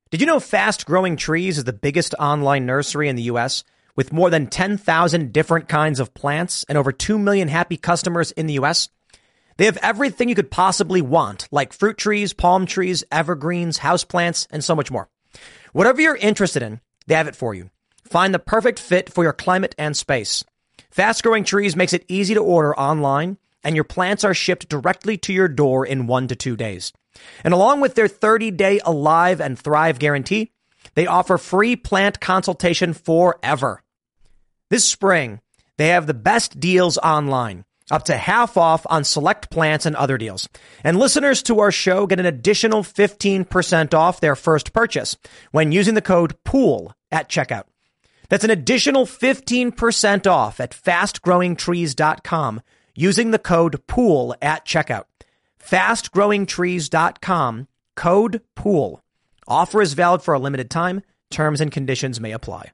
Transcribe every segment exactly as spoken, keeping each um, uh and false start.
Did you know Fast Growing Trees is the biggest online nursery in the U S with more than ten thousand different kinds of plants and over two million happy customers in the U S? They have everything you could possibly want, like fruit trees, palm trees, evergreens, houseplants, and so much more. Whatever you're interested in, they have it for you. Find the perfect fit for your climate and space. Fast Growing Trees makes it easy to order online, and your plants are shipped directly to your door in one to two days. And along with their thirty-day Alive and Thrive guarantee, they offer free plant consultation forever. This spring, they have the best deals online, up to half off on select plants and other deals. And listeners to our show get an additional fifteen percent off their first purchase when using the code POOL at checkout. That's an additional fifteen percent off at fast growing trees dot com using the code POOL at checkout. fast growing trees dot com, code POOL. Offer is valid for a limited time. Terms and conditions may apply.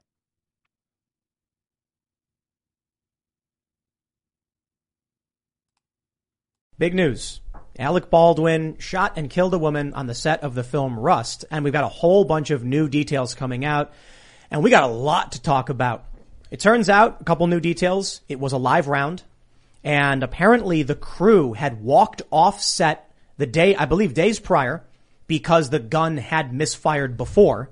Big news. Alec Baldwin shot and killed a woman on the set of the film Rust, and we've got a whole bunch of new details coming out, and we got a lot to talk about. It turns out, a couple new details, it was a live round, and apparently the crew had walked off set the day, I believe days prior, because the gun had misfired before.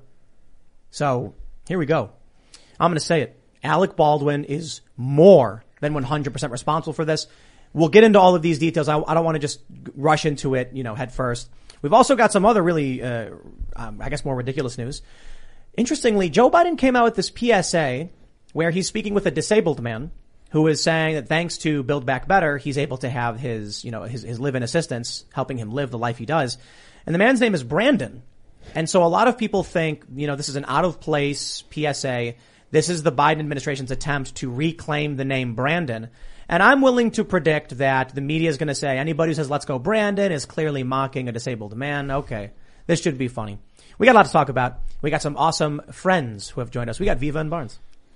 So, here we go. I'm going to say it. Alec Baldwin is more than one hundred percent responsible for this. We'll get into all of these details. I, I don't want to just rush into it, you know, head first. We've also got some other really, uh, um, I guess more ridiculous news. Interestingly, Joe Biden came out with this P S A where he's speaking with a disabled man who is saying that thanks to Build Back Better, he's able to have his, you know, his, his live-in assistance helping him live the life he does. And the man's name is Brandon. And so a lot of people think, you know, this is an out-of-place P S A. This is the Biden administration's attempt to reclaim the name Brandon. And I'm willing to predict that the media is going to say anybody who says, let's go Brandon, is clearly mocking a disabled man. Okay. This should be funny. We got a lot to talk about. We got some awesome friends who have joined us. We got Viva and Barnes.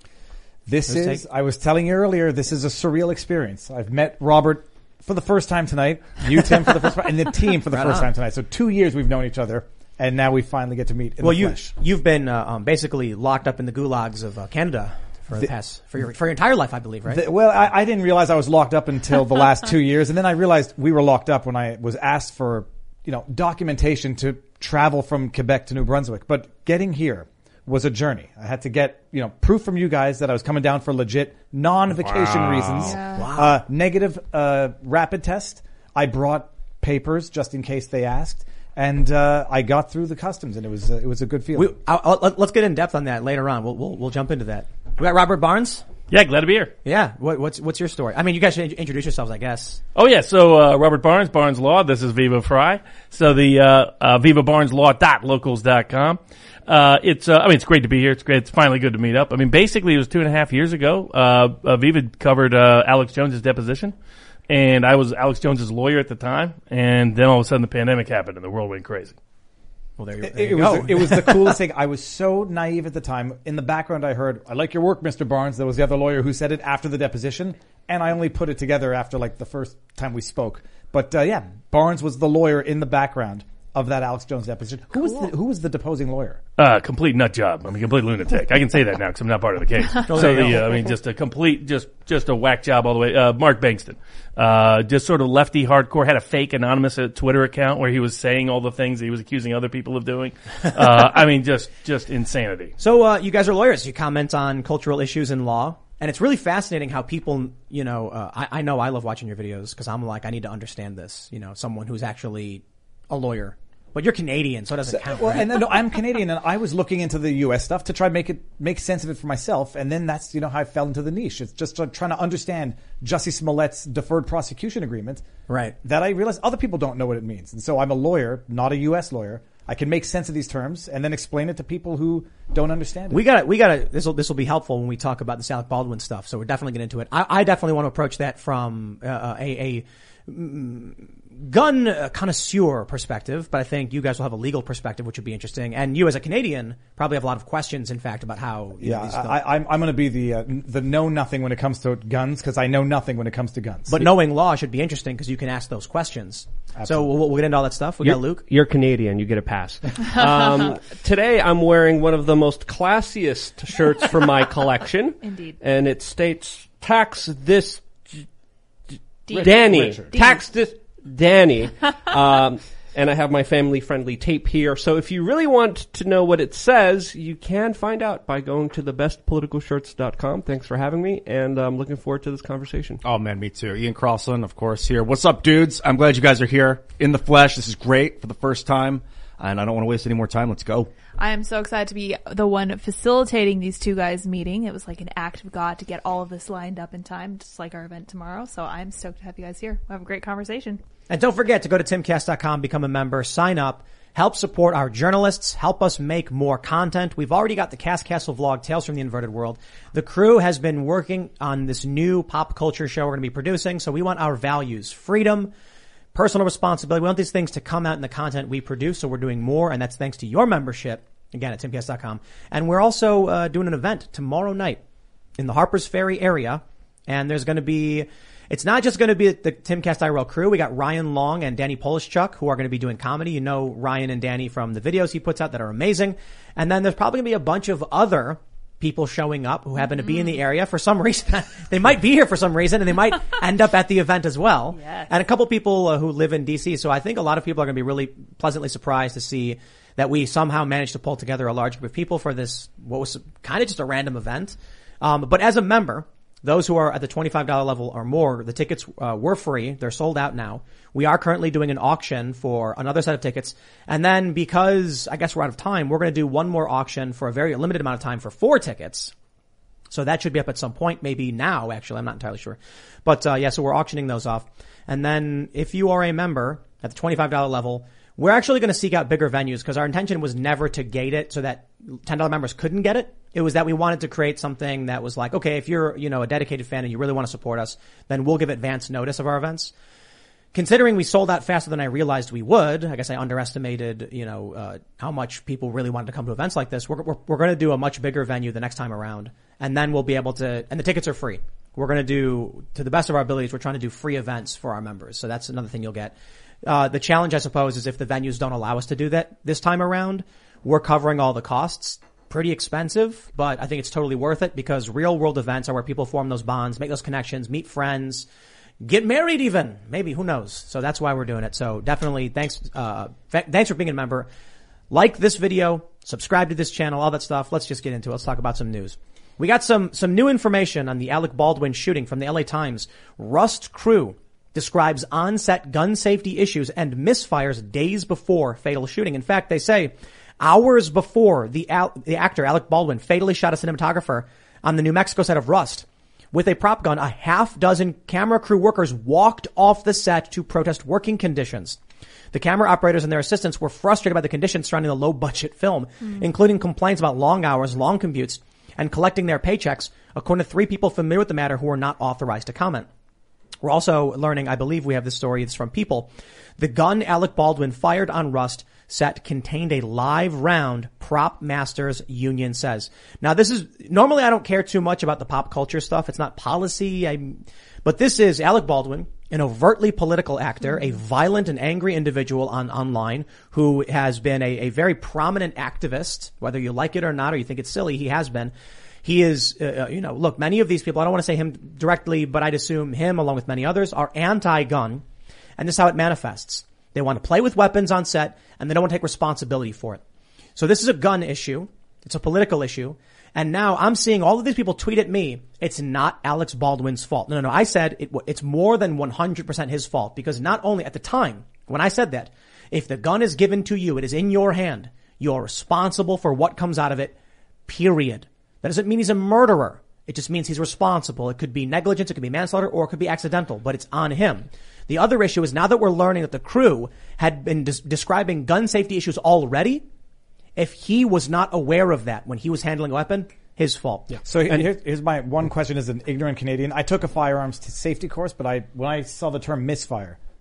This Let's is, take- I was telling you earlier, this is a surreal experience. I've met Robert for the first time tonight, you, Tim, for the first time, and the team for the Right first on. time tonight. So two years we've known each other, and now we finally get to meet in Well, the you, flesh. you've been uh, um, basically locked up in the gulags of uh, Canada for the, The- past, for your, for your entire life, I believe, right? The- well, I, I didn't realize I was locked up until the last two years, and then I realized we were locked up when I was asked for, you know, documentation to travel from Quebec to New Brunswick. But getting here was a journey. I had to get, you know, proof from you guys that I was coming down for legit non-vacation Wow. reasons. Yeah. Wow. Uh, negative uh, rapid test. I brought papers just in case they asked, and uh, I got through the customs, and it was uh, it was a good feeling. We, I'll, I'll, let's get in depth on that later on. We'll, we'll, we'll jump into that. We got Robert Barnes. Yeah, glad to be here. Yeah. What, what's, what's your story? I mean, you guys should introduce yourselves, I guess. Oh yeah, so uh, Robert Barnes, Barnes Law. This is Viva Fry. So the uh, uh, viva barnes law dot locals dot com. Uh, it's, uh, I mean, it's great to be here. It's great. It's finally good to meet up. I mean, basically, it was two and a half years ago. Uh, uh Viva covered uh, Alex Jones's deposition, and I was Alex Jones's lawyer at the time. And then all of a sudden, the pandemic happened, and the world went crazy. Well, there you, It, there it you was go. it was the coolest thing. I was so naive at the time. In the background, I heard, "I like your work, Mister Barnes." There was the other lawyer who said it after the deposition, and I only put it together after like the first time we spoke. But uh, yeah, Barnes was the lawyer in the background of that Alex Jones deposition. Who was the, who was the deposing lawyer? Uh, complete nut job. I'm a complete lunatic. I can say that now because I'm not part of the case. So there you the, go. uh, I mean, just a complete, just, just a whack job all the way. Uh, Mark Bankston, uh, just sort of lefty hardcore, had a fake anonymous uh, Twitter account where he was saying all the things he was accusing other people of doing. Uh, I mean, just, just insanity. So, uh, you guys are lawyers. You comment on cultural issues in law. And it's really fascinating how people, you know, uh, I, I know I love watching your videos because I'm like, I need to understand this. You know, someone who's actually a lawyer. But you're Canadian, so it doesn't count. Well, right? and then, no, I'm Canadian, and I was looking into the U S stuff to try to make it make sense of it for myself, and then that's you know how I fell into the niche. It's just uh, trying to understand Jussie Smollett's deferred prosecution agreement, Right. That I realized other people don't know what it means, and so I'm a lawyer, not a U S lawyer. I can make sense of these terms and then explain it to people who don't understand it. We got to, we got to, this will, this will be helpful when we talk about the Alec Baldwin stuff. So we're definitely getting into it. I, I definitely want to approach that from uh, a, a, mm, gun uh, connoisseur perspective, but I think you guys will have a legal perspective, which would be interesting. And you, as a Canadian, probably have a lot of questions, in fact, about how. You yeah, know, these I, I, I'm I'm going to be the uh, the know nothing when it comes to guns because I know nothing when it comes to guns. But knowing law should be interesting because you can ask those questions. Absolutely. So we'll, we'll get into all that stuff. We you're, got Luke. You're Canadian. You get a pass. um, today I'm wearing one of the most classiest shirts from my collection. Indeed. And it states, tax this D. Danny. Richard. Tax this Danny. um, and I have my family-friendly tape here. So if you really want to know what it says, you can find out by going to the best political shirts dot com. Thanks for having me, and I'm looking forward to this conversation. Oh man, me too. Ian Crossland, of course, here. What's up, dudes? I'm glad you guys are here in the flesh. This is great for the first time, and I don't want to waste any more time. Let's go. I am so excited to be the one facilitating these two guys meeting. It was like an act of God to get all of this lined up in time, just like our event tomorrow. So I'm stoked to have you guys here. We'll have a great conversation. And don't forget to go to timcast dot com, become a member, sign up, help support our journalists, help us make more content. We've already got the Cast Castle vlog, Tales from the Inverted World. The crew has been working on this new pop culture show we're going to be producing. So we want our values, freedom, personal responsibility. We want these things to come out in the content we produce. So we're doing more. And that's thanks to your membership. Again, at timcast dot com. And we're also uh, doing an event tomorrow night in the Harpers Ferry area. And there's going to be, it's not just going to be the Timcast I R L crew. We got Ryan Long and Danny Polishchuk who are going to be doing comedy. You know Ryan and Danny from the videos he puts out that are amazing. And then there's probably going to be a bunch of other people showing up who happen to be in the area for some reason. They might be here for some reason, and they might end up at the event as well. Yes. And a couple people uh, who live in D C. So I think a lot of people are going to be really pleasantly surprised to see that we somehow managed to pull together a large group of people for this, what was kind of just a random event. Um, but as a member, those who are at the twenty-five dollars level or more, the tickets uh, were free. They're sold out now. We are currently doing an auction for another set of tickets. And then because I guess we're out of time, we're going to do one more auction for a very limited amount of time for four tickets. So that should be up at some point, maybe now, actually. I'm not entirely sure. But uh, yeah, so we're auctioning those off. And then if you are a member at the twenty-five dollars level, we're actually going to seek out bigger venues because our intention was never to gate it so that ten dollars members couldn't get it. It was that we wanted to create something that was like, okay, if you're, you know, a dedicated fan and you really want to support us, then we'll give advance notice of our events. Considering we sold out faster than I realized we would, I guess I underestimated, you know, uh, how much people really wanted to come to events like this. We're, we're, we're going to do a much bigger venue the next time around. And then we'll be able to, and the tickets are free. We're going to do, to the best of our abilities, we're trying to do free events for our members. So that's another thing you'll get. Uh, the challenge, I suppose, is if the venues don't allow us to do that this time around, we're covering all the costs. Pretty expensive, but I think it's totally worth it because real world events are where people form those bonds, make those connections, meet friends, get married even. Maybe, who knows? So that's why we're doing it. So definitely thanks, uh, fa- thanks for being a member. Like this video, subscribe to this channel, all that stuff. Let's just get into it. Let's talk about some news. We got some, some new information on the Alec Baldwin shooting from the L A Times. Rust crew describes on-set gun safety issues and misfires days before fatal shooting. In fact, they say hours before the Al- the actor Alec Baldwin fatally shot a cinematographer on the New Mexico set of Rust with a prop gun, a half dozen camera crew workers walked off the set to protest working conditions. The camera operators and their assistants were frustrated by the conditions surrounding the low-budget film, mm. including complaints about long hours, long commutes, and collecting their paychecks, according to three people familiar with the matter who were not authorized to comment. We're also learning, I believe we have this story, it's from People. The gun Alec Baldwin fired on Rust set contained a live round, Prop Masters Union says. Now this is, normally I don't care too much about the pop culture stuff. It's not policy. I, but this is Alec Baldwin, an overtly political actor, a violent and angry individual on online who has been a, a very prominent activist, whether you like it or not, or you think it's silly, he has been. He is, uh, you know, look, many of these people, I don't want to say him directly, but I'd assume him along with many others are anti-gun. And this is how it manifests. They want to play with weapons on set and they don't want to take responsibility for it. So this is a gun issue. It's a political issue. And now I'm seeing all of these people tweet at me. It's not Alex Baldwin's fault. No, no, no. I said it, it's more than one hundred percent his fault because not only at the time when I said that, if the gun is given to you, it is in your hand. You're responsible for what comes out of it, period. That doesn't mean he's a murderer. It just means he's responsible. It could be negligence, it could be manslaughter, or it could be accidental, but it's on him. The other issue is now that we're learning that the crew had been des- describing gun safety issues already, if he was not aware of that when he was handling a weapon, his fault. Yeah. So and here's, here's my one question as an ignorant Canadian. I took a firearms t- safety course, but I when I saw the term misfire,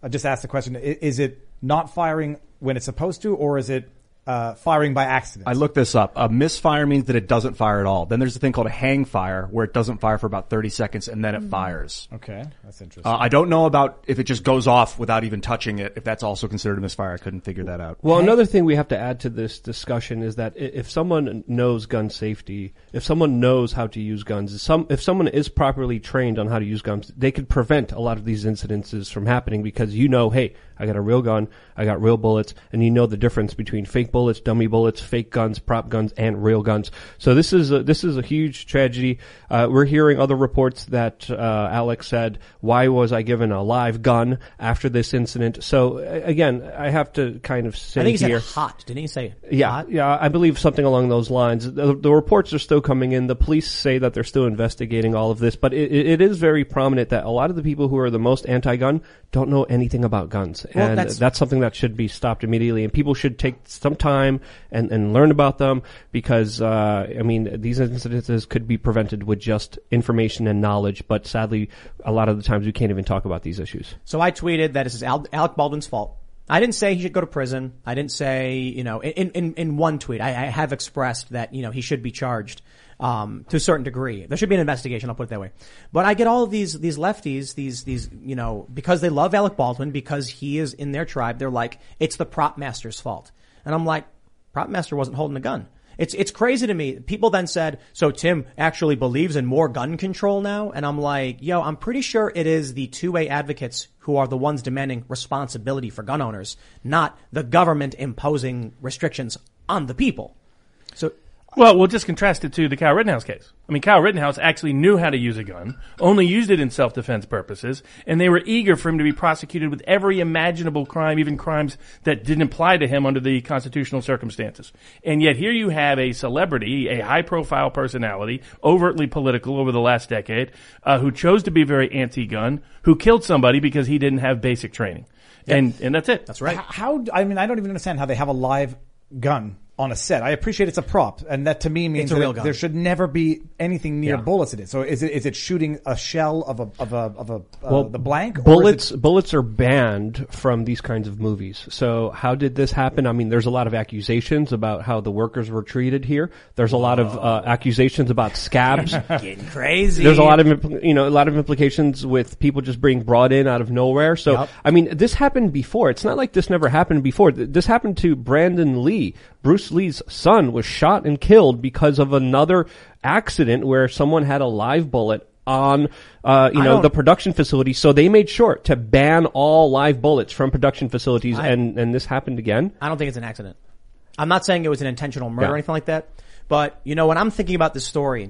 I just asked the question: i- Is it not firing when it's supposed to, or is it uh, firing by accident? I looked this up. A misfire means that it doesn't fire at all. Then there's a thing called a hang fire where it doesn't fire for about thirty seconds and then it fires. Okay, that's interesting. Uh, I don't know about if it just goes off without even touching it, if that's also considered a misfire. I couldn't figure that out. Well, another thing we have to add to this discussion is that i- if someone knows gun safety, if someone knows how to use guns, if some if someone is properly trained on how to use guns, they could prevent a lot of these incidences from happening because you know, hey, I got a real gun, I got real bullets, and you know the difference between fake bullets, dummy bullets, fake guns, prop guns, and real guns. So this is a, this is a huge tragedy. Uh, we're hearing other reports that uh, Alex said, "Why was I given a live gun after this incident?" So uh, again, I have to kind of say I think he here. said hot. Didn't he say Yeah, hot? yeah, I believe something along those lines. The, the reports are still coming in. The police say that they're still investigating all of this, but it, it is very prominent that a lot of the people who are the most anti-gun don't know anything about guns, Well, and that's- that's, something that should be stopped immediately. And people should take some time and, and learn about them because, uh, I mean, these incidences could be prevented with just information and knowledge. But sadly, a lot of the times we can't even talk about these issues. So I tweeted that this is Al- Alec Baldwin's fault. I didn't say he should go to prison. I didn't say, you know, in, in, in one tweet, I, I have expressed that, you know, he should be charged, um, to a certain degree. There should be an investigation, I'll put it that way. But I get all of these, these lefties, these, these, you know, because they love Alec Baldwin, because he is in their tribe, they're like, it's the prop master's fault. And I'm like, prop master wasn't holding a gun. It's, it's crazy to me. People then said, so Tim actually believes in more gun control now? And I'm like, yo, I'm pretty sure it is the two-way advocates who are the ones demanding responsibility for gun owners, not the government imposing restrictions on the people. So, Well, we'll just contrast it to the Kyle Rittenhouse case. I mean, Kyle Rittenhouse actually knew how to use a gun, only used it in self-defense purposes, and they were eager for him to be prosecuted with every imaginable crime, even crimes that didn't apply to him under the constitutional circumstances. And yet here you have a celebrity, a high-profile personality, overtly political over the last decade, uh, who chose to be very anti-gun, who killed somebody because he didn't have basic training. And, and that's it. that's right. How, I mean, I don't even understand how they have a live gun on a set. I appreciate it's a prop, and that to me means It's a that real gun. there should never be anything near Yeah. bullets in it. So is it is it shooting a shell of a of a of a uh, Well, the blank? or is Bullets it- bullets are banned from these kinds of movies. So how did this happen? I mean, there's a lot of accusations about how the workers were treated here. There's a lot of uh, accusations about scabs. Getting crazy. There's a lot of impl- you know a lot of implications with people just being brought in out of nowhere. So Yep. I mean, this happened before. It's not like this never happened before. Th- This happened to Brandon Lee. Bruce Lee's son was shot and killed because of another accident where someone had a live bullet on, uh, you I know, don't- the production facility. So they made sure to ban all live bullets from production facilities, I- and and this happened again. I don't think it's an accident. I'm not saying it was an intentional murder Yeah. or anything like that. But, you know, when I'm thinking about this story,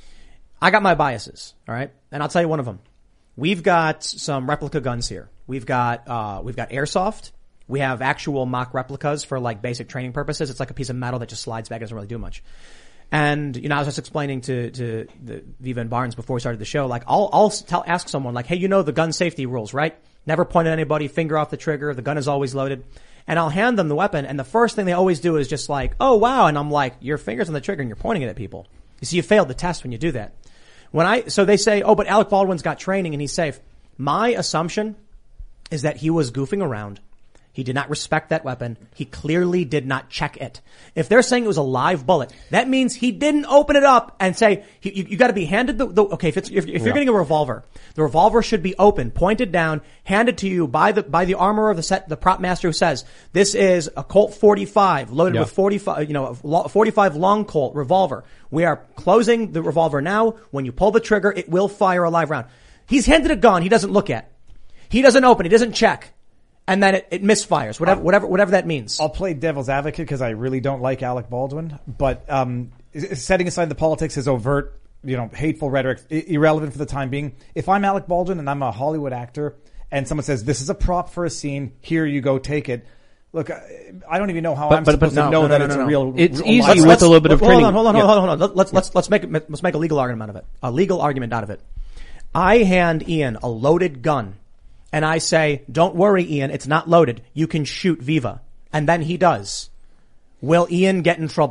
I got my biases, all right? And I'll tell you one of them. We've got some replica guns here. We've got, uh, we've got airsoft. We have actual mock replicas for like basic training purposes. It's like a piece of metal that just slides back. It doesn't really do much. And, you know, I was just explaining to, to the Viva and Barnes before we started the show, like, I'll, I'll tell, ask someone like, hey, you know the gun safety rules, right? Never point at anybody, finger off the trigger, the gun is always loaded. And I'll hand them the weapon, and the first thing they always do is just like, oh wow, and I'm like, your finger's on the trigger and you're pointing it at people. You see, you failed the test when you do that. When I, so they say, oh, but Alec Baldwin's got training and he's safe. My assumption is that he was goofing around. He did not respect that weapon. He clearly did not check it. If they're saying it was a live bullet, that means he didn't open it up and say, he, you, you gotta be handed the, the okay, if it's, if, if you're getting a revolver, the revolver should be open, pointed down, handed to you by the, by the armorer of the set, the prop master who says, this is a Colt forty-five loaded Yeah. with forty-five, you know, a lo- forty-five long Colt revolver. We are closing the revolver now. When you pull the trigger, it will fire a live round. He's handed a gun he doesn't look at. He doesn't open, he doesn't check. And then it, it misfires, whatever, whatever, whatever that means. I'll play devil's advocate because I really don't like Alec Baldwin, but um, setting aside the politics, his overt, you know, hateful rhetoric, I- irrelevant for the time being. If I'm Alec Baldwin and I'm a Hollywood actor, and someone says this is a prop for a scene, here you go, take it. Look, I, I don't even know how But- I'm but- but supposed no, to know no, that no, it's no, a no. real. It's real easy live- with Let's- a little bit of hold training. on, hold on, Yeah. hold on, hold on. Let's let's let's make it, let's make a legal argument out of it. A legal argument out of it. I hand Ian a loaded gun, and I say, "Don't worry, Ian, it's not loaded. You can shoot Viva." And then he does. Will Ian get in trouble?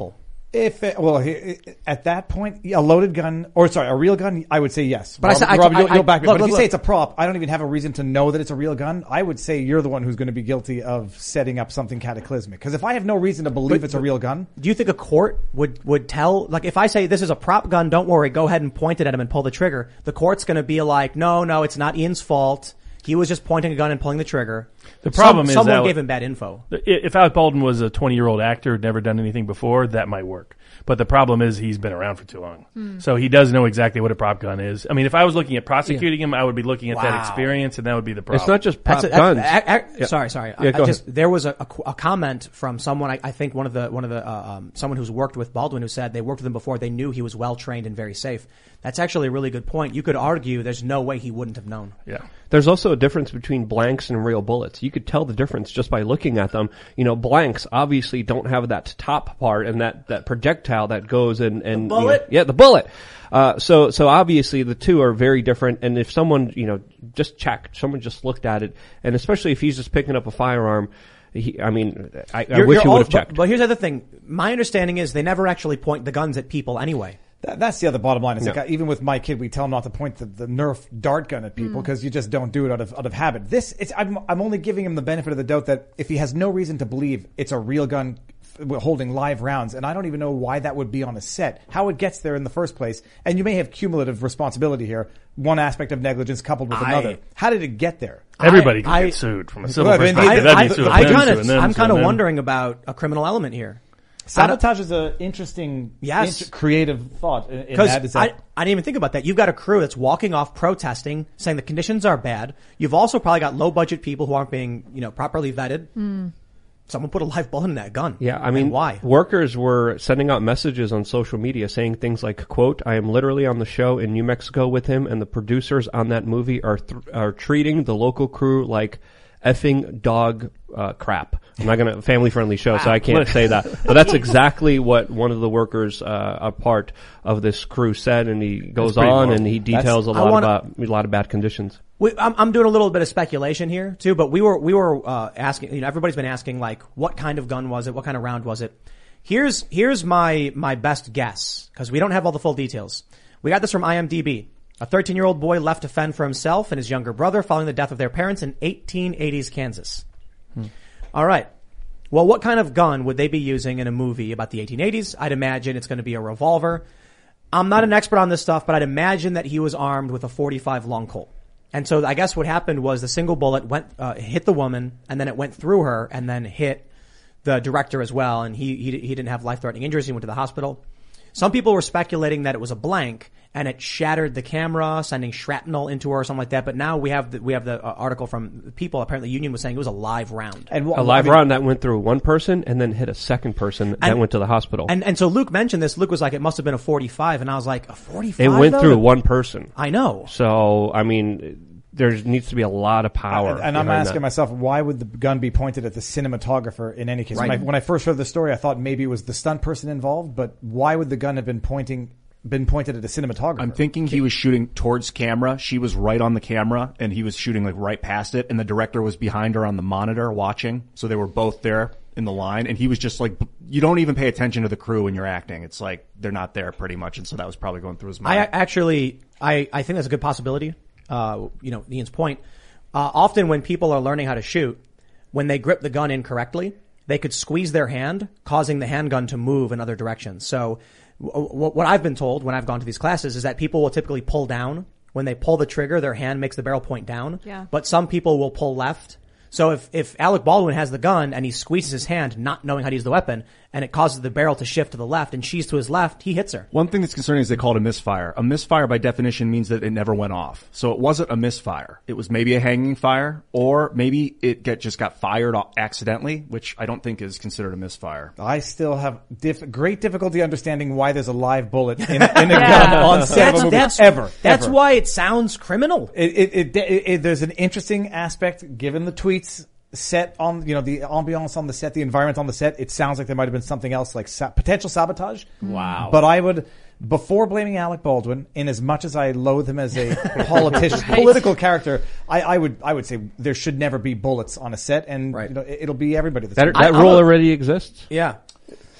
If it, well, he- at that point, a loaded gun, or sorry, a real gun, I would say yes. But I Rob, said- I- Rob, you'll, I- you'll back me. look, But if look, you say look. it's a prop, I don't even have a reason to know that it's a real gun. I would say you're the one who's going to be guilty of setting up something cataclysmic. Because if I have no reason to believe But- it's a real gun, Do you think a court would, would tell, like if I say this is a prop gun, don't worry, go ahead and point it at him and pull the trigger, the court's gonna be like, no, no, it's not Ian's fault. He was just pointing a gun and pulling the trigger. The problem Some, is someone Alec- gave him bad info. If Alec Baldwin was a twenty-year-old actor who'd never done anything before, that might work. But the problem is he's been around for too long. So he does know exactly what a prop gun is. I mean, if I was looking at prosecuting him, I would be looking at that Wow. experience, and that would be the problem. It's not just prop That's a, that's, guns. a- a- Sorry, sorry. Yeah, I, go I just ahead. there was a, a, a comment from someone. I, I think one of the one of the uh, um, someone who's worked with Baldwin who said they worked with him before. They knew he was well trained and very safe. That's actually a really good point. You could argue there's no way he wouldn't have known. Yeah. There's also a difference between blanks and real bullets. You could tell the difference just by looking at them. You know, blanks obviously don't have that top part and that, that projectile that goes and, and, The you know- bullet? yeah, the bullet. Uh, so, so obviously the two are very different. And if someone, you know, just checked, someone just looked at it, and especially if he's just picking up a firearm, he, I mean, I, I You're- wish you're he would all- have checked. But, but here's the other thing. My understanding is they never actually point the guns at people anyway. that, that's the other bottom line. It's Yeah. like, even with my kid, we tell him not to point the, the Nerf dart gun at people because you just don't do it out of out of habit. This, it's I'm I'm only giving him the benefit of the doubt that if he has no reason to believe it's a real gun f- holding live rounds, and I don't even know why that would be on a set, how it gets there in the first place, and you may have cumulative responsibility here. One aspect of negligence coupled with I- another. How did it get there? Everybody could I- get sued from a civil Well, I mean, perspective. I- That'd I- be sued I them, kinda, suing them, I'm kind suing of them. wondering about a criminal element here. Sabotage is an interesting, Yes. int- creative thought. In, in Because that is I, that I didn't even think about that. You've got a crew that's walking off protesting, saying the conditions are bad. You've also probably got low budget people who aren't being, you know, properly vetted. Someone put a live bullet in that gun. Yeah, I And mean, why? workers were sending out messages on social media saying things like, quote, I am literally on the show in New Mexico with him, and the producers on that movie are th- are treating the local crew like effing dog uh, crap. I'm not going to, family-friendly show, so I can't say that. But that's exactly what one of the workers, uh, a part of this crew said, and he goes pretty on horrible. and he details a I lot wanna- about a lot of bad conditions. We, I'm, I'm doing a little bit of speculation here too, but we were we were uh, asking. You know, everybody's been asking like, what kind of gun was it? What kind of round was it? Here's here's my my best guess because we don't have all the full details. We got this from I M D B. A thirteen-year-old boy left to fend for himself and his younger brother following the death of their parents in eighteen eighties Kansas. Hmm. All right. Well, what kind of gun would they be using in a movie about the eighteen eighties? I'd imagine it's going to be a revolver. I'm not an expert on this stuff, but I'd imagine that he was armed with a forty-five long Colt. And so I guess what happened was the single bullet went, uh, hit the woman and then it went through her and then hit the director as well. And he, he, he didn't have life-threatening injuries. He went to the hospital. Some people were speculating that it was a blank and it shattered the camera, sending shrapnel into her or something like that. But now we have the, we have the uh, article from People. Apparently Union was saying it was a live round. and wh- A live I mean, round that went through one person and then hit a second person that And- went to the hospital. And, and so Luke mentioned this. Luke was like, it must have been a forty-five. And I was like, a forty-five? it went though? through one person. I know. So, I mean, there needs to be a lot of power. And, and I'm behind asking that. myself, why would the gun be pointed at the cinematographer in any case? Right. When, I, when I first heard the story, I thought maybe it was the stunt person involved, but why would the gun have been pointing, been pointed at a cinematographer? I'm thinking he was shooting towards camera. She was right on the camera and he was shooting like right past it. And the director was behind her on the monitor watching. So they were both there in the line. And he was just like, you don't even pay attention to the crew when you're acting. It's like they're not there pretty much. And so that was probably going through his I mind. actually, I, I think that's a good possibility. Uh, you know, Ian's point. Uh, often when people are learning how to shoot, when they grip the gun incorrectly, they could squeeze their hand, causing the handgun to move in other directions. So w- w- what I've been told when I've gone to these classes is that people will typically pull down. When they pull the trigger, their hand makes the barrel point down. Yeah. But some people will pull left. So if, if Alec Baldwin has the gun and he squeezes his hand, not knowing how to use the weapon, and it causes the barrel to shift to the left and she's to his left, he hits her. One thing that's concerning is they call it a misfire. A misfire by definition means that it never went off. So it wasn't a misfire. It was maybe a hanging fire, or maybe it get, just got fired accidentally, which I don't think is considered a misfire. I still have diff- great difficulty understanding why there's a live bullet in, in a gun on set of a movie. that's, ever. That's ever. why it sounds criminal. It, it, it, it, it, there's an interesting aspect given the tweets set on, you know, the ambiance on the set, the environment on the set. It sounds like there might have been something else like sa- potential sabotage. Wow. But I would, before blaming Alec Baldwin, in as much as I loathe him as a politician, political character, I, I would, I would say there should never be bullets on a set, and Right. you know, it, it'll be everybody. That's That, involved. that I- rule I'm a- already exists. Yeah.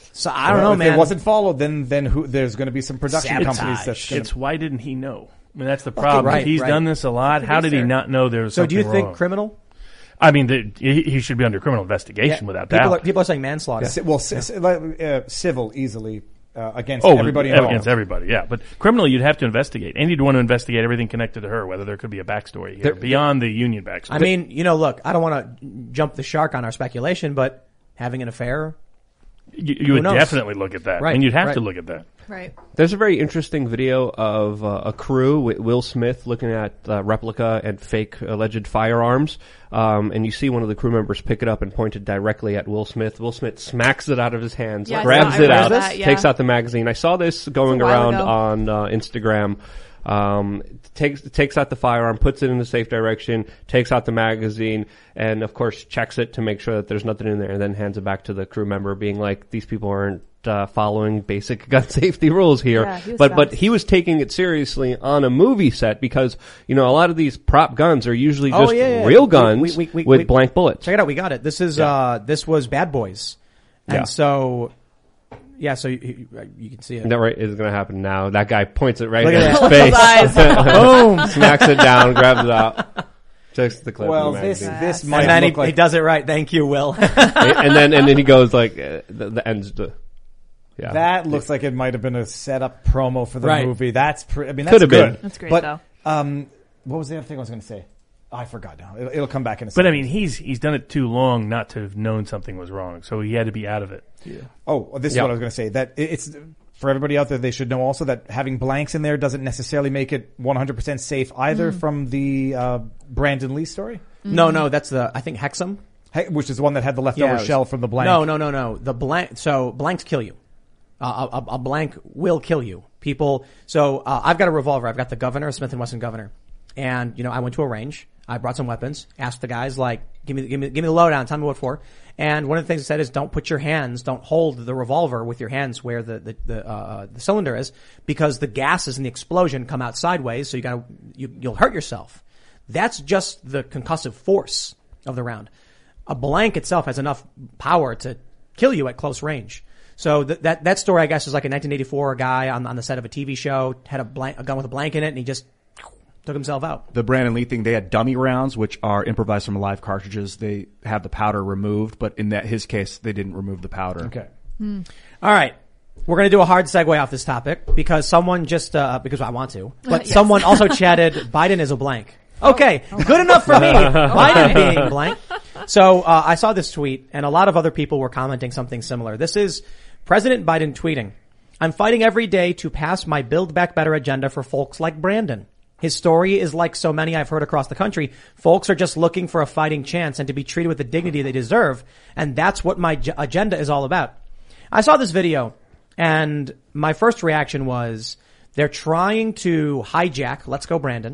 So I don't Well, know, if man. it wasn't followed, then then who, there's going to be some production Sabotage. companies that's going It's why didn't he know? I mean, that's the problem. right, He's right. done this a lot. How did he Producer. not know there was so something do you think wrong? criminal? I mean, the, he, he should be under criminal investigation without people doubt. Are, people are saying manslaughter. to. Well, c- c- uh, civil easily uh, against Oh, everybody ev- involved. against everybody, yeah. But criminal, you'd have to investigate, and you'd want to investigate everything connected to her, whether there could be a backstory here There- beyond the union backstory. I mean, you know, look, I don't want to jump the shark on our speculation, but having an affair, you, you would knows? definitely look at that, Right, and you'd have right. to look at that. Right. There's a very interesting video of uh, a crew with Will Smith looking at uh, replica and fake alleged firearms. Um, and you see one of the crew members pick it up and point it directly at Will Smith. Will Smith smacks it out of his hands, Yeah, I grabs saw- I it read out, that, yeah. takes out the magazine. I saw this going a while around ago. on uh, Instagram. Um, takes takes out the firearm, puts it in the safe direction, takes out the magazine, and of course checks it to make sure that there's nothing in there, and then hands it back to the crew member, being like, "These people aren't uh, following basic gun safety rules here." Yeah, he was but but fast. he was taking it seriously on a movie set because you know a lot of these prop guns are usually Oh, just yeah, yeah. real We- guns we- we- we- with we- blank bullets. check it out. We got it. This is uh, this was Bad Boys, and Yeah. so yeah, so you, you, you can see it. That right is going to happen now. That guy points it right Look in at his that. face. Boom. Smacks it down, grabs it out, checks the clip. Well, in the this magazine. this And might then he, look like he does it right. Thank you, Will. and then and then he goes like uh, the, the ends. The, yeah, that looks like it might have been a setup promo for the Right. movie. That's pre- I mean that's Could have good. been. That's great, but, though. Um, what was the other thing I was going to say? Oh, I forgot now. It'll, it'll come back in a But second. I mean, he's he's done it too long not to have known something was wrong, so he had to be out of it. Oh, this is Yeah. what I was going to say. That it- it's for everybody out there. They should know also that having blanks in there doesn't necessarily make it one hundred percent safe either. From the uh, Brandon Lee story, No, no, that's the I think Hexam. hey, which is the one that had the leftover Yeah, it was- shell from the blank. No, no, no, no. The blank. So blanks kill you. Uh, a, a blank will kill you. People. So uh, I've got a revolver. I've got the Governor, Smith and Wesson Governor, and you know I went to a range. I brought some weapons. Asked the guys like, give me, give me, give me the lowdown. Tell me what for. And one of the things I said is, don't put your hands, don't hold the revolver with your hands where the the the, uh, the cylinder is, because the gases in the explosion come out sideways. So you got to you, you'll hurt yourself. That's just the concussive force of the round. A blank itself has enough power to kill you at close range. So th- that that story, I guess, is like a nineteen eighty-four guy on on the set of a T V show had a blank, a gun with a blank in it, and he just took himself out. The Brandon Lee thing, they had dummy rounds, which are improvised from live cartridges. They have the powder removed, but in that his case, they didn't remove the powder. Okay. All right. We're going to do a hard segue off this topic because someone just, uh, because I want to, but Yes. someone also chatted Biden is a blank. Okay. Good enough for me. Biden being blank. So, uh, I saw this tweet and a lot of other people were commenting something similar. This is President Biden tweeting, "I'm fighting every day to pass my Build Back Better agenda for folks like Brandon. His story is like so many I've heard across the country. Folks are just looking for a fighting chance and to be treated with the dignity they deserve. And that's what my j- agenda is all about." I saw this video and my first reaction was they're trying to hijack Let's Go Brandon.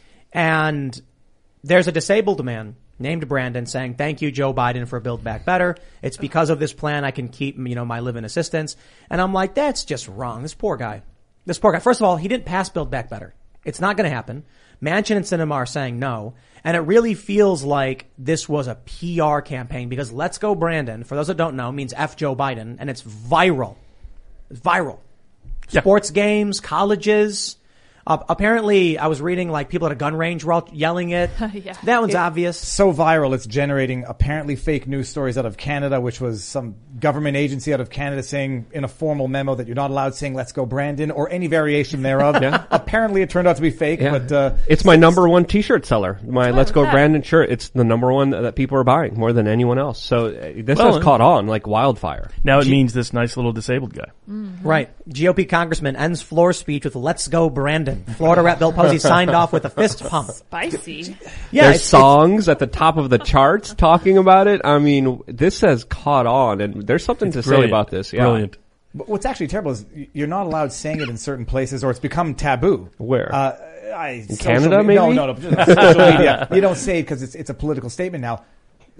And there's a disabled man named Brandon saying, "Thank you, Joe Biden, for Build Back Better. It's because of this plan I can keep, you know, my live-in assistance." And I'm like, that's just wrong. This poor guy. This poor guy. First of all, he didn't pass Build Back Better. It's not going to happen. Manchin and Sinema are saying no. And it really feels like this was a P R campaign because Let's Go Brandon, for those that don't know, means F Joe Biden, and it's viral. It's viral. Yeah. Sports games, colleges. Uh, apparently, I was reading like people at a gun range were all yelling it. Yeah. That one's It- obvious. So viral, it's generating apparently fake news stories out of Canada, which was some government agency out of Canada saying in a formal memo that you're not allowed saying "Let's Go Brandon" or any variation thereof. Yeah. Apparently, it turned out to be fake, Yeah. but uh, It's my number one T-shirt seller. My Let's Go yeah. Brandon shirt. It's the number one that people are buying more than anyone else. So uh, this Well, has caught on like wildfire. Now it means this nice little disabled guy. Right. G O P congressman ends floor speech with "Let's Go Brandon." Florida Rep Bill Posey signed off with a fist pump. Spicy. Yeah, There's it's, songs at the top of the charts talking about it. I mean, this has caught on, and there's something to say Brilliant. about this. Yeah. Brilliant. But what's actually terrible is you're not allowed saying it in certain places, or it's become taboo. Where? Uh, I, in Canada, me- No, maybe? no, no. Just social media. You don't say it because it's it's a political statement now.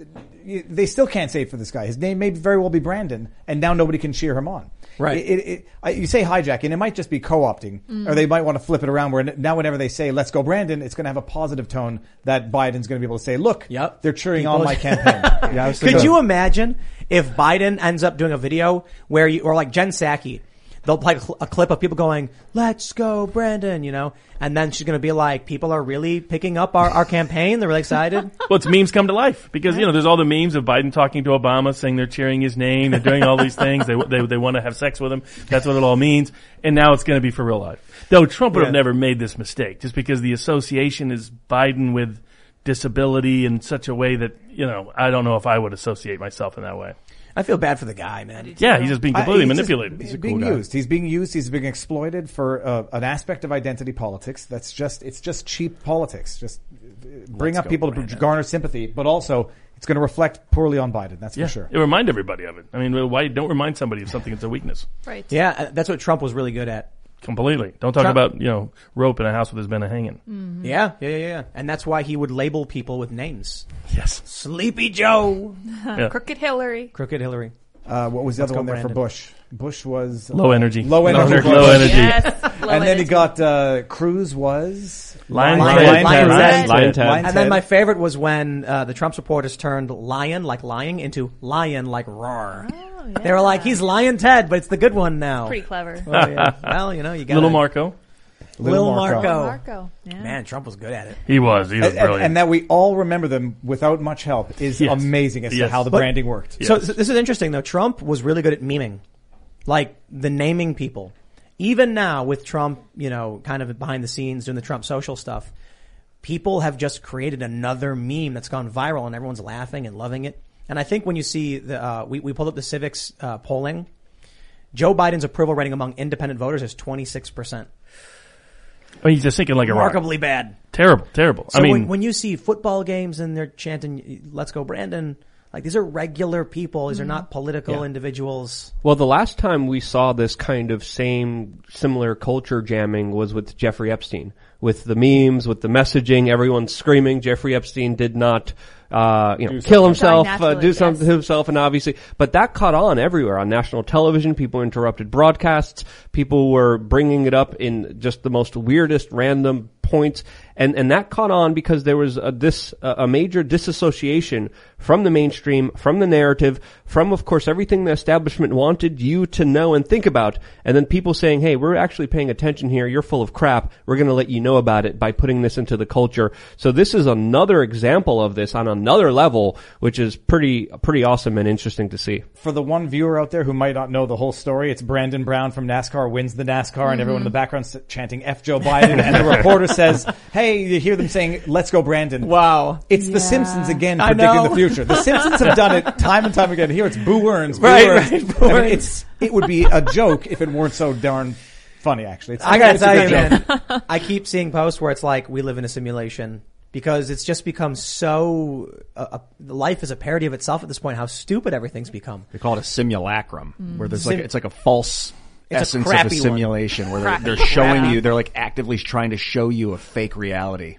you- they still can't say it for this guy. His name may very well be Brandon, and now nobody can cheer him on. Right. It, it, it, I- you say hijacking, it might just be co-opting, or they might want to flip it around where now whenever they say, let's go Brandon, it's going to have a positive tone that Biden's going to be able to say, look, Yep. they're cheering People- on my campaign. Yeah, I was Could thinking- you imagine if Biden ends up doing a video where you, or like Jen Psaki, they'll play a cl- a clip of people going, let's go Brandon, you know, and then she's going to be like, people are really picking up our, our campaign. They're really excited. Well, it's memes come to life because, you know, there's all the memes of Biden talking to Obama saying they're cheering his name. They're doing all these things. They, they, they want to have sex with him. That's what it all means. And now it's going to be for real life. Though Trump would have Yeah. never made this mistake just because the association is Biden with disability in such a way that, you know, I don't know if I would associate myself in that way. I feel bad for the guy, man. Yeah, he's just being completely I- he's just- manipulated. He's, He's a being cool guy. used. He's being used. He's being exploited for uh, an aspect of identity politics. That's just it's just cheap politics. Just uh, bring Let's up go, people Brandon. to garner sympathy, but also it's going to reflect poorly on Biden. That's Yeah, for sure. it remind everybody of it. I mean, why don't remind somebody of something that's a weakness? Right. Yeah, uh, that's what Trump was really good at. Completely. Don't talk Trump- about, you know, rope in a house with his men hanging. Yeah, yeah, yeah, yeah. And that's why he would label people with names. Yes. Sleepy Joe. Yeah. Crooked Hillary. Crooked Hillary. Uh, what was the Let's other go, one there for Brandon. Bush? Bush was Low energy. Low energy. Low, Bush. low energy. Yes. low And then he energy. got uh, Cruz was Lion Lion Ted. Ted. Lion Lion Ted. Ted. Lion Ted. Lion And then Ted. my favorite was when uh, the Trump supporters turned lion, like lying, into lion, like roar. Oh, yeah. They were like, he's Lion Ted, but it's the good one now. Pretty clever. Well, yeah. Well, you know, you got Little Marco. Little Little Marco. Marco. Marco. Yeah. Man, Trump was good at it. He was. He was and, and- brilliant. and that we all remember them without much help is Yes. amazing as to Yes. how the But- branding worked. So Yes. th- this is interesting though. Trump was really good at memeing, like the naming people. Even now with Trump, you know, kind of behind the scenes doing the Trump social stuff, people have just created another meme that's gone viral and everyone's laughing and loving it. And I think when you see the, uh, we, we pulled up the Civics, uh, polling, Joe Biden's approval rating among independent voters is twenty-six percent. I mean, he's just thinking like a rock. Remarkably bad. Terrible, terrible. So I mean, when, when you see football games and they're chanting, let's go Brandon, like these are regular people. These are not political Yeah. individuals. Well, the last time we saw this kind of same similar culture jamming was with Jeffrey Epstein. With the memes, with the messaging, everyone screaming Jeffrey Epstein did not, uh, you know, kill himself, Die uh, naturally, do something yes. to himself, and obviously, but that caught on everywhere on national television. People interrupted broadcasts. People were bringing it up in just the most weirdest random points, and and that caught on because there was a this a major disassociation from the mainstream, from the narrative, from of course everything the establishment wanted you to know and think about, and then people saying, "Hey, we're actually paying attention here. You're full of crap. We're going to let you know about it by putting this into the culture." So this is another example of this on another level, which is pretty pretty awesome and interesting to see. For the one viewer out there who might not know the whole story, it's Brandon Brown from NASCAR wins the NASCAR, and everyone in the background s- chanting F Joe Biden, and the reporter says, "Hey," you hear them saying, "Let's go Brandon." Wow. It's Yeah. The Simpsons again I predicting know. the future. The Simpsons have done it time and time again. Here it's Boo Earns. Boo Right, Earns. right, Boo I mean, Earns. it's it would be a joke if it weren't so darn funny. Actually, it's, I gotta it's a tell you, good joke. man, I keep seeing posts where it's like, we live in a simulation. Because it's just become so, uh, uh, life is a parody of itself at this point, how stupid everything's become. They call it a simulacrum, where there's Sim- like it's like a false It's a essence of a crappy one. simulation, where they're, Crappy. they're showing Crappy. you, they're like actively trying to show you a fake reality.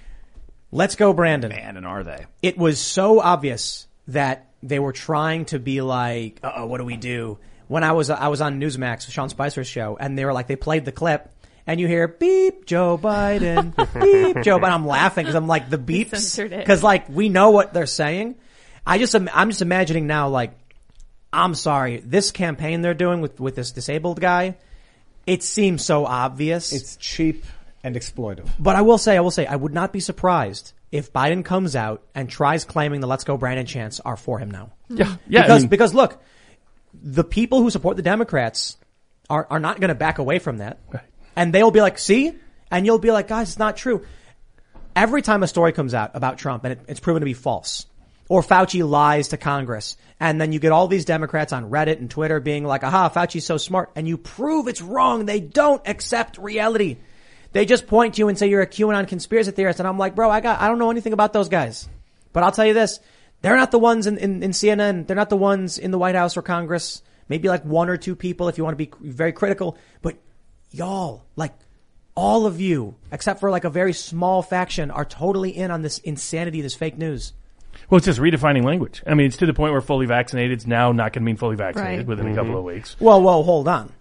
Let's go, Brandon. Man, and are they? It was so obvious that they were trying to be like, uh-oh, what do we do? When I was, I was on Newsmax, Sean Spicer's show, and they were like, they played the clip, and you hear beep Joe Biden, beep Joe Biden. I'm laughing because I'm like the beeps, censored it. because like we know what they're saying. I just, im- I'm just imagining now, like, I'm sorry, this campaign they're doing with with this disabled guy, it seems so obvious. It's cheap and exploitive. But I will say, I will say, I would not be surprised if Biden comes out and tries claiming the "Let's Go Brandon" chants are for him now. yeah, yeah. because I mean, because look, the people who support the Democrats are are not going to back away from that, Right. and they'll be like, "See," and you'll be like, "Guys, it's not true." Every time a story comes out about Trump and it, it's proven to be false, or Fauci lies to Congress, and then you get all these Democrats on Reddit and Twitter being like, "Aha, Fauci's so smart," and you prove it's wrong. They don't accept reality. They just point to you and say you're a QAnon conspiracy theorist, and I'm like, bro, I got, I don't know anything about those guys, but I'll tell you this: they're not the ones in, in, in C N N. They're not the ones in the White House or Congress. Maybe like one or two people if you want to be very critical, but y'all, like all of you, except for like a very small faction, are totally in on this insanity, this fake news. Well, it's just redefining language. I mean, it's to the point where fully vaccinated is now not going to mean fully vaccinated Right. within Mm-hmm. a couple of weeks. Well, well, hold on.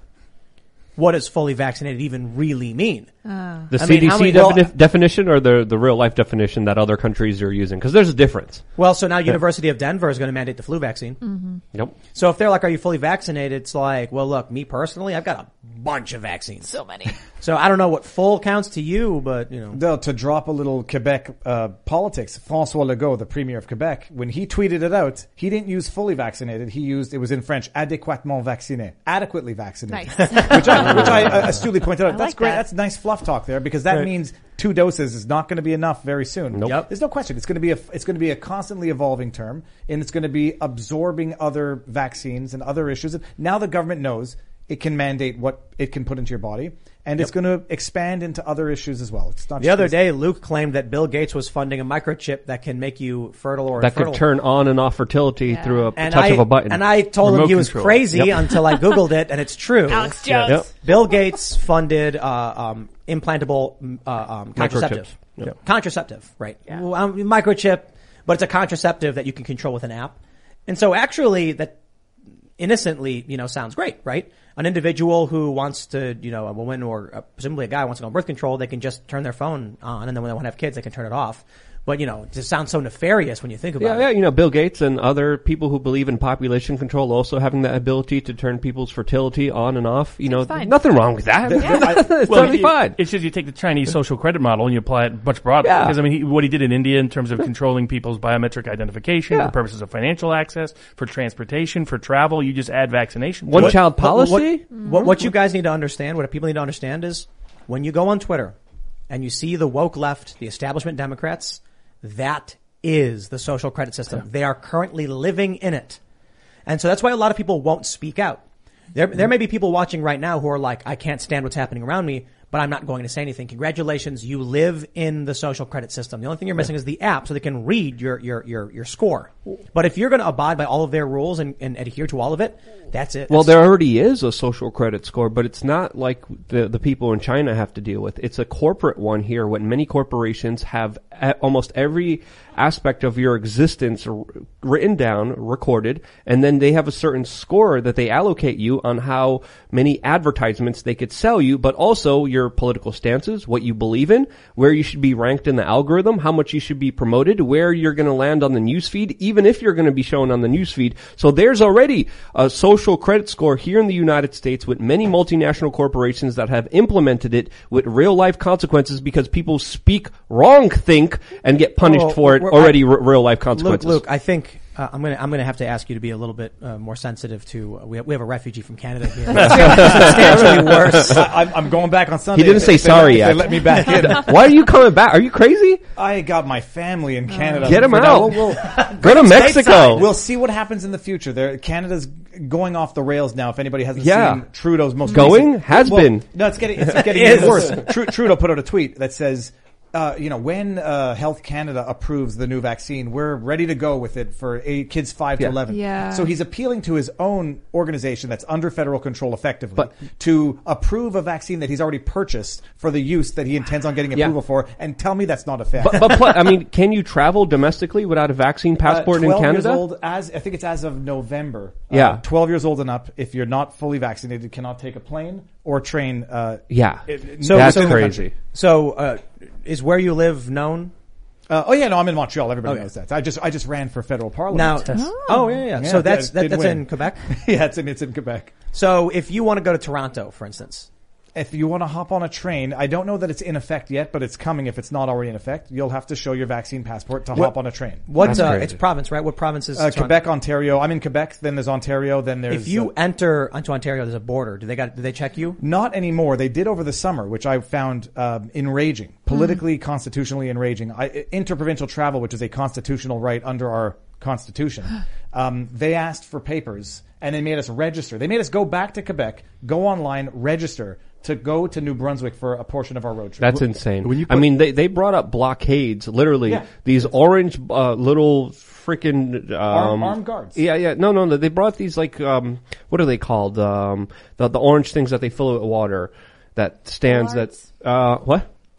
What does fully vaccinated even really mean? The I C mean, D how C many- well, defini- definition or the the real life definition that other countries are using? Because there's a difference. Well, so now University of Denver is going to mandate the flu vaccine. Yep. So if they're like, are you fully vaccinated? It's like, well, look, me personally, I've got a bunch of vaccines. So many. So I don't know what full counts to you, but, you know. Though, to drop a little Quebec uh, politics, François Legault, the premier of Quebec, when he tweeted it out, he didn't use fully vaccinated. He used, it was in French, adéquatement vacciné, adequately vaccinated. Nice. which I, which I uh, astutely pointed out. I That's like great. that. That's nice fluff talk there, because that Right. means two doses is not going to be enough very soon. Nope. Yep. There's no question. It's going to be a, it's going to be a constantly evolving term, and it's going to be absorbing other vaccines and other issues. Now the government knows it can mandate what it can put into your body, and it's going to expand into other issues as well. It's not The just other these- day, Luke claimed that Bill Gates was funding a microchip that can make you fertile or That infertile. could turn on and off fertility Yeah. through a and touch I, of a button. And I told him Remote he was control. crazy Yep. until I Googled it, and it's true. Alex Jones. Yep. Bill Gates funded uh, um, implantable uh, um, contraceptive. Microchips. Yep. Contraceptive, right? Well, um, microchip, but it's a contraceptive that you can control with an app. And so actually that innocently, you know, sounds great, right? An individual who wants to, you know, a woman or uh, presumably a guy wants to go on birth control, they can just turn their phone on, and then when they want to have kids, they can turn it off. But, you know, it just sounds so nefarious when you think about Yeah, it. yeah, you know, Bill Gates and other people who believe in population control also having the ability to turn people's fertility on and off. You know, fine. nothing wrong with that. it's Well, totally it- fine. It's just you take the Chinese social credit model and you apply it much broader. Yeah. Because I mean, he, what he did in India in terms of controlling people's biometric identification Yeah. for purposes of financial access, for transportation, for travel, you just add vaccination. to One it. child What- policy? What, what you guys need to understand, what people need to understand is when you go on Twitter and you see the woke left, the establishment Democrats, that is the social credit system. They are currently living in it. And so that's why a lot of people won't speak out. There, there may be people watching right now who are like, I can't stand what's happening around me, but I'm not going to say anything. Congratulations, you live in the social credit system. The only thing you're missing is the app so they can read your, your, your, your score. But if you're going to abide by all of their rules and, and adhere to all of it, that's it. Well, That's- there already is a social credit score, but it's not like the the people in China have to deal with. It's a corporate one here when many corporations have a- almost every aspect of your existence r- written down, recorded, and then they have a certain score that they allocate you on how many advertisements they could sell you, but also your political stances, what you believe in, where you should be ranked in the algorithm, how much you should be promoted, where you're going to land on the newsfeed, even if you're going to be shown on the newsfeed. So there's already a social credit score here in the United States with many multinational corporations that have implemented it with real life consequences because people speak wrong, think, and get punished Oh, for it we're- already r- real life Luke, consequences. Luke, I think uh, I'm going to I'm going to have to ask you to be a little bit uh, more sensitive to. Uh, we have, we have a refugee from Canada here. Substantially worse. I, I'm, I'm going back on Sunday. He didn't If say they- sorry if yet. They let me back in. Why are you coming back? Are you crazy? I got my family in Canada. Get 'em For now, out. We'll, we'll, Go to Mexico. we'll see what happens in the future. There, Canada's going off the rails now. If anybody hasn't Yeah. seen Trudeau's most Going? recent- Has Well, been. No, it's getting it's getting Is. even worse. Tru- Trudeau put out a tweet that says, uh, you know, when uh, Health Canada approves the new vaccine, we're ready to go with it for eight, kids five Yeah. to eleven. Yeah. So he's appealing to his own organization that's under federal control, effectively, But- to approve a vaccine that he's already purchased for the use that he intends on getting Yeah. approval for, and tell me that's not a fact. But, but pl- I mean, can you travel domestically without a vaccine passport Uh, in twelve Canada? years old, as I think it's as of November. Uh, Yeah. twelve years old and up. If you're not fully vaccinated, cannot take a plane or train. Uh, Yeah. it- So- That's so- crazy. So, uh, is where you live known? uh, oh yeah, no, I'm in Montreal. Everybody Okay. knows that. I just I just ran for federal parliament. Now, oh yeah, yeah. Yeah, So that's yeah, that, did that's win. in Quebec. yeah, it's in it's in Quebec. So if you want to go to Toronto, for instance, If you want to hop on a train, I don't know that it's in effect yet, but it's coming. If it's not already in effect, you'll have to show your vaccine passport to hop on a train. what That's uh, crazy. it's province, right? What province is Uh, Toronto? Quebec, Ontario. I'm in Quebec. Then there's Ontario. Then there's If you uh, enter onto Ontario, there's a border. Do they got? Do they check you? Not anymore. They did over the summer, which I found um, enraging, politically, constitutionally enraging. I, interprovincial travel, which is a constitutional right under our constitution, um, they asked for papers and they made us register. They made us go back to Quebec, go online, register to go to New Brunswick for a portion of our road trip. That's insane. when you I put- mean, they, they brought up blockades, literally. Yeah. These orange, uh, little freaking, um, Arm- armed guards. Yeah, yeah. No, no, no. They brought these, like, um, what are they called? Um, the, the orange things that they fill with water that stands Bollards? that, uh, what?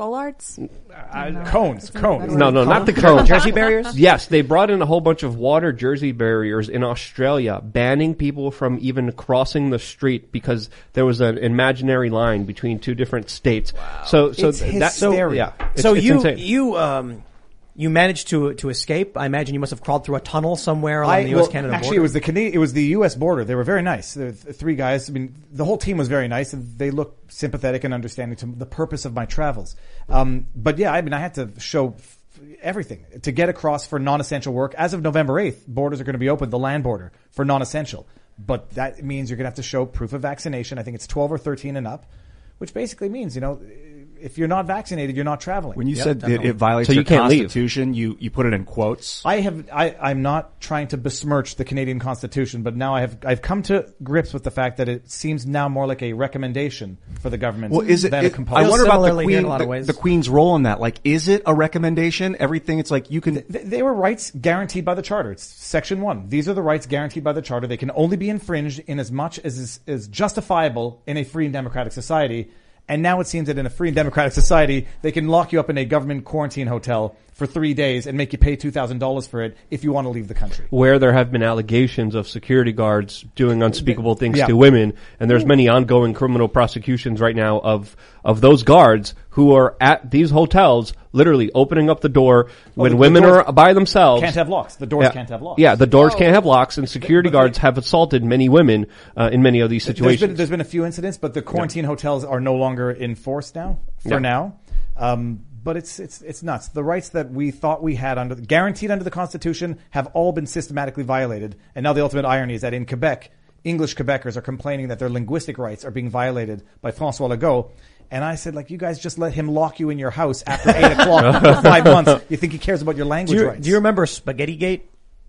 Bollards? Cones, cones. No, no, not the cones. Jersey barriers? Yes, they brought in a whole bunch of water jersey barriers in Australia, banning people from even crossing the street because there was an imaginary line between two different states. Wow. So, so It's th- that, so, hysteria. yeah, it's, So it's you insane. you um you managed to to escape. I imagine you must have crawled through a tunnel somewhere along the U S Canada actually, border. it was the Canadian, it was the U S border. They were very nice. The th- three guys. I mean, the whole team was very nice, and they looked sympathetic and understanding to the purpose of my travels. Um, but yeah, I mean, I had to show f- everything to get across for non-essential work. As of November eighth, borders are going to be open, the land border for non-essential. But that means you're going to have to show proof of vaccination. I think it's twelve or thirteen and up, which basically means, you know, if you're not vaccinated, you're not traveling. When you Yep, said that definitely. it violates So you your can't leave. constitution, you, you put it in quotes. I have, I, I'm not trying to besmirch the Canadian Constitution, but now I have, I've come to grips with the fact that it seems now more like a recommendation for the government Well, is it? than it a compulsion. I wonder about the Similarly here in queen, a lot of the, ways. the queen's role in that. Like, is it a recommendation? Everything. It's like you can. Th- They were rights guaranteed by the Charter. It's Section one. These are the rights guaranteed by the Charter. They can only be infringed in as much as is, is justifiable in a free and democratic society. And now it seems that in a free and democratic society, they can lock you up in a government quarantine hotel for three days and make you pay two thousand dollars for it if you want to leave the country. Where there have been allegations of security guards doing unspeakable things Yeah. to women, and there's many ongoing criminal prosecutions right now of of those guards who are at these hotels, literally opening up the door when the- the women doors are by themselves. Can't have locks. The doors yeah, can't have locks. Yeah, the doors Oh. can't have locks, and security But- but guards have assaulted many women uh, in many of these There's situations. been, there's been a few incidents, but the quarantine hotels are no longer in force now, for Yeah. now. Um, but it's, it's, it's nuts. The rights that we thought we had under, guaranteed under the Constitution have all been systematically violated. And now the ultimate irony is that in Quebec, English Quebecers are complaining that their linguistic rights are being violated by François Legault. And I said, like, you guys just let him lock you in your house after eight o'clock for five months. You think he cares about your do language you, rights? do you remember Spaghetti Gate?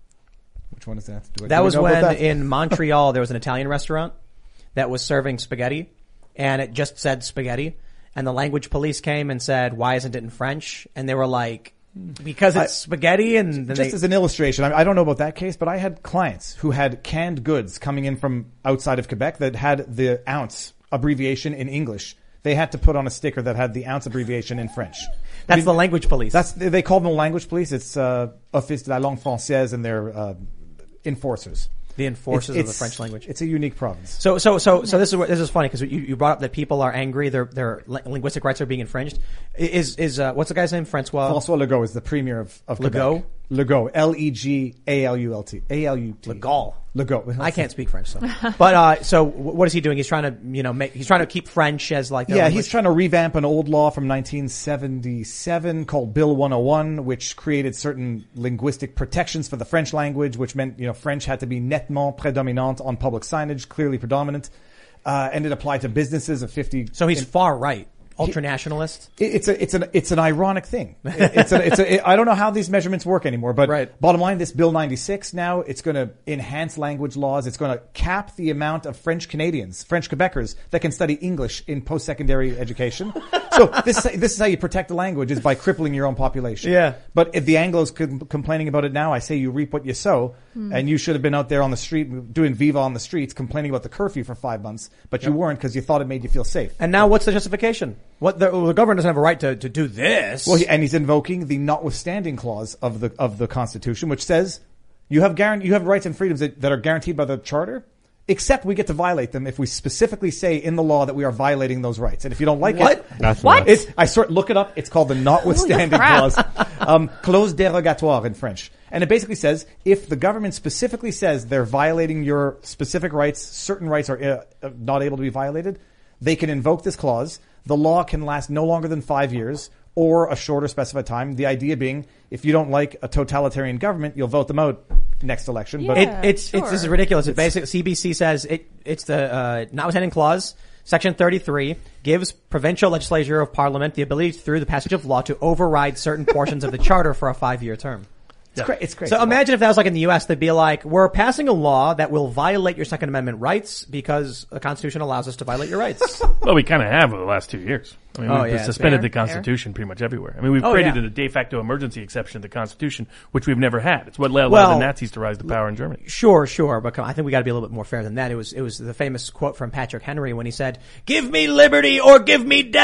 Which one is that? Do I- do That we was know about when that? in Montreal there was an Italian restaurant that was serving spaghetti, and it just said spaghetti. And the language police came and said, "Why isn't it in French?" And they were like, "Because it's spaghetti." And then Just they, as an illustration, I, I don't know about that case, but I had clients who had canned goods coming in from outside of Quebec that had the ounce abbreviation in English. They had to put on a sticker that had the ounce abbreviation in French. that's the language police. That's they call them the language police. It's uh, Office de la Langue Française, and they're uh, enforcers. the enforcers It's- of the it's- French language. It's a unique province. So, so, so, so this is what, this is funny because you, you brought up that people are angry. Their their li- linguistic rights are being infringed. Is is uh, what's the guy's name? Francois. François Legault is the premier of, of Quebec. Legault? Legault. L E G A L U L T. A L U T. Legault. Legault. I can't speak French, so. But uh, so wh- what is he doing? He's trying to, you know, make. He's trying to keep French as like. their Yeah, language. he's trying to revamp an old law from nineteen seventy-seven called Bill one oh one, which created certain linguistic protections for the French language, which meant, you know, French had to be nettement prédominant on public signage, clearly predominant, uh, and it applied to businesses of fifty. So he's in- far right, ultranationalist. It- It's a it's an it's an ironic thing. It- It's a, it's a, I don't know how these measurements work anymore, but Right. bottom line, this Bill ninety-six now, it's going to enhance language laws. It's going to cap the amount of French Canadians, French Quebecers that can study English in post-secondary education. So this this is how you protect the language, is by crippling your own population. Yeah. But if the Anglos com- complaining about it now, I say you reap what you sow, and you should have been out there on the street doing Viva on the streets, complaining about the curfew for five months, but you weren't because you thought it made you feel safe. And now what's the justification? What the, well, the government doesn't have a right to, to do this. Well, he, and he's invoking the notwithstanding clause of the of the Constitution, which says you have guaran- you have rights and freedoms that, that are guaranteed by the Charter, except we get to violate them if we specifically say in the law that we are violating those rights. And if you don't like What? it, That's What? nuts. it's I sort look it up. It's called the notwithstanding crap. clause, um, clause dérogatoire in French, and it basically says if the government specifically says they're violating your specific rights, certain rights are uh, not able to be violated, they can invoke this clause. The law can last no longer than five years or a shorter specified time. The idea being, if you don't like a totalitarian government, you'll vote them out next election. But It, Yeah, it's sure. it's this is ridiculous. It basically C B C says it it's the uh, notwithstanding clause. Section thirty-three gives provincial legislature of parliament the ability through the passage of law to override certain portions of the charter for a five-year term. it's great. It's great. So imagine if that was like in the U S, they'd be like, we're passing a law that will violate your Second Amendment rights because the Constitution allows us to violate your rights. Well, we kind of have over the last two years. I mean, Oh, we've yeah, suspended fair, the Constitution pretty much everywhere. I mean, we've Oh, created yeah. a de facto emergency exception to the Constitution, which we've never had. It's what allowed Well, the Nazis to rise to power in Germany. Sure, sure, but come- I think we got to be a little bit more fair than that. It was it was the famous quote from Patrick Henry when he said, "Give me liberty or give me death."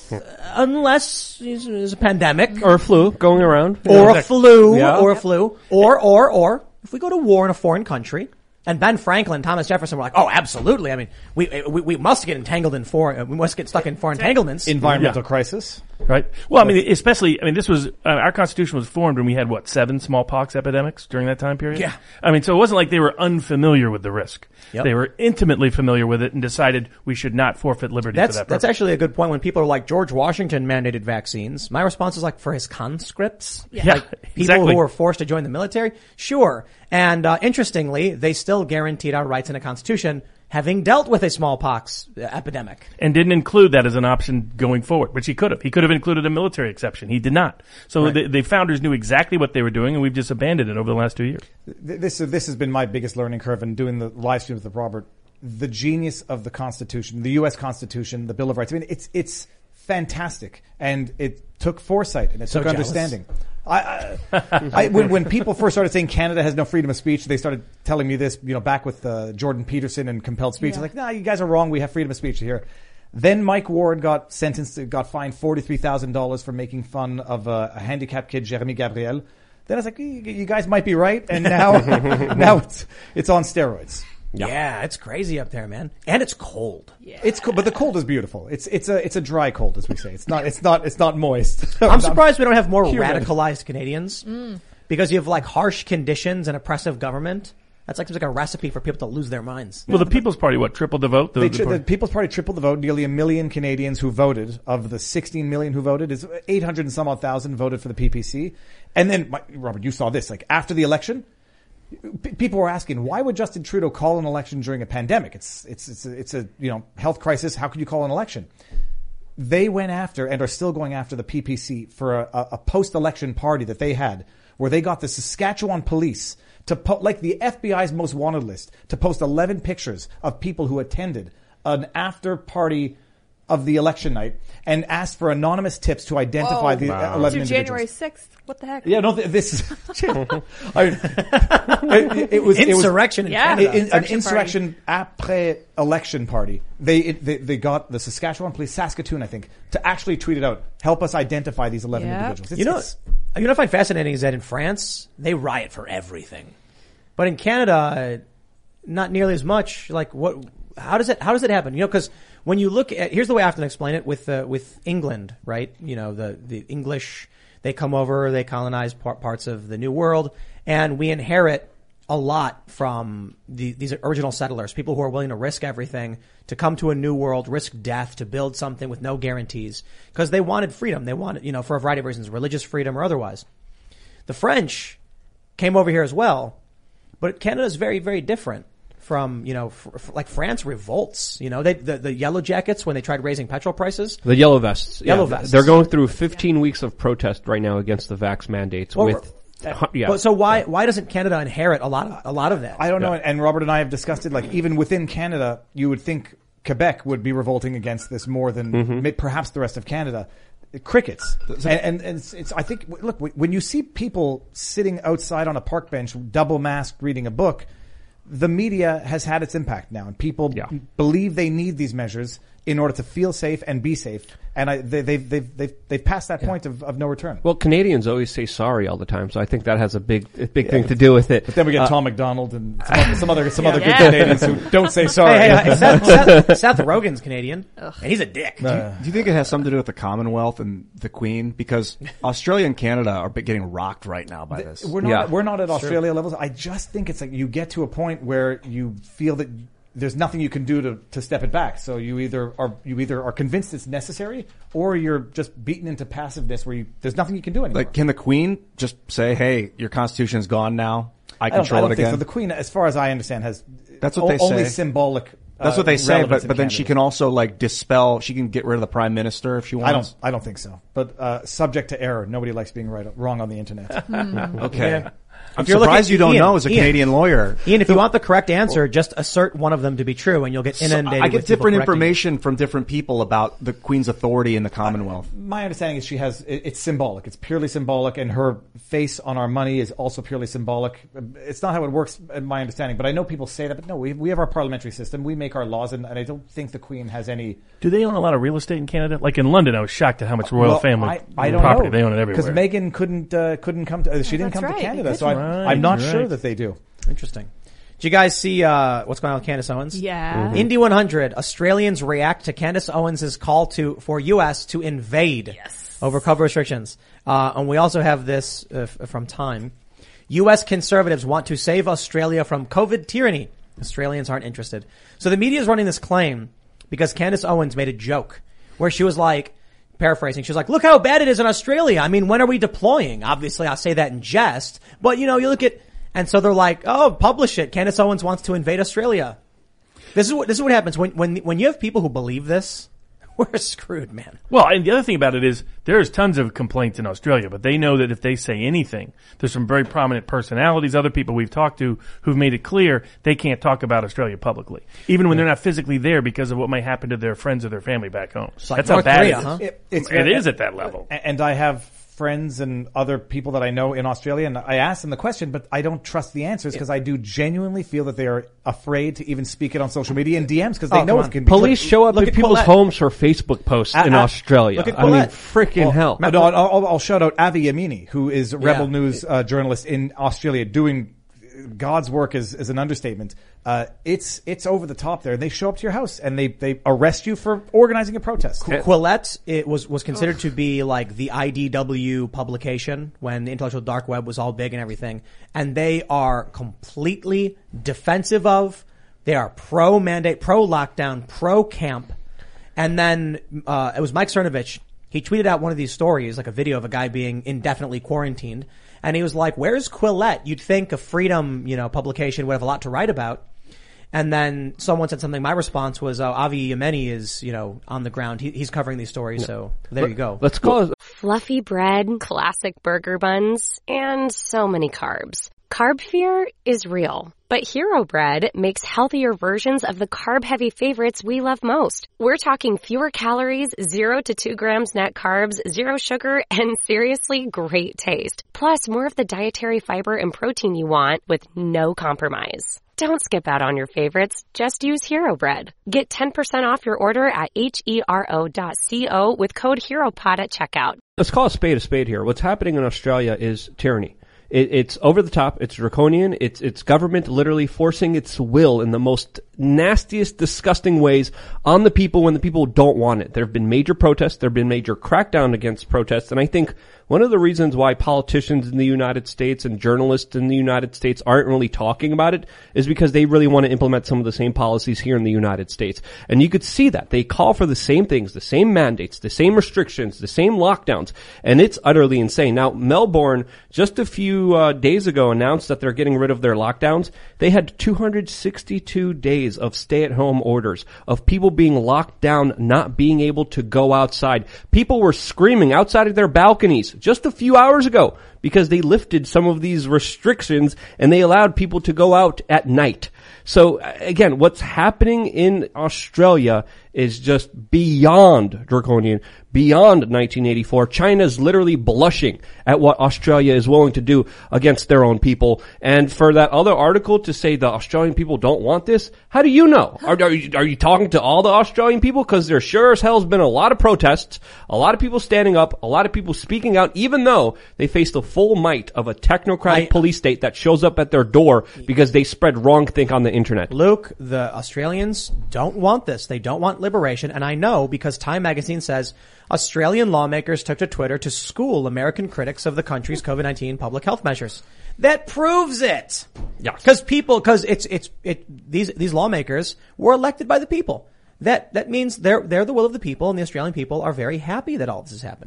unless there's a pandemic Or a flu going around. or a flu, Yeah. or a flu, or, or, or, if we go to war in a foreign country, and Ben Franklin, Thomas Jefferson were like, oh, absolutely. I mean, we, we, we must get entangled in foreign, we must get stuck in foreign entanglements. Environmental Yeah. crisis. Right. Well, I mean, especially, I mean, this was, uh, our Constitution was formed when we had, what, seven smallpox epidemics during that time period? Yeah. I mean, so it wasn't like they were unfamiliar with the risk. Yep. They were intimately familiar with it and decided we should not forfeit liberty That's, for that that's purpose. actually a good point. When people are like, George Washington mandated vaccines, my response is like, for his conscripts? Yeah, People exactly. who were forced to join the military? Sure. And, uh, interestingly, they still guaranteed our rights in the Constitution, having dealt with a smallpox epidemic. And didn't include that as an option going forward, which he could have. He could have included a military exception. He did not. So Right. the, the founders knew exactly what they were doing, and we've just abandoned it over the last two years. Th- This this has been my biggest learning curve in doing the live stream with Robert. The genius of the Constitution, the U S Constitution, the Bill of Rights. I mean, it's it's fantastic, and it took foresight and it So took jealous. understanding. I, I, I when when people first started saying Canada has no freedom of speech, they started telling me this. You know, back with uh, Jordan Peterson and compelled speech. Yeah. I was like, nah, you guys are wrong. We have freedom of speech here. Then Mike Ward got sentenced, got fined forty-three thousand dollars for making fun of a, a handicapped kid, Jeremy Gabriel. Then I was like, you, you guys might be right, and now now it's it's on steroids. Yeah. It's crazy up there, man. And it's cold. It's cool, but the cold is beautiful. It's it's a it's a dry cold, as we say. It's not it's not it's not moist. I'm surprised we don't have more Humid. radicalized Canadians. Because you have like harsh conditions and oppressive government. That's like, like a recipe for people to lose their minds. Well, the People's Party, what, tripled the vote? The, They, the tri- the party- People's Party tripled the vote. Nearly a million Canadians who voted. Of the sixteen million who voted, is eight hundred and some odd thousand voted for the P P C. And then, my, Robert, you saw this. Like after the election, p- people were asking, why would Justin Trudeau call an election during a pandemic? It's it's it's a, it's a you know health crisis. How could you call an election? They went after and are still going after the P P C for a, a, a post-election party that they had, where they got the Saskatchewan police to po- like the F B I's most wanted list to post eleven pictures of people who attended an after party of the election night and asked for anonymous tips to identify Whoa. the Wow. eleven To individuals. January sixth. What the heck? Yeah, no, th- this is I, it, it was it was- Insurrection in Yeah. Canada. in- an Insurrection insurrection après election party. They, it, they they got the Saskatchewan police, Saskatoon, I think, to actually tweet it out. Help us identify these eleven Yeah. individuals. It's, You know, it's- you know what I find fascinating is that in France, they riot for everything. But in Canada, not nearly as much. Like what, how does it, how does it happen? You know, cause when you look at, here's the way I often explain it with, uh, with England, right? You know, the, the English, they come over, they colonize par- parts of the New World, and we inherit a lot from the, these original settlers, people who are willing to risk everything to come to a new world, risk death, to build something with no guarantees, because they wanted freedom. They wanted, you know, for a variety of reasons, religious freedom or otherwise. The French came over here as well, but Canada is very, very different from, you know, f- f- like France revolts. You know, they, the, the Yellow Jackets, when they tried raising petrol prices. The Yellow Vests. Yellow yeah, Vests. They're going through fifteen weeks of protest right now against the vax mandates Well, with, yeah. But so why, why doesn't Canada inherit a lot of, a lot of that? I don't know. And Robert and I have discussed it. Like even within Canada, you would think Quebec would be revolting against this more than Mm-hmm. may- perhaps the rest of Canada. Crickets. And, and, and it's, it's, I think, look, when you see people sitting outside on a park bench, double masked, reading a book, the media has had its impact now, and people Yeah. b- believe they need these measures in order to feel safe and be safe. And I, they, they've, they've, they've, they've passed that point of, of no return. Well, Canadians always say sorry all the time, so I think that has a big, a big thing to do with it. But then we get Uh, Tom McDonald and some other, some other, some other good Yeah. Canadians who don't say sorry. Hey, hey, hey, Seth, Seth, Seth Rogen's Canadian, and he's a dick. Do you think it has something to do with the Commonwealth and the Queen? Because Australia and Canada are getting rocked right now by this. We're not, Yeah. we're not at Australia levels. I just think it's like you get to a point where you feel that there's nothing you can do to, to step it back. So you either are, you either are convinced it's necessary or you're just beaten into passiveness where you, there's nothing you can do anymore. Like, can the Queen just say, "Hey, your Constitution's gone now. I I don't, I control don't it think again"? so. The Queen, as far as I understand, has That's what they o- only say. symbolic. That's uh, what they say, relevance but in but then she Canada. can also like dispel. She can get rid of the prime minister if she wants. I don't. I don't think so. But uh, subject to error. Nobody likes being right, wrong on the internet. Okay. Yeah. I'm you're surprised looking- you don't Ian, know as a Ian. Canadian lawyer. Ian, if you want the correct answer, just assert one of them to be true, and you'll get So inundated. I get with people different correcting you. information from different people about the Queen's authority in the Commonwealth. My understanding is she has, it- it's symbolic. It's purely symbolic, and her face on our money is also purely symbolic. It's not how it works, in my understanding, but I know people say that, but no, we, we have our parliamentary system. We make our laws, and, and I don't think the Queen has any... Do they own a lot of real estate in Canada? Like in London, I was shocked at how much royal Well, family I, I don't property know. they own it everywhere. Because Meghan couldn't, uh, couldn't come to, uh, she didn't that's come right, to Canada, they so I, couldn't. I'm not Right, sure right. that they do. Interesting. Did you guys see uh, what's going on with Candace Owens? Yeah. Indy one hundred, Australians react to Candace Owens' call to for U S to invade Yes. over COVID restrictions. Uh, and we also have this uh, f- from Time. U S conservatives want to save Australia from COVID tyranny. Australians aren't interested. So the media is running this claim because Candace Owens made a joke where she was like, paraphrasing, she was like, look how bad it is in Australia. I mean, when are we deploying? Obviously, I say that in jest, but you know, you look at, and so they're like, oh, publish it. Candace Owens wants to invade Australia. This is what, this is what happens when, when, when you have people who believe this, we're screwed, man. Well, and the other thing about it is there's tons of complaints in Australia, but they know that if they say anything, there's some very prominent personalities, other people we've talked to who've made it clear they can't talk about Australia publicly, even when they're not physically there because of what might happen to their friends or their family back home. like That's how North bad Korea, it is. huh? It, it's, It is at that level. And I have friends and other people that I know in Australia, and I asked them the question, but I don't trust the answers because I do genuinely feel that they are afraid to even speak it on social media and D Ms because they Oh, know come it on. can be Police show up Look at at people's Colette. homes for Facebook posts Uh, in uh, Australia. look at I mean, Colette. freaking Well, hell. No, I'll, I'll shout out Avi Yamini, who is a Rebel Yeah. News uh, journalist in Australia, doing God's work is, is an understatement. Uh, it's it's over the top there. They show up to your house and they, they arrest you for organizing a protest. Quillette, it was, was considered to be like the I D W publication when the intellectual dark web was all big and everything. And they are completely defensive of, they are pro mandate, pro lockdown, pro camp. And then, uh, it was Mike Cernovich. He tweeted out one of these stories, like a video of a guy being indefinitely quarantined. And he was like, where's Quillette? You'd think a freedom, you know, publication would have a lot to write about. And then someone said something. My response was, oh, Avi Yemeni is, you know, on the ground. He, he's covering these stories. So there you go. Let's call it. Fluffy bread, classic burger buns, and so many carbs. Carb fear is real, but Hero Bread makes healthier versions of the carb-heavy favorites we love most. We're talking fewer calories, zero to two grams net carbs, zero sugar, and seriously great taste. Plus, more of the dietary fiber and protein you want with no compromise. Don't skip out on your favorites. Just use Hero Bread. Get ten percent off your order at hero dot co with code HeroPod at checkout. Let's call a spade a spade here. What's happening in Australia is tyranny. It, it's over the top. It's draconian. It's it's government literally forcing its will in the most nastiest, disgusting ways on the people when the people don't want it. There have been major protests. There have been major crackdown against protests. And I think one of the reasons why politicians in the United States and journalists in the United States aren't really talking about it is because they really want to implement some of the same policies here in the United States. And you could see that. They call for the same things, the same mandates, the same restrictions, the same lockdowns. And it's utterly insane. Now, Melbourne, just a few uh, days ago, announced that they're getting rid of their lockdowns. They had two hundred sixty-two days of stay-at-home orders, of people being locked down, not being able to go outside. People were screaming outside of their balconies just a few hours ago because they lifted some of these restrictions and they allowed people to go out at night. So again, what's happening in Australia is just beyond draconian, beyond nineteen eighty-four. China's literally blushing at what Australia is willing to do against their own people. And for that other article to say the Australian people don't want this, how do you know? Are, are, you, are you talking to all the Australian people? Because there sure as hell has been a lot of protests, a lot of people standing up, a lot of people speaking out, even though they face the full might of a technocratic I- police state that shows up at their door because they spread wrong think on the internet. Luke, the Australians don't want this. They don't want liberation. And I know because Time magazine says Australian lawmakers took to Twitter to school American critics of the country's COVID nineteen public health measures. That proves it. Yeah. Cause people, cause it's, it's, it, these, these lawmakers were elected by the people. That, that means they're, they're the will of the people, and the Australian people are very happy that all this is happening.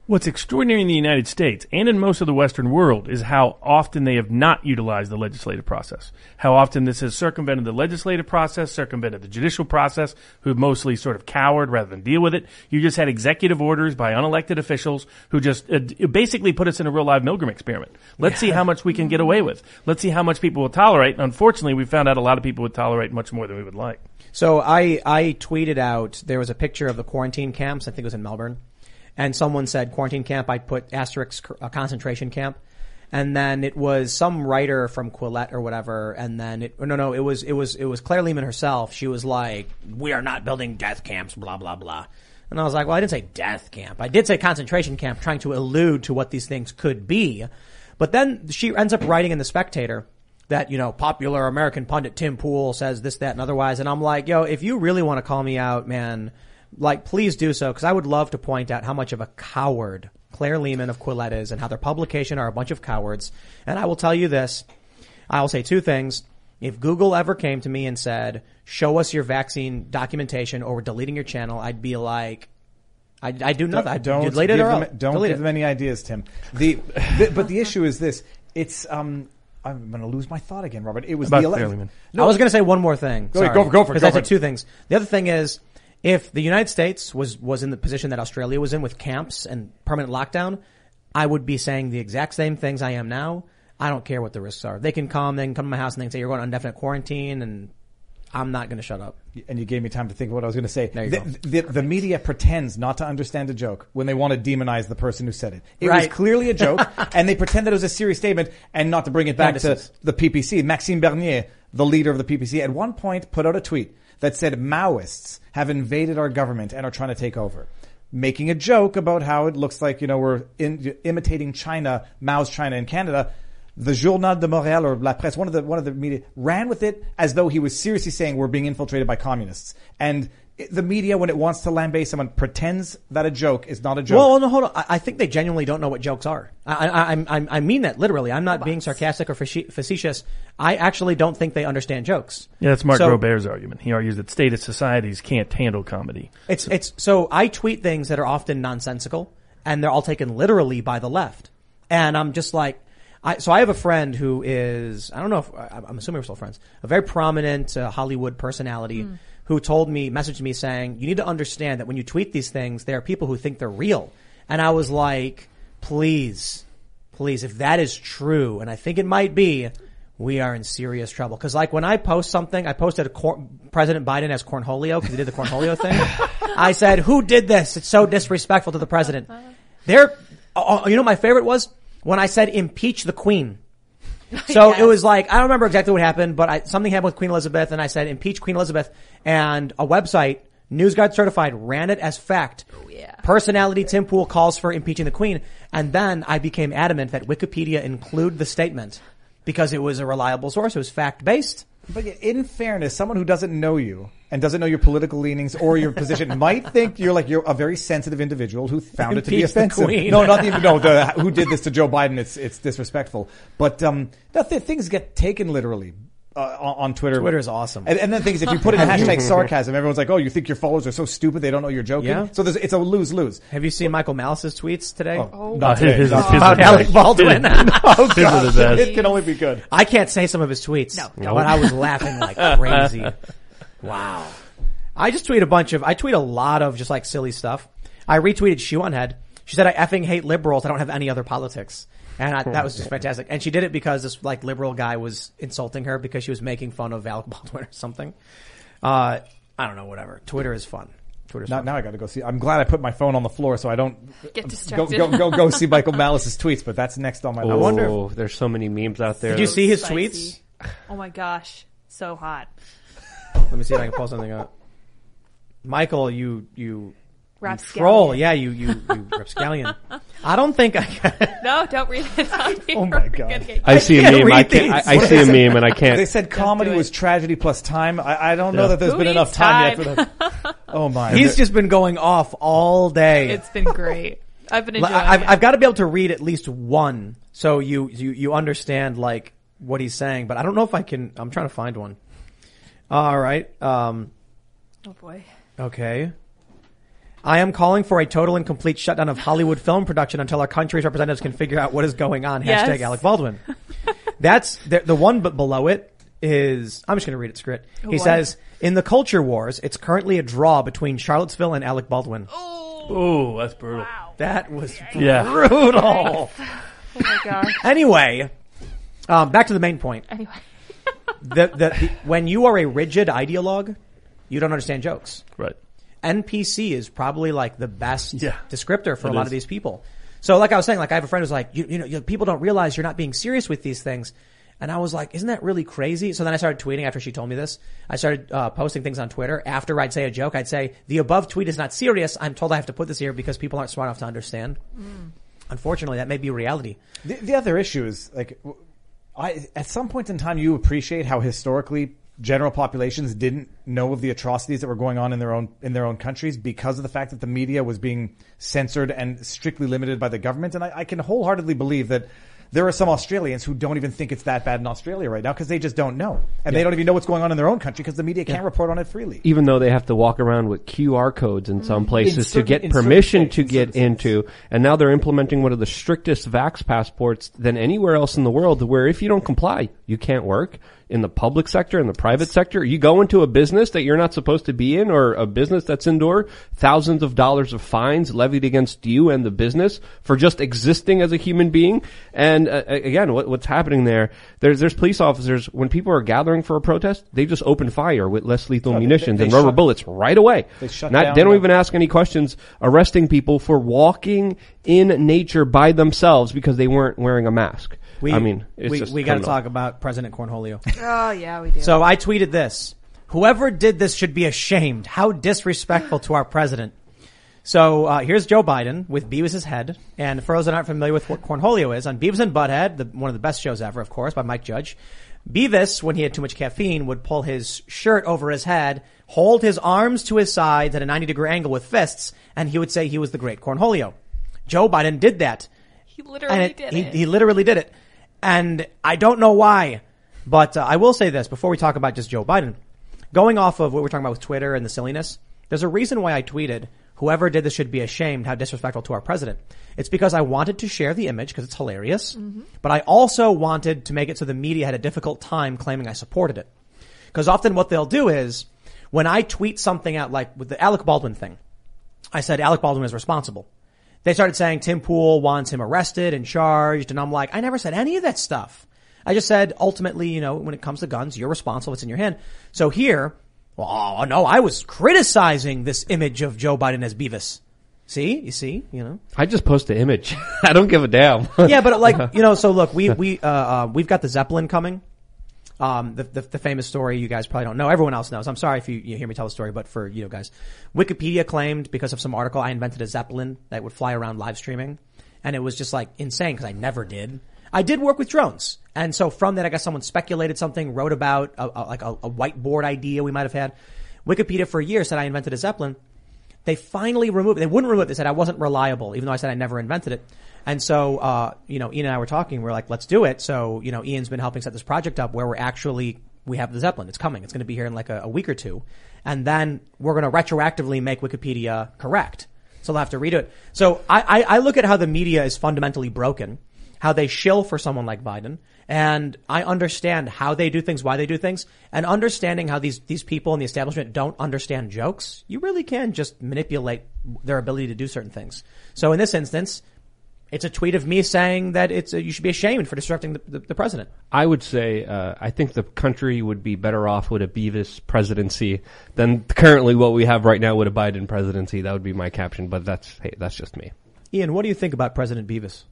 What's extraordinary in the United States and in most of the Western world is how often they have not utilized the legislative process. How often this has circumvented the legislative process, circumvented the judicial process, who have mostly sort of cowered rather than deal with it. You just had executive orders by unelected officials who just uh, basically put us in a real live Milgram experiment. Let's yeah. see how much we can get away with. Let's see how much people will tolerate. And unfortunately, we found out a lot of people would tolerate much more than we would like. So I, I tweeted out, there was a picture of the quarantine camps. I think it was in Melbourne. And someone said quarantine camp. I put asterisk uh, concentration camp. And then it was some writer from Quillette or whatever. And then it, no, no, it was, it was, it was Claire Lehman herself. She was like, we are not building death camps, blah, blah, blah. And I was like, well, I didn't say death camp. I did say concentration camp, trying to allude to what these things could be. But then she ends up writing in The Spectator that, you know, popular American pundit Tim Pool says this, that, and otherwise. And I'm like, yo, if you really want to call me out, man, like, please do so, because I would love to point out how much of a coward Claire Lehman of Quillette is and how their publication are a bunch of cowards. And I will tell you this. I will say two things. If Google ever came to me and said, show us your vaccine documentation or we're deleting your channel, I'd be like, I'd, I'd do nothing. I'd don't delete give it or them, else. don't delete give it. them any ideas, Tim. The, the but the issue is this. It's um. I'm going to lose my thought again, Robert. It was About the Claire eleventh. Lehman. No, I was going to say one more thing. Go ahead, go for- go for it, Because go I for said it. two things. The other thing is, if the United States was, was in the position that Australia was in with camps and permanent lockdown, I would be saying the exact same things I am now. I don't care what the risks are. They can come, they can come to my house and they can say you're going on indefinite quarantine, and I'm not going to shut up. And you gave me time to think of what I was going to say. There you The, go. the, the media pretends not to understand a joke when they want to demonize the person who said it. It Right. was clearly a joke, and they pretend that it was a serious statement, and not to bring it back Fantasies. to the P P C. Maxime Bernier, the leader of the P P C, at one point put out a tweet that said Maoists have invaded our government and are trying to take over, making a joke about how it looks like, you know, we're in, imitating China, Mao's China in Canada. The Journal de Montréal, or La Presse, one of the one of the media, ran with it as though he was seriously saying we're being infiltrated by communists. And it, the media, when it wants to lambaste someone, pretends that a joke is not a joke. Well, no, hold on. I, I think they genuinely don't know what jokes are. I, I, I, I I mean that literally. I'm not being sarcastic or faci- facetious. I actually don't think they understand jokes. Yeah, that's Mark So- Robert's argument. He argues that stated societies can't handle comedy. It's, it's, so I tweet things that are often nonsensical and they're all taken literally by the left. And I'm just like, I, so I have a friend who is, I don't know if, I'm assuming we're still friends, a very prominent uh, Hollywood personality mm. who told me, messaged me saying, you need to understand that when you tweet these things, there are people who think they're real. And I was like, please, please, if that is true, and I think it might be, we are in serious trouble. Cause like when I post something, I posted a cor- President Biden as Cornholio because he did the Cornholio thing. I said, who did this? It's so disrespectful to the president. There, uh, you know, my favorite was when I said impeach the Queen. So yes. It was like, I don't remember exactly what happened, but I, something happened with Queen Elizabeth and I said impeach Queen Elizabeth, and a website, NewsGuard Certified, ran it as fact. Oh, yeah. Personality Tim Pool calls for impeaching the Queen. And then I became adamant that Wikipedia include the statement because it was a reliable source. It was fact-based. But in fairness, someone who doesn't know you and doesn't know your political leanings or your position might think you're like, you're a very sensitive individual who found it to be Impeach the offensive. Queen. No, not even, no, the, who did this to Joe Biden, it's, it's disrespectful. But, um, no, th- things get taken literally. Uh, on, on Twitter. Twitter is awesome. And, and then things, if you put in hashtag sarcasm, everyone's like, oh, you think your followers are so stupid they don't know you're joking? Yeah. So there's, it's a lose-lose. Have you seen Michael Malice's tweets today? Oh, Uh, not today. his- Not his- About his- Alec Baldwin. Oh, His God. are the best. It can only be good. I can't say some of his tweets. No. But I was laughing like crazy. Wow. I just tweet a bunch of, I tweet a lot of just like silly stuff. I retweeted Shoe on Head. She said, I effing hate liberals. I don't have any other politics. And I, that was just fantastic. And she did it because this like liberal guy was insulting her because she was making fun of Alec Baldwin or something. Uh, I don't know, whatever. Twitter is fun. Twitter's Now, fun. now I got to go see. I'm glad I put my phone on the floor so I don't Get go distracted. go go, go see Michael Malice's tweets. But that's next on my list. Oh, wonder there's so many memes out there. Did you see his Spicy. tweets? Oh my gosh. So hot. Let me see if I can pull something up. Michael, you, you, you Rapscallion. troll. Yeah, you, you, you rapscallion. I don't think I can. No, don't read it on here. Oh my We're God. gonna get- I see a can't meme. I read can't. these. I, I see a meme and I They can't. said comedy do it. was tragedy plus time. I, I don't know Yeah. that there's Who been enough needs time, yet time? for that. Oh my! He's just been going off all day. It's been great. I've been Like, enjoying I've, it. I've got to be able to read at least one so you, you, you understand like what he's saying, but I don't know if I can, I'm trying to find one. All right. Um, Oh boy. okay. I am calling for a total and complete shutdown of Hollywood film production until our country's representatives can figure out what is going on. Yes. Hashtag Alec Baldwin. That's the, the one, but below it is, I'm just going to read it script. He What? says, in the culture wars, it's currently a draw between Charlottesville and Alec Baldwin. Oh, that's brutal. That was Yeah. brutal. Oh my gosh. Anyway, um, back to the main point. Anyway. The, the, the, when you are a rigid ideologue, you don't understand jokes. Right. N P C is probably like the best Yeah. descriptor for It a lot is. of these people. So like I was saying, like I have a friend who's like, you, you know, you, people don't realize you're not being serious with these things. And I was like, isn't that really crazy? So then I started tweeting after she told me this. I started uh, posting things on Twitter. After I'd say a joke, I'd say, the above tweet is not serious. I'm told I have to put this here because people aren't smart enough to understand. Mm. Unfortunately, that may be reality. The, the other issue is, like, I at some point in time, you appreciate how historically general populations didn't know of the atrocities that were going on in their own in their own countries because of the fact that the media was being censored and strictly limited by the government. And I, I can wholeheartedly believe that there are some Australians who don't even think it's that bad in Australia right now because they just don't know. And Yeah. they don't even know what's going on in their own country because the media can't report on it freely. Even though they have to walk around with Q R codes in some places In to certain- get in certain permission states, to in get certain states. into, and now they're implementing one of the strictest vax passports than anywhere else in the world, where if you don't comply, you can't work in the public sector, in the private sector. You go into a business that you're not supposed to be in, or a business that's indoor, thousands of dollars of fines levied against you and the business for just existing as a human being. And uh, again, what, what's happening there, there's, there's police officers, when people are gathering for a protest, they just open fire with less lethal No, they- munitions they and rubber shut- bullets right away. They shut Not, down they don't the- even ask any questions, arresting people for walking in nature by themselves because they weren't wearing a mask. We, I mean, it's we, just we got to criminal. talk about President Cornholio. Oh yeah, we do. So I tweeted this. Whoever did this should be ashamed. How disrespectful to our president. So uh, here's Joe Biden with Beavis's head. And for those that aren't familiar with what Cornholio is, on Beavis and Butthead, the, one of the best shows ever, of course, by Mike Judge, Beavis, when he had too much caffeine, would pull his shirt over his head, hold his arms to his sides at a ninety degree angle with fists, and he would say he was the great Cornholio. Joe Biden did that. he literally And it, did he, it. he literally did it. And I don't know why, but uh, I will say this before we talk about just Joe Biden. Going off of what we're talking about with Twitter and the silliness, there's a reason why I tweeted, whoever did this should be ashamed how disrespectful to our president. It's because I wanted to share the image because it's hilarious, mm-hmm. but I also wanted to make it so the media had a difficult time claiming I supported it. Because often what they'll do is, when I tweet something out, like with the Alec Baldwin thing, I said Alec Baldwin is responsible. They started saying Tim Pool wants him arrested and charged, and I'm like, I never said any of that stuff. I just said, ultimately, you know, when it comes to guns, you're responsible. It's in your hand. So here, well, oh, no, I was criticizing this image of Joe Biden as Beavis. See? You see? You know? I just post the image. I don't give a damn. Yeah, but like, you know, so look, we, we, uh, uh, we've got the Zeppelin coming. Um, the, the, the famous story you guys probably don't know. Everyone else knows. I'm sorry if you, you hear me tell the story, but for you know guys, Wikipedia claimed because of some article I invented a Zeppelin that would fly around live streaming, and it was just like insane because I never did. I did work with drones, and so from that, I guess someone speculated something, wrote about a, a, like a, a whiteboard idea we might have had. Wikipedia for a year said I invented a Zeppelin. They finally removed it. They wouldn't remove it. They said I wasn't reliable, even though I said I never invented it. And so, uh, you know, Ian and I were talking. We're like, let's do it. So, you know, Ian's been helping set this project up where we're actually, we have the Zeppelin. It's coming. It's going to be here in like a, a week or two. And then we're going to retroactively make Wikipedia correct. So they'll have to redo it. So I, I, I look at how the media is fundamentally broken, how they shill for someone like Biden. And I understand how they do things, why they do things, and understanding how these, these people in the establishment don't understand jokes. You really can just manipulate their ability to do certain things. So in this instance, it's a tweet of me saying that it's a, you should be ashamed for disrupting the, the, the president. I would say uh, I think the country would be better off with a Beavis presidency than currently what we have right now with a Biden presidency. That would be my caption, but that's hey, that's just me. Ian, what do you think about President Beavis?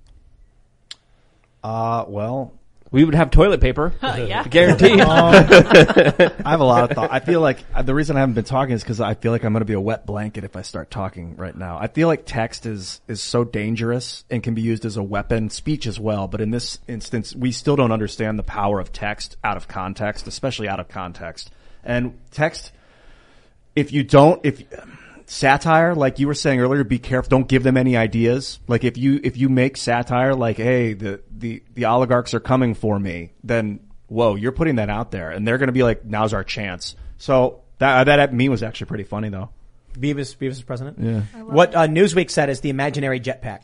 Uh, well, We would have toilet paper, yeah. guaranteed. I have a lot of thought. I feel like uh, the reason I haven't been talking is because I feel like I'm going to be a wet blanket if I start talking right now. I feel like text is is so dangerous and can be used as a weapon, speech as well. But in this instance, we still don't understand the power of text out of context, especially out of context. And text, if you don't, if satire, like you were saying earlier, be careful. Don't give them any ideas. Like if you if you make satire, like, hey, the the the oligarchs are coming for me, then whoa, you're putting that out there, and they're going to be like, now's our chance. So that that meme was actually pretty funny, though. Beavis, Beavis is president. Yeah. What uh, Newsweek said is the imaginary jetpack.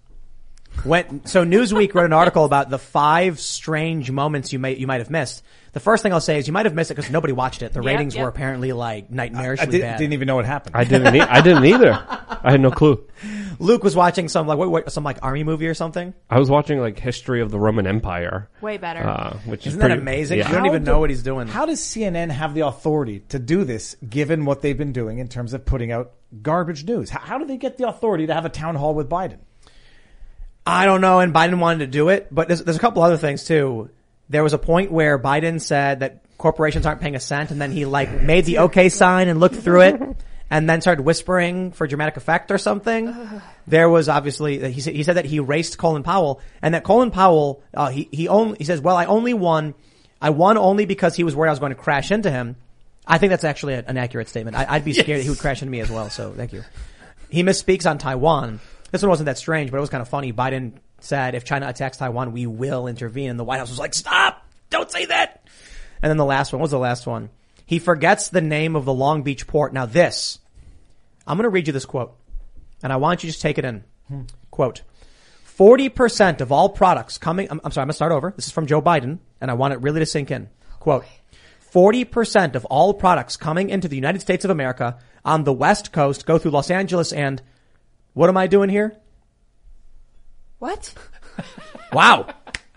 When, so Newsweek wrote an article about the five strange moments you may you might have missed. The first thing I'll say is you might have missed it because nobody watched it. The Yep, ratings yep. were apparently like nightmarishly I did, bad. didn't even know what happened. I didn't. E- I didn't either. I had no clue. Luke was watching some like what, what, some like army movie or something. I was watching like History of the Roman Empire, Way better. uh, which Isn't is pretty that amazing? Yeah. You don't even do- know what he's doing. How does C N N have the authority to do this, given what they've been doing in terms of putting out garbage news? How, how do they get the authority to have a town hall with Biden? I don't know, and Biden wanted to do it, but there's, there's a couple other things too. There was a point where Biden said that corporations aren't paying a cent, and then he like made the okay sign and looked through it, and then started whispering for dramatic effect or something. There was obviously he said he said that he erased Colin Powell, and that Colin Powell uh, he he only he says, well, I only won, I won only because he was worried I was going to crash into him. I think that's actually a, an accurate statement. I, I'd be scared that he would crash into me as well. So thank you. He misspeaks on Taiwan. This one wasn't that strange, but it was kind of funny. Biden said, if China attacks Taiwan, we will intervene. And the White House was like, stop! Don't say that! And then the last one, what was the last one? He forgets the name of the Long Beach port. Now this, I'm going to read you this quote. And I want you to just take it in. Hmm. Quote, forty percent of all products coming, I'm, I'm sorry, I'm going to start over. This is from Joe Biden, and I want it really to sink in. Quote, forty percent of all products coming into the United States of America on the West Coast go through Los Angeles and what am I doing here? What? Wow.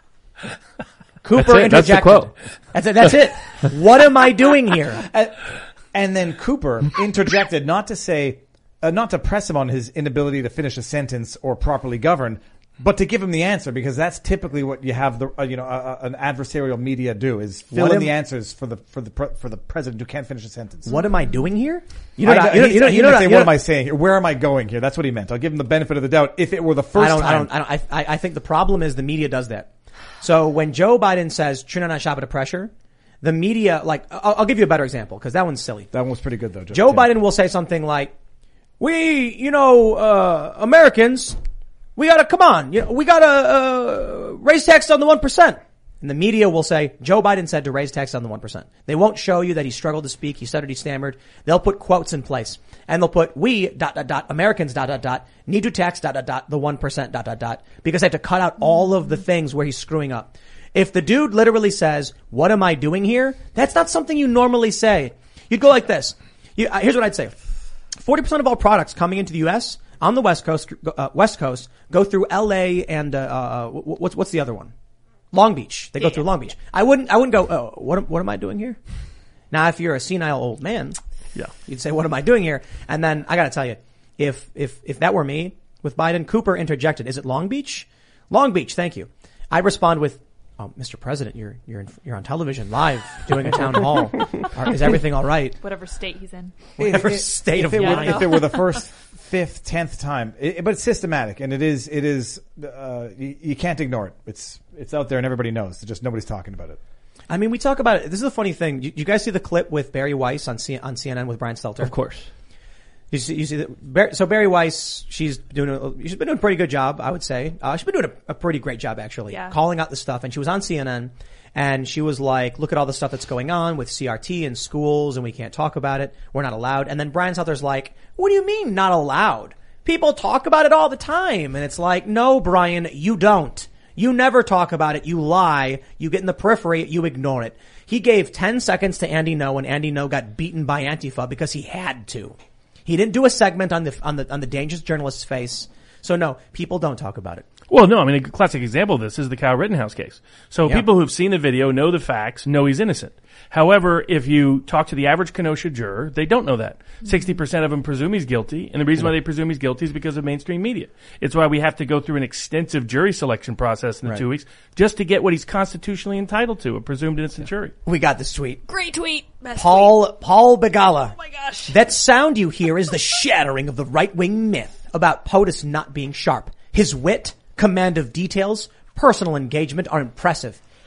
Cooper That's it. That's the interjected. quote. That's it. That's it. What am I doing here? And, and then Cooper interjected not to say, uh, not to press him on his inability to finish a sentence or properly govern, but to give him the answer, because that's typically what you have the uh, you know uh, an adversarial media do is fill What in am- the answers for the for the pre- for the president who can't finish a sentence. What am I doing here? You You know, know, what I- you know, you know, he you know, didn't what I- say, you what know- am I saying here? Where am I going here? That's what he meant. I'll give him the benefit of the doubt. If it were the I first don't, I time, don't, I don't, I, I, I think the problem is the media does that. So when Joe Biden says, "Tuna not shop at a pressure," the media, like, I'll, I'll give you a better example because that one's silly. that one was pretty good though. Joe, Joe Tim. Biden will say something like, "We, you know, uh, Americans, we gotta, come on, you know, we gotta, uh, raise taxes on the one percent. And the media will say, Joe Biden said to raise taxes on the one percent. They won't show you that he struggled to speak, he stuttered, he stammered. They'll put quotes in place. And they'll put, we, dot, dot, dot, Americans, dot, dot, dot, need to tax, dot, dot, dot, the one percent, dot, dot, dot, because they have to cut out all of the things where he's screwing up. If the dude literally says, what am I doing here? That's not something you normally say. You'd go like this. You, uh, here's what I'd say. forty percent of all products coming into the U S on the West Coast, uh, West Coast go through L A and, uh, uh, what's, what's the other one? Long Beach. They go Yeah. through Long Beach. I wouldn't, I wouldn't go, oh, what, am- what am I doing here? Now, if you're a senile old man, Yeah. you'd say, what am I doing here? And then I gotta tell you, if, if, if that were me with Biden, Cooper interjected, is it Long Beach? Long Beach, thank you. I'd respond with, oh, Mister President, you're, you're, in, you're on television live doing a town hall. Are- Is everything all right? Whatever state he's in. Whatever If- state if of it Yeah, were, mind. I know. if it were the first, fifth, tenth time, it, but it's systematic and it is it is uh, you, you can't ignore it. It's it's out there and everybody knows. It's just nobody's talking about it. I mean, we talk about it. This is a funny thing. You, you guys see the clip with Barry Weiss on C- on C N N with Brian Stelter? Of course. You see, you see that. Bar- so Barry Weiss, she's doing a, she's been doing a pretty good job, I would say. Uh, she's been doing a, a pretty great job actually, Yeah. calling out the stuff. And she was on C N N, and she was like, "Look at all the stuff that's going on with C R T in schools, and we can't talk about it. We're not allowed." And then Brian Stelter's like, "What do you mean not allowed? People talk about it all the time." And it's like, "No, Brian, you don't. You never talk about it. You lie. You get in the periphery. You ignore it." He gave ten seconds to Andy Ngo, and Andy Ngo got beaten by Antifa because he had to. He didn't do a segment on the on the on the dangerous journalist's face. So no, people don't talk about it. Well, no, I mean, a classic example of this is the Kyle Rittenhouse case. So Yeah. people who've seen the video know the facts, know he's innocent. However, if you talk to the average Kenosha juror, they don't know that. sixty percent of them presume he's guilty, and the reason why they presume he's guilty is because of mainstream media. It's why we have to go through an extensive jury selection process in the Right. two weeks just to get what he's constitutionally entitled to, a presumed innocent jury. We got this tweet. Great tweet. Best tweet. Paul Paul Begala. Oh my gosh. That sound you hear is the shattering of the right-wing myth about POTUS not being sharp. His wit, command of details, personal engagement are impressive.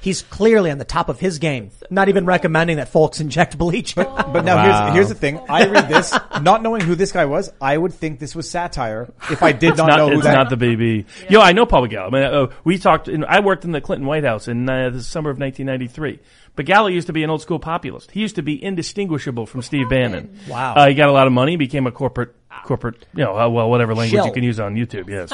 He's clearly on the top of his game. Not even recommending that folks inject bleach. But, but now Wow. here's, here's the thing. I read this, not knowing who this guy was, I would think this was satire if I did not, Not, know who it's that not the B B. Yo, I know Paul Begala. I mean, uh, we talked. In, I worked in the Clinton White House in uh, the summer of nineteen ninety-three. Begala used to be an old school populist. He used to be indistinguishable from Steve Bannon. Wow. Uh, he got a lot of money, became a corporate, corporate, you know, uh, well, whatever language Shill. you can use on YouTube. Yes.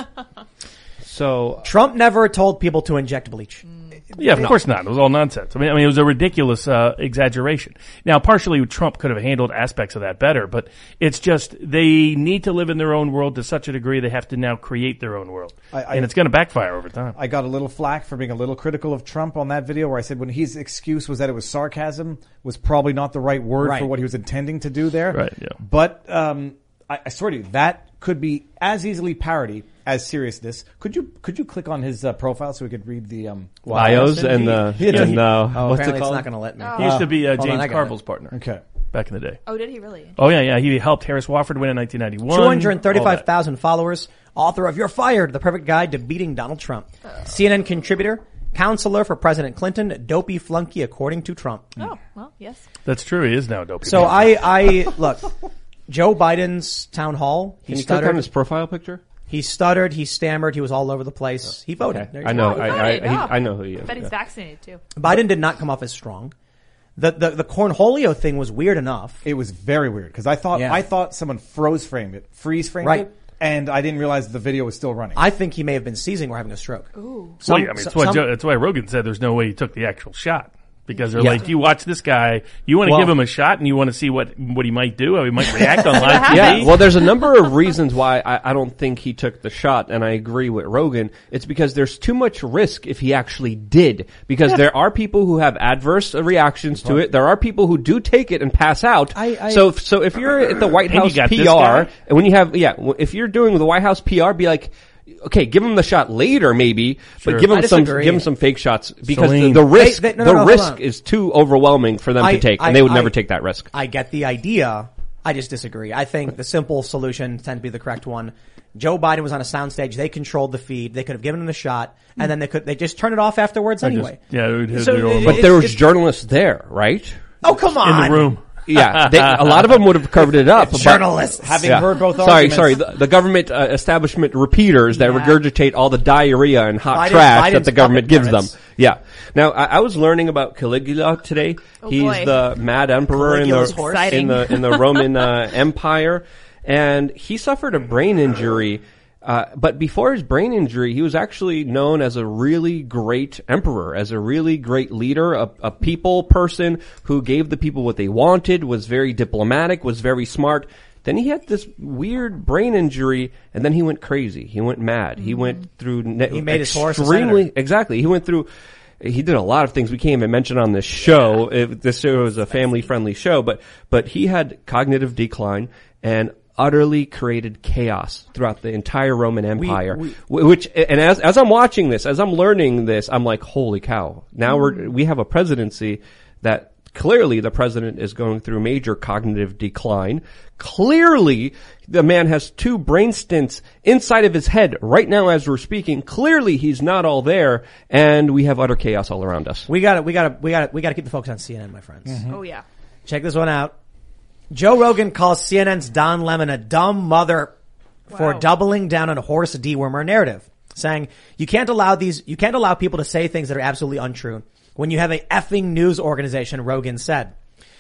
So Trump never told people to inject bleach. Yeah, of course not. It was all nonsense. I mean, I mean, it was a ridiculous uh, exaggeration. Now, partially, Trump could have handled aspects of that better, but it's just they need to live in their own world to such a degree they have to now create their own world, I- I- and it's going to backfire over time. I got a little flack for being a little critical of Trump on that video where I said when his excuse was that it was sarcasm was probably not the right word Right. for what he was intending to do there. Right, yeah. But um, I, I swear to you, that could be as easily parody as seriousness. Could you could you click on his uh, profile so we could read the um, bios and uh, Yeah, and uh, Oh, what's apparently it it's called? not going to let me. he used to be uh, hold on, James I got Carville's it. partner Okay. back in the day. Oh, did he really? Oh yeah, yeah. He helped Harris Wofford win in nineteen ninety-one. two hundred All thirty-five that. thousand followers, author of You're Fired, the perfect guide to beating Donald Trump. C N N contributor, counselor for President Clinton, dopey flunky according to Trump. Oh, well, yes. That's true. He is now dopey. So I, I, look, Joe Biden's town hall, he Can you click stuttered, on his profile picture? he stuttered, he stammered, he was all over the place. He voted. There you I go. know. Oh, he I, I, voted, he, yeah. I know who he is. Bet he's yeah. vaccinated too. Biden did not come off as strong. The, the, the cornholio thing was weird enough. It was very weird because I thought Yeah. I thought someone froze framed it, freeze framed Right. it, and I didn't realize the video was still running. I think he may have been seizing or having a stroke. Ooh. Well, yeah, I mean, that's why some- Joe, that's why Rogan said there's no way he took the actual shot. Because they're Yeah. like, you watch this guy, you want to Well- give him a shot and you want to see what, what he might do, how he might react on live T V. Yeah, well, there's a number of reasons why I, I don't think he took the shot, and I agree with Rogan. It's because there's too much risk if he actually did. Because there are people who have adverse uh, reactions to it. There are people who do take it and pass out. I- I- so, so if you're at the White And you House got this P R, guy? and when you have, yeah, w- if you're doing the White House P R, be like, okay, give him the shot later, maybe, Sure. but give I him some, disagree. give him some fake shots because the, Celine. the risk, They- they- no, the no, no, hold risk on. is too overwhelming for them I- to take, I- and they would I- never take that risk. I get the idea. I just disagree. I think the simple solution tends to be the correct one. Joe Biden was on a soundstage. They controlled the feed. They could have given him the shot, and then they could they just turn it off afterwards I just- anyway. yeah, it would hit So the old- it- But it's- there was it's- journalists there, right? Oh, come on. in the room. Yeah, they, a lot of them would have covered it up. but- Journalists. Having Yeah. heard both sorry, arguments, sorry, the, the government uh, establishment repeaters that Yeah. regurgitate all the diarrhea and hot Biden- trash Biden's that the government puppet gives parrots. them. Yeah. Now, I, I was learning about Caligula today. Oh, He's boy. the mad emperor in Caligula's the horse. in the in the Roman uh, Empire, and he suffered a brain injury. Uh, but before his brain injury, he was actually known as a really great emperor, as a really great leader, a, a people person who gave the people what they wanted, was very diplomatic, was very smart. Then he had this weird brain injury, and then he went crazy. He went mad. He went through ne- He made his horse a extremely senator. exactly. He went through. He did a lot of things we can't even mention on this show. If this show is a family-friendly show, but but he had cognitive decline and utterly created chaos throughout the entire Roman Empire. we- Wh- which and as as I'm watching this, as I'm learning this, I'm like, holy cow! Now we're we have a presidency that clearly the president is going through major cognitive decline. Clearly, the man has two brain stints inside of his head right now as we're speaking. Clearly, he's not all there, and we have utter chaos all around us. We got to we got to we got to we got to keep the focus on C N N, my friends. Oh, yeah. Check this one out. Joe Rogan calls C N N's Don Lemon a dumb mother for Wow. doubling down on a horse dewormer narrative, saying you can't allow these, you can't allow people to say things that are absolutely untrue when you have a effing news organization, Rogan said.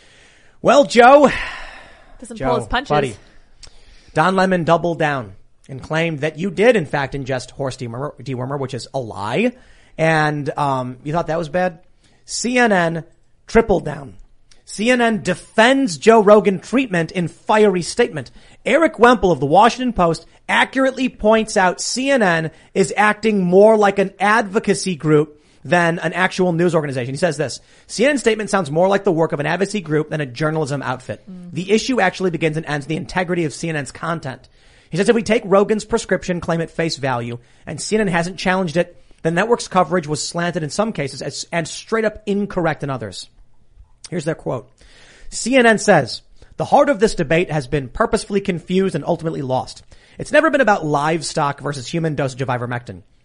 Well, Joe, Doesn't Joe, pull his punches. buddy, Don Lemon doubled down and claimed that you did, in fact, ingest horse dewormer, dewormer which is a lie. And um, you thought that was bad? C N N tripled down. C N N defends Joe Rogan treatment in fiery statement. Eric Wemple of the Washington Post accurately points out C N N is acting more like an advocacy group than an actual news organization. He says this, C N N statement sounds more like the work of an advocacy group than a journalism outfit. Mm. The issue actually begins and ends the integrity of C N N's content. He says if we take Rogan's prescription claim at face value and C N N hasn't challenged it, the network's coverage was slanted in some cases as, and straight up incorrect in others. Here's their quote. C N N says, the heart of this debate has been purposefully confused and ultimately lost. It's never been about livestock versus human dosage of ivermectin.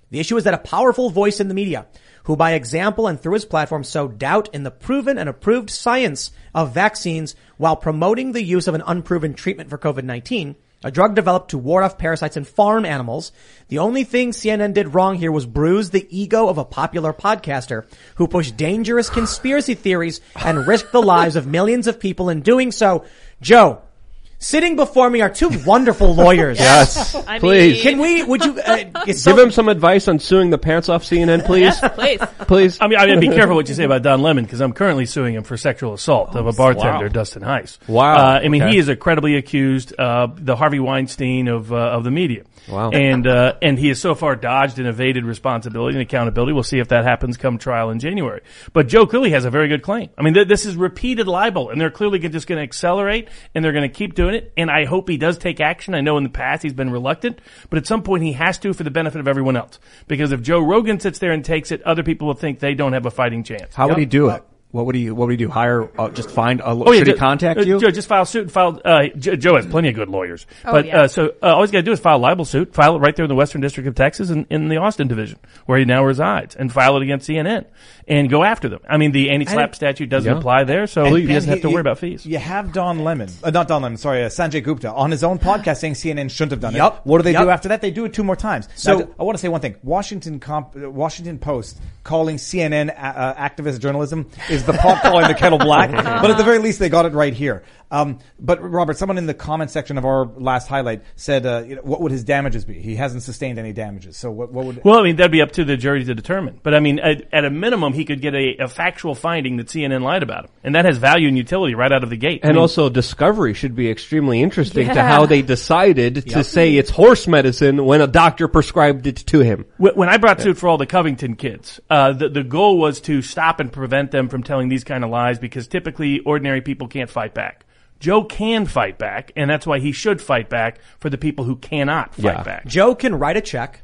The issue is that a powerful voice in the media, who by example and through his platform sow doubt in the proven and approved science of vaccines while promoting the use of an unproven treatment for COVID nineteen, a drug developed to ward off parasites in farm animals. The only thing C N N did wrong here was bruise the ego of a popular podcaster who pushed dangerous conspiracy theories and risked the lives of millions of people in doing so. Joe, sitting before me are two wonderful lawyers. Yes, I please. mean- Can we, would you, uh, it's Give so- him some advice on suing the pants off C N N, please. Yes, please. Please. I mean, I mean, be careful what you say about Don Lemon because I'm currently suing him for sexual assault of a bartender, Wow. Dustin Heiss. Wow. Uh, I mean, Okay. he is a credibly accused, uh, the Harvey Weinstein of, uh, of the media. Wow. And, uh, and he has so far dodged and evaded responsibility and accountability. We'll see if that happens come trial in January. But Joe clearly has a very good claim. I mean, th- this is repeated libel and they're clearly just going to accelerate and they're going to keep doing it. And I hope he does take action. I know in the past he's been reluctant, but at some point he has to for the benefit of everyone else. Because if Joe Rogan sits there and takes it, other people will think they don't have a fighting chance. How would he do it? What would he, what would he do? Hire, uh, just find a, Oh, yeah, should he ju- contact uh, you? Joe, just file suit and file, uh, Joe, Joe has plenty of good lawyers. Oh, but, yeah. uh, so, uh, all he's got to do is file a libel suit, file it right there in the Western District of Texas in, in the Austin division, where he now resides, and file it against C N N, and go after them. I mean, the anti-slap And- statute doesn't Yeah. apply there, so And- he doesn't and have to you- worry about fees. You have Don Lemon, uh, not Don Lemon, sorry, uh, Sanjay Gupta on his own podcast saying C N N shouldn't have done Yup. it. What do they Yup. do after that? They do it two more times. So- Now, I want to say one thing. Washington comp, uh, Washington Post calling C N N uh, uh, activist journalism is the pot calling the kettle black. But at the very least, they got it right here. Um, but Robert, someone in the comment section of our last highlight said, uh, you know, what would his damages be? He hasn't sustained any damages. So what, what would? Well, I mean, that'd be up to the jury to determine. But I mean, at, at a minimum, he could get a, a factual finding that C N N lied about him. And that has value and utility right out of the gate. I And mean, also, discovery should be extremely interesting to Yeah. how they decided to say it's horse medicine when a doctor prescribed it to him. Wh- When I brought suit for all the Covington kids, uh, the, the goal was to stop and prevent them from telling these kind of lies because typically ordinary people can't fight back. Joe can fight back, and that's why he should fight back for the people who cannot fight Yeah. back. Joe can write a check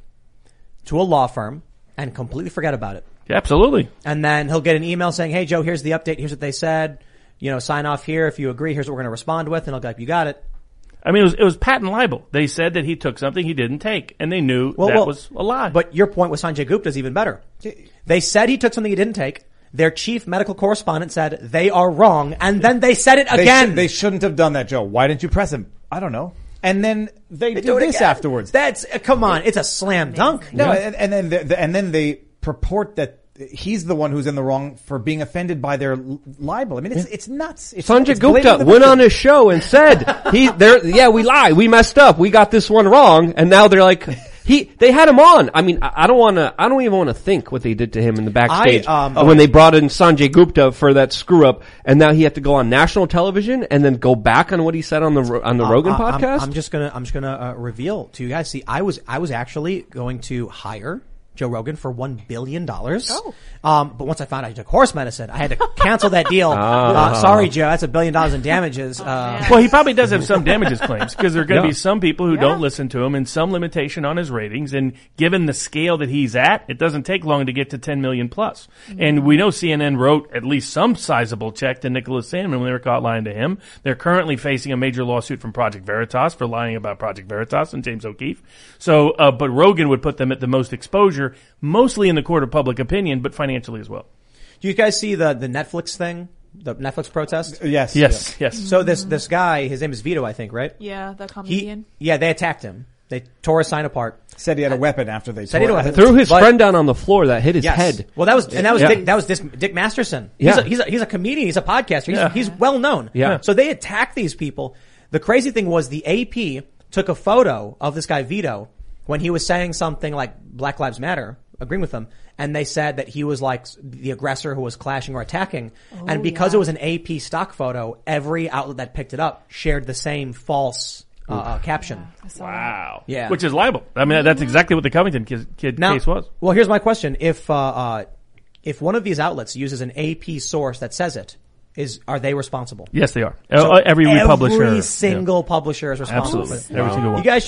to a law firm and completely forget about it. Yeah, absolutely. And then he'll get an email saying, hey, Joe, here's the update. Here's what they said. You know, sign off here. If you agree, here's what we're going to respond with. And I'll go, you got it. I mean, it was, it was patent libel. They said that he took something he didn't take, and they knew Well, that well, was a lie. But your point with Sanjay Gupta is even better. They said he took something he didn't take. Their chief medical correspondent said they are wrong. And then they said it They, again. should, they shouldn't have done that, Joe. Why didn't you press him? I don't know. And then they, They do it this again. afterwards. That's, uh, come on. It's a slam dunk. No, and, and then the, the, and then they purport that he's the one who's in the wrong for being offended by their l- libel. I mean, it's it's nuts. It's, Sanjay it's Gupta blatantly went on bullshit. his show and said, he, there, yeah, we lied. We messed up. We got this one wrong. And now they're like, he, they had him on. I mean, I, I don't want to, I don't even want to think what they did to him in the backstage I, um, uh, when they brought in Sanjay Gupta for that screw up. And now he had to go on national television and then go back on what he said on the, Ro- on the Rogan Uh, I'm- podcast. I'm, just gonna, I'm just gonna uh, reveal to you guys. See, I was, I was actually going to hire Joe Rogan for one billion dollars. Oh. Um, but once I found out he took horse medicine, I had to cancel that deal. Ah. Uh, sorry, Joe, that's a billion dollars in damages. Uh, man. Well, he probably does have some damages claims because there are going to Yeah. be some people who Yeah. don't listen to him and some limitation on his ratings. And given the scale that he's at, it doesn't take long to get to ten million plus. And we know C N N wrote at least some sizable check to Nicholas Sandman when they were caught lying to him. They're currently facing a major lawsuit from Project Veritas for lying about Project Veritas and James O'Keefe. So, uh, but Rogan would put them at the most exposure, mostly in the court of public opinion, but financially as well. do you guys see the, the Netflix thing? The Netflix protest? Yes. Yes, yes. So this, this guy, his name is Vito, I think, right? Yeah, the He, comedian. yeah, they attacked him. They tore his sign apart. Said he had a weapon after they Said he tore had a it. weapon. Threw his But- friend down on the floor that hit his Yes. head. Well, that was, and that was Yeah. Dick, that was this, Dick Masterson. Yeah. He's a, he's a, he's a comedian. He's a podcaster. He's, Yeah. he's well known. Yeah. So they attacked these people. The crazy thing was the A P took a photo of this guy Vito when he was saying something like Black Lives Matter, agreeing with them. And they said that he was like the aggressor who was clashing or attacking. and because yeah. it was an A P stock photo, every outlet that picked it up shared the same false uh, uh, caption. I saw that. Wow. Yeah. Which is libel. I mean, that's exactly what the Covington kid, kid Now, case was. well, here's my question: If uh, uh, if one of these outlets uses an A P source that says it, is are they responsible? Yes, they are. So Uh, every republisher. every yeah. single publisher is responsible. Absolutely. for it. Every single one. You guys should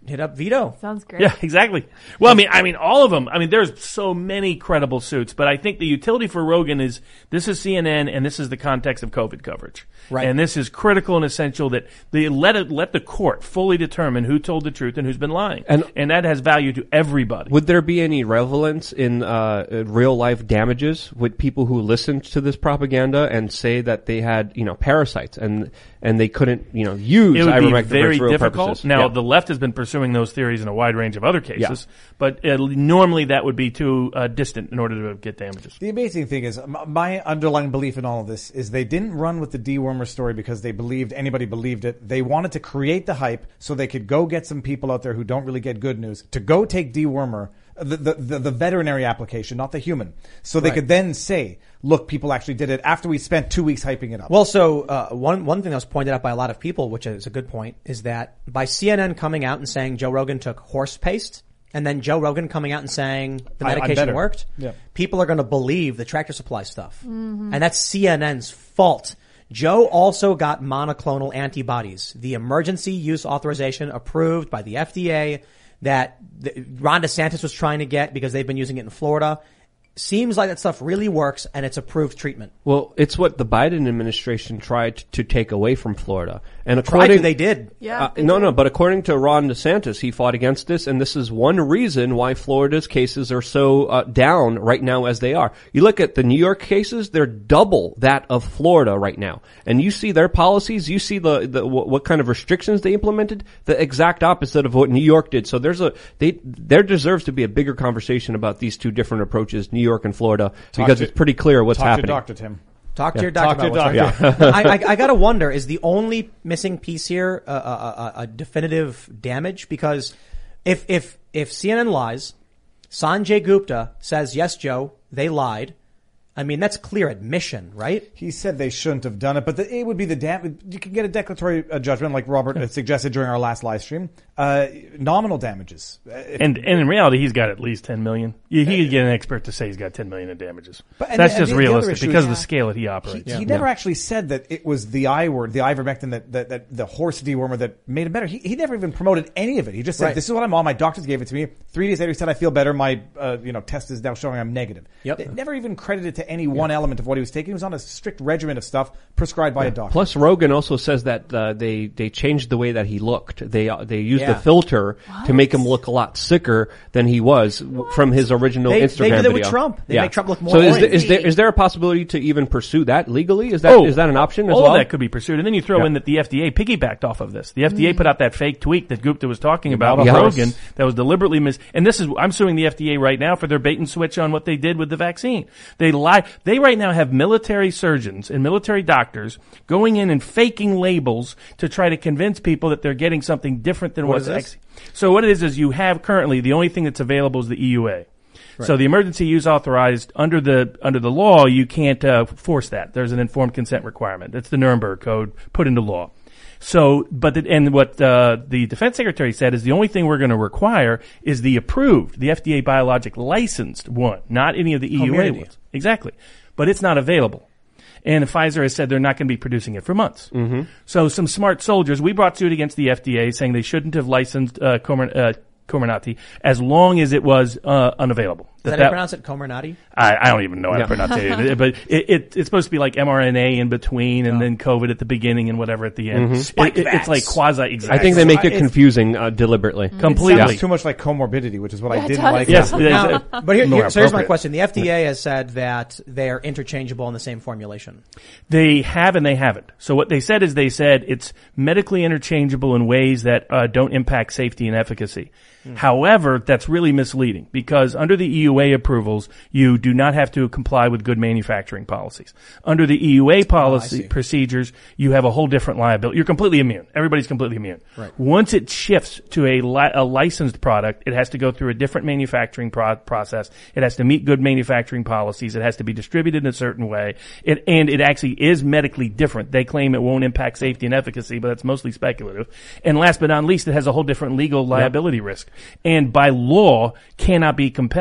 hit up Vito. Sounds great. Yeah, exactly. Well, I mean, I mean, all of them. I mean, there's so many credible suits, but I think the utility for Rogan is this is C N N and this is the context of COVID coverage, Right. And this is critical and essential that they let it, let the court fully determine who told the truth and who's been lying, And- and that has value to everybody. Would there be any relevance in uh, real life damages with people who listened to this propaganda and say that they had, you know, parasites and and they couldn't, you know, use It would be ivermectin very for its real difficult. purposes? Now, Yeah. the left has been pursuing those theories in a wide range of other cases, but uh, normally that would be too uh, distant in order to get damages. The amazing thing is, m- my underlying belief in all of this is they didn't run with the dewormer story because they believed anybody believed it. They wanted to create the hype so they could go get some people out there who don't really get good news to go take dewormer, the the, the, the veterinary application, not the human, so they Right. could then say, look, people actually did it after we spent two weeks hyping it up. Well, so uh, one one thing that was pointed out by a lot of people, which is a good point, is that by C N N coming out and saying Joe Rogan took horse paste, and then Joe Rogan coming out and saying the I- I'm medication better. worked, Yeah. people are going to believe the Tractor Supply stuff, and that's C N N's fault. Joe also got monoclonal antibodies, the emergency use authorization approved by the F D A that the, Ron DeSantis was trying to get because they've been using it in Florida. Seems like that stuff really works and it's approved treatment. Well, it's what the Biden administration tried to take away from Florida. And Tried according to, they did. Yeah. Uh, they no, did. no, but according to Ron DeSantis, he fought against this, and this is one reason why Florida's cases are so uh, down right now as they are. You look at the New York cases; they're double that of Florida right now, and you see their policies. You see the, the what, what kind of restrictions they implemented. The exact opposite of what New York did. So there's a they there deserves to be a bigger conversation about these two different approaches, New York and Florida, because to- it's pretty clear what's Talk to happening. your doctor, Tim. Talk to Yeah. your doctor Talk to about your what's doctor. right. I, I, I gotta wonder, is the only missing piece here a, a, a, a definitive damage? Because if, if, if C N N lies, Sanjay Gupta says, yes, Joe, they lied. I mean, that's clear admission, right? He said they shouldn't have done it, but the, it would be the dam- you could get a declaratory uh, judgment like Robert had suggested during our last live stream. Uh, nominal damages. Uh, if- And, and in reality, he's got at least ten million. You, he could get an expert to say he's got ten million in damages. But- and That's the- and just the- the other realistic issue because is- of the scale that he He, operates. he never actually said that it was the I word, the ivermectin, that, that, that the horse dewormer that made him better. He, he never even promoted any of it. He just said, Right. this is what I'm on. My doctors gave it to me. Three days later, he said, I feel better. My, uh, you know, test is now showing I'm negative. Yep. They never even credited to any one element of what he was taking. He was on a strict regimen of stuff prescribed by a doctor. Plus, Rogan also says that uh, they they changed the way that he looked. They uh, they used Yeah. a filter to make him look a lot sicker than he was w- from his original They- Instagram they did that with video. Trump. They make Trump look more So is, oily. there, is there is there a possibility to even pursue that legally? Is that Oh, is that an option as all well? of that could be pursued. And then you throw Yeah. in that the F D A piggybacked off of this. The F D A put out that fake tweet that Gupta was talking about with About a horse. Rogan that was deliberately mis- and this is, I'm suing the F D A right now for their bait and switch on what they did with the vaccine. They lie, they right now have military surgeons and military doctors going in and faking labels to try to convince people that they're getting something different than What what's is this? actually. So what it is is you have currently, the only thing that's available is the E U A. So the emergency use authorized under the under the law, you can't uh, force that. There's an informed consent requirement. That's the Nuremberg Code put into law. So, but the, and what uh, the defense secretary said is the only thing we're going to require is the approved, the F D A biologic licensed one, not any of the E U A Community. ones. Exactly, but it's not available. And Pfizer has said they're not going to be producing it for months. Mm-hmm. So some smart soldiers, we brought suit against the F D A saying they shouldn't have licensed uh, Comirn- uh, Comirnaty as long as it was uh, unavailable. Is that how you pronounce it? Comirnaty? I, I don't even know how Yeah. to pronounce it, but it, it, it's supposed to be like mRNA in between, and then COVID at the beginning, and whatever at the end. It- it- it's like quasi. Exactly. I think they make it It's- confusing uh, deliberately. completely. Sounds too much like comorbidity, which is what Yeah, I it didn't does. like. Yes, about- it is. Now, but here, More here, so here's my appropriate. question. The F D A has said that they are interchangeable in the same formulation. They have and they haven't. So what they said is they said it's medically interchangeable in ways that uh, don't impact safety and efficacy. However, that's really misleading because under the E U A approvals, you do not have to comply with good manufacturing policies. Under the E U A policy see. procedures, you have a whole different liability. You're completely immune. Everybody's completely immune. Right. Once it shifts to a, li- a licensed product, it has to go through a different manufacturing pro- process. It has to meet good manufacturing policies. It has to be distributed in a certain way. It, and it actually is medically different. They claim it won't impact safety and efficacy, but that's mostly speculative. And last but not least, it has a whole different legal liability risk. And by law, cannot be compelled. And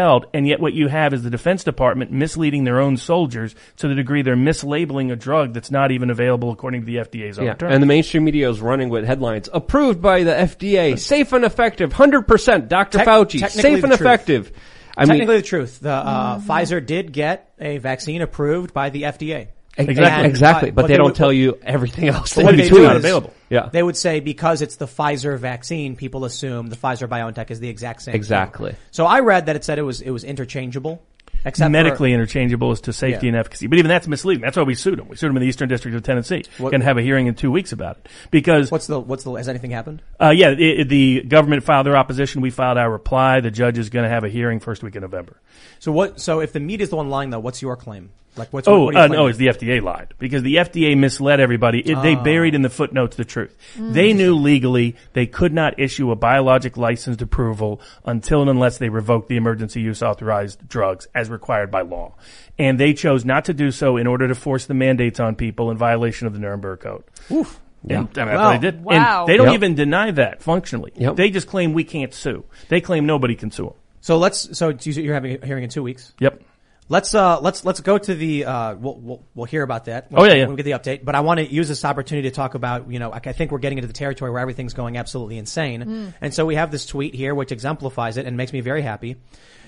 And yet what you have is the Defense Department misleading their own soldiers to the degree they're mislabeling a drug that's not even available according to the F D A's own Yeah, terms. and the mainstream media is running with headlines. Approved by the F D A. Safe and effective. one hundred percent. Doctor Tec- Fauci. technically Safe and the truth. effective. I Technically mean, the truth. The uh, Pfizer did get a vaccine approved by the F D A. exactly. And, exactly. uh, But what they, they don't would- tell you everything else. But that what you they do. do not is available. Yeah. They would say because it's the Pfizer vaccine, people assume the Pfizer BioNTech is the exact same. Exactly. thing. So I read that it said it was it was interchangeable, except medically for, interchangeable as to safety Yeah. and efficacy. But even that's misleading. That's why we sued them. We sued them in the Eastern District of Tennessee. What- Going to have a hearing in two weeks about it. Because, what's the what's the has anything happened? uh, yeah, it, it, the government filed their opposition. We filed our reply. The judge is going to have a hearing first week in November. So what? So if the media is the one lying, though, what's your claim? Like what's Oh, what are you uh, no, claiming? it's the F D A lied. Because the F D A misled everybody. It, They buried in the footnotes the truth. Mm. They knew legally they could not issue a biologic licensed approval until and unless they revoked the emergency use authorized drugs as required by law. And they chose not to do so in order to force the mandates on people in violation of the Nuremberg Code. Oof. And, I mean, that's Wow. what they did. Wow. And they don't Yep. even deny that functionally. Yep. They just claim we can't sue. They claim nobody can sue them. So let's. So you're having a hearing in two weeks. Yep. Let's uh let's let's go to the uh we'll we'll, we'll hear about that. Oh, yeah, yeah. When we get the update. But I want to use this opportunity to talk about, you know, I I think we're getting into the territory where everything's going absolutely insane. And so we have this tweet here which exemplifies it and makes me very happy.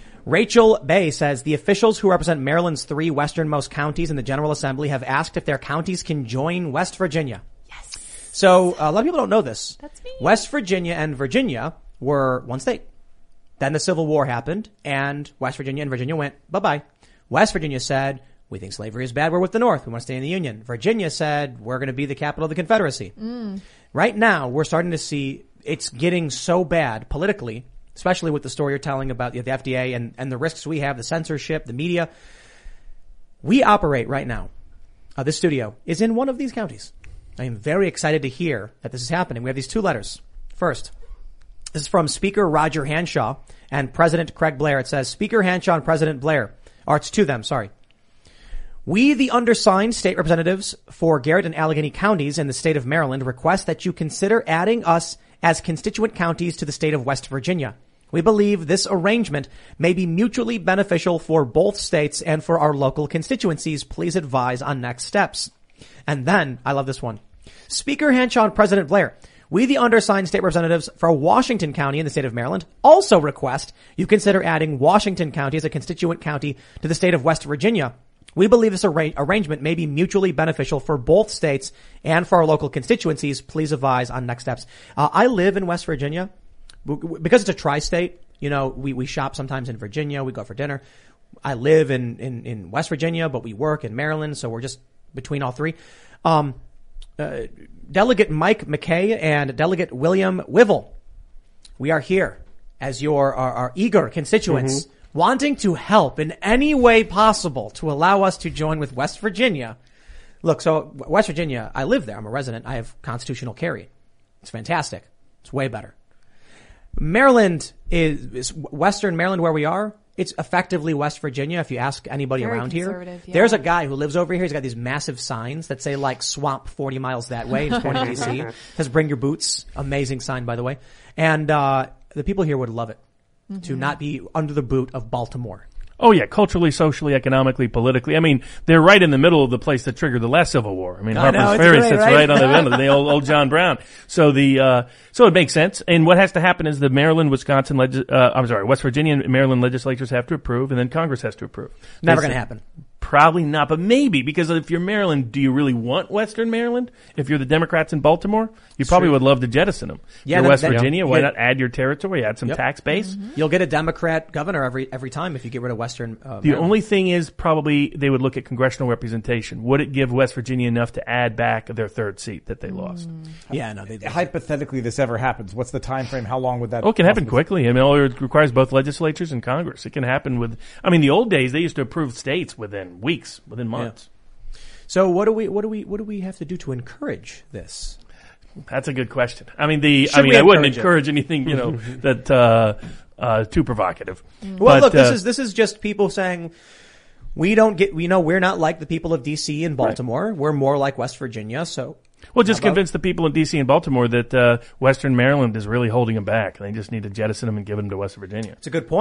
Rachel Bay says the officials who represent Maryland's three westernmost counties in the General Assembly have asked if their counties can join West Virginia. Yes. So uh, a lot of people don't know this. That's me. West Virginia and Virginia were one state. Then the Civil War happened, and West Virginia and Virginia went bye-bye. West Virginia said, we think slavery is bad, we're with the North, we want to stay in the Union. Virginia said, we're going to be the capital of the Confederacy. Mm. Right now, we're starting to see it's getting so bad politically, especially with the story you're telling about the F D A and, and the risks we have, the censorship, the media. We operate right now. Uh, this studio is in one of these counties. I am very excited to hear that this is happening. We have these two letters. First, this is from Speaker Roger Hanshaw and President Craig Blair. It says, Speaker Hanshaw and President Blair, or it's to them, sorry. We, the undersigned state representatives for Garrett and Allegheny counties in the state of Maryland, request that you consider adding us as constituent counties to the state of West Virginia. We believe this arrangement may be mutually beneficial for both states and for our local constituencies. Please advise on next steps. And then, I love this one. Speaker Hanshaw and President Blair, we, the undersigned state representatives for Washington County in the state of Maryland, also request you consider adding Washington County as a constituent county to the state of West Virginia. We believe this arra- arrangement may be mutually beneficial for both states and for our local constituencies. Please advise on next steps. Uh, I live in West Virginia because it's a tri-state. You know, we, we shop sometimes in Virginia. We go for dinner. I live in, in, in West Virginia, but we work in Maryland. So we're just between all three. Um, uh, Delegate Mike McKay and Delegate William Wivel, we are here as your our, our eager constituents mm-hmm. wanting to help in any way possible to allow us to join with West Virginia. Look, so West Virginia, I live there. I'm a resident. I have constitutional carry. It's fantastic. It's way better. Maryland is, is Western Maryland where we are. It's effectively West Virginia if you ask anybody Very around here. conservative, yeah. There's a guy who lives over here. He's got these massive signs that say like swamp forty miles that way. He's pointing to D C. Says bring your boots. Amazing sign, by the way. And, uh, the people here would love it mm-hmm. to not be under the boot of Baltimore. Oh yeah, culturally, socially, economically, politically. I mean, they're right in the middle of the place that triggered the last Civil War. I mean, I Harper's know, it's Ferry great, sits right? right on the end of the old, old John Brown. So the, uh, so it makes sense. And what has to happen is the Maryland, Wisconsin, legis- uh, I'm sorry, West Virginia and Maryland legislatures have to approve, and then Congress has to approve. Never They going to say- happen. Probably not, but maybe, because if you're Maryland, do you really want Western Maryland? If you're the Democrats in Baltimore, you probably true. would love to jettison them. If Yeah, you're that- West that- Virginia, yeah. why not add your territory, add some Yep. tax base? You'll get a Democrat governor every every time if you get rid of Western. Uh, The Maryland. only thing is probably they would look at congressional representation. Would it give West Virginia enough to add back their third seat that they lost? yeah, no, they, Hypothetically, this ever happens. What's the time frame? How long would that? Oh, it can happen possibly- quickly. I mean, it requires both legislatures and Congress. It can happen with, I mean, the old days, they used to approve states within weeks, within months. So what do we what do we what do we have to do to encourage this? That's a good question. I mean, the, Should I mean, we I wouldn't encourage it? encourage anything, you know, that, uh, uh, too provocative. Well, But, look, this uh, is this is just people saying we don't get. We know we're not like the people of D C and Baltimore. We're more like West Virginia. So Well, just How about- convince the people in D C and Baltimore that, uh, Western Maryland is really holding them back. They just need to jettison them and give them to West Virginia. it's a good point.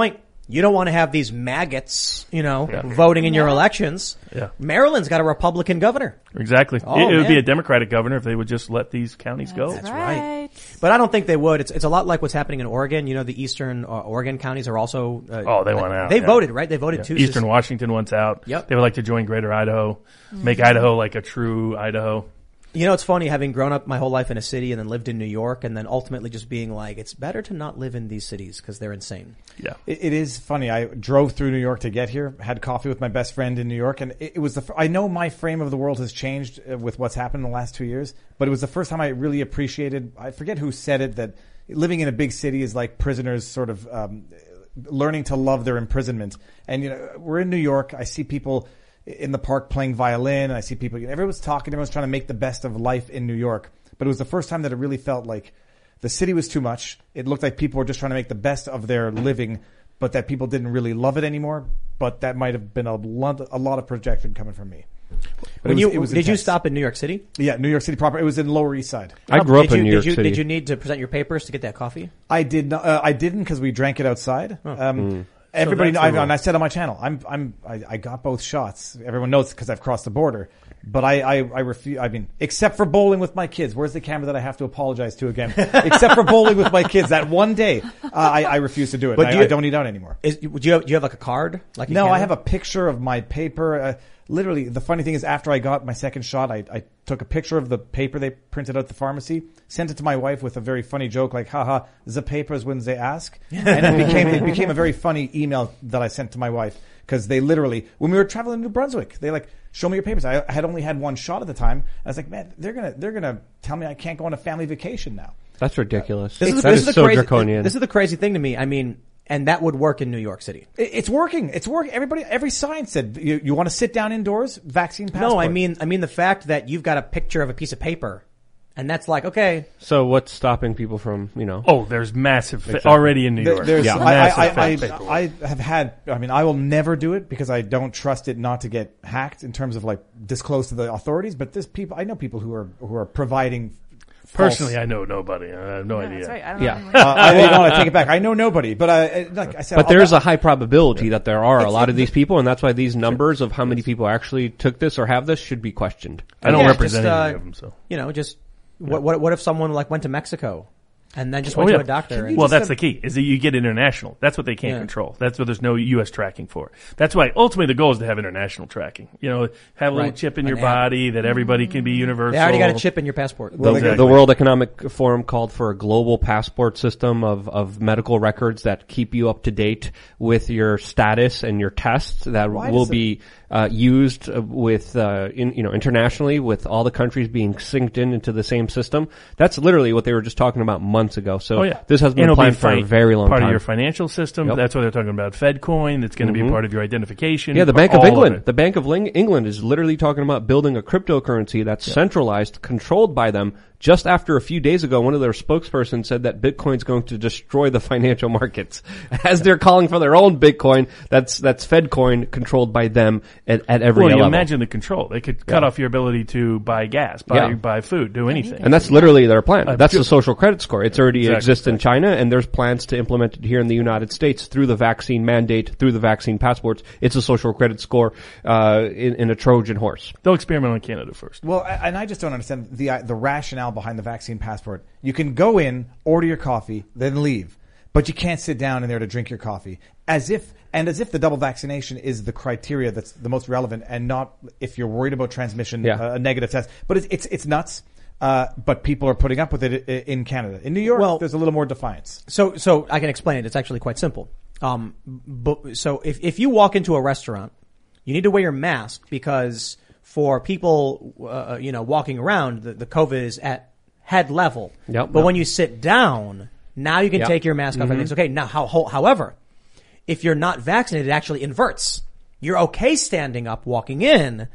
You don't want to have these maggots, you know, voting in your elections. Yeah. Maryland's got a Republican governor. Exactly. Oh, it, it would man. be a Democratic governor if they would just let these counties go. That's right. But I don't think they would. It's it's a lot like what's happening in Oregon. You know, the eastern uh, Oregon counties are also. Uh, Oh, they want out. They yeah. voted, right? They voted Yeah. too. Eastern Washington wants out. Yep. They would like to join Greater Idaho, make Idaho like a true Idaho. You know, it's funny having grown up my whole life in a city and then lived in New York, and then ultimately just being like, it's better to not live in these cities because they're insane. Yeah. It, it is funny. I drove through New York to get here, had coffee with my best friend in New York, and it, it was the. F- I know my frame of the world has changed uh, with what's happened in the last two years, but it was the first time I really appreciated. I forget who said it, that living in a big city is like prisoners sort of um, learning to love their imprisonment. And you know, we're in New York. I see people in the park playing violin. I see people. Everyone's talking. Everyone's trying to make the best of life in New York. But it was the first time that it really felt like the city was too much. It looked like people were just trying to make the best of their living, but that people didn't really love it anymore. But that might have been a lot, a lot of projection coming from me. But When it was- you it was did you intense. stop in New York City? Yeah, New York City proper. It was in Lower East Side. I grew up did in you, New York did you, City. Did you need to present your papers to get that coffee? I did not. Uh, I didn't because we drank it outside. Oh. Um, Everybody, that's know, the I, and rule. I said on my channel, I'm, I'm, I, I got both shots. Everyone knows because I've crossed the border. But I, I, I refuse. I mean, except for bowling with my kids. Where's the camera that I have to apologize to again? Except for bowling with my kids, that one day, uh, I, I refuse to do it. But I, do you- I don't eat out anymore. Is, do you have, do you have like a card? Like in No, I Canada? have a picture of my paper. Uh, literally, the funny thing is, after I got my second shot, I, I took a picture of the paper they printed out at the pharmacy, sent it to my wife with a very funny joke, like, haha, the paper is when they ask. And it became, it became a very funny email that I sent to my wife, because they literally, when we were traveling to New Brunswick, they like, show me your papers. I had only had one shot at the time. I was like, man, they're gonna, they're gonna tell me I can't go on a family vacation now. That's ridiculous. This is, That this is the so crazy, draconian. This is the crazy thing to me. I mean, and that would work in New York City. It, it's working. It's working. Everybody, every sign said, you, you want to sit down indoors? Vaccine passport. No, I mean, I mean the fact that you've got a picture of a piece of paper, and that's like, okay, So what's stopping people from, you know? Oh, there's massive fa- already in New There- York. There's, Yeah. I, Massive I, I, fake I, paperwork. I have had, I mean, I will never do it because I don't trust it not to get hacked in terms of like disclose to the authorities. But there's people, I know people who are, who are providing. Personally, false, I know nobody. I have no Yeah, idea. that's right. I don't Yeah. know. anyone. uh, I didn't want to take it back. I know nobody, but I, like I said, But I'll- there's a high probability that there are a It's- lot of these people, and that's why these numbers of how many people actually took this or have this should be questioned. I don't Yeah, represent just, uh, any of them, so. you know, just what what what if someone like went to Mexico and then just Oh, went yeah. to a doctor? And, Well, just that's have- the key, is that you get international. That's what they can't Yeah. control. That's what there's no U S tracking for. That's why ultimately the goal is to have international tracking. You know, have a little Right. chip in An your app. body that everybody can be universal. they already got a chip in your passport. The, they got- the World Economic Forum called for a global passport system of, of medical records that keep you up to date with your status and your tests that Why will does it- be uh, used uh, with uh, in, you know internationally with all the countries being synced in into the same system. That's literally what they were just talking about months ago. So Oh, yeah. this has And been it'll planned be for a fi- very long part time. of your financial system. Yep. That's why they're talking about FedCoin. That's going to be a part of your identification. Yeah, the Bank of all England. it. The Bank of Ling- England is literally talking about building a cryptocurrency that's centralized, controlled by them. Just after a few days ago, one of their spokespersons said that Bitcoin's going to destroy the financial markets. As they're calling for their own Bitcoin, that's that's FedCoin, controlled by them at, at every Well, you level. imagine the control. They could cut off your ability to buy gas, buy, Yeah. buy food, do anything. And that's literally their plan. Uh, That's ju- the social credit score. It's already Exactly. exists in China, and there's plans to implement it here in the United States through the vaccine mandate, through the vaccine passports. It's a social credit score uh, in, in a Trojan horse. They'll experiment on Canada first. Well, I- and I just don't understand the uh, the rationale behind the vaccine passport. You can go in, order your coffee, then leave, but you can't sit down in there to drink your coffee. As if, and as if the double vaccination is the criteria that's the most relevant, and not if you're worried about transmission, Yeah. uh, a negative test. But it's it's, it's nuts. Uh, but people are putting up with it i- in Canada. In New York, Well- there's a little more defiance. So, so I can explain it. It's actually quite simple. Um, but, so if, if you walk into a restaurant, you need to wear your mask because for people, uh, you know, walking around, the, the COVID is at head level. Yep. But Yep. when you sit down, now you can Yep. take your mask off. Everything's okay. Now, how, how, however, if you're not vaccinated, it actually inverts. You're okay standing up, walking in,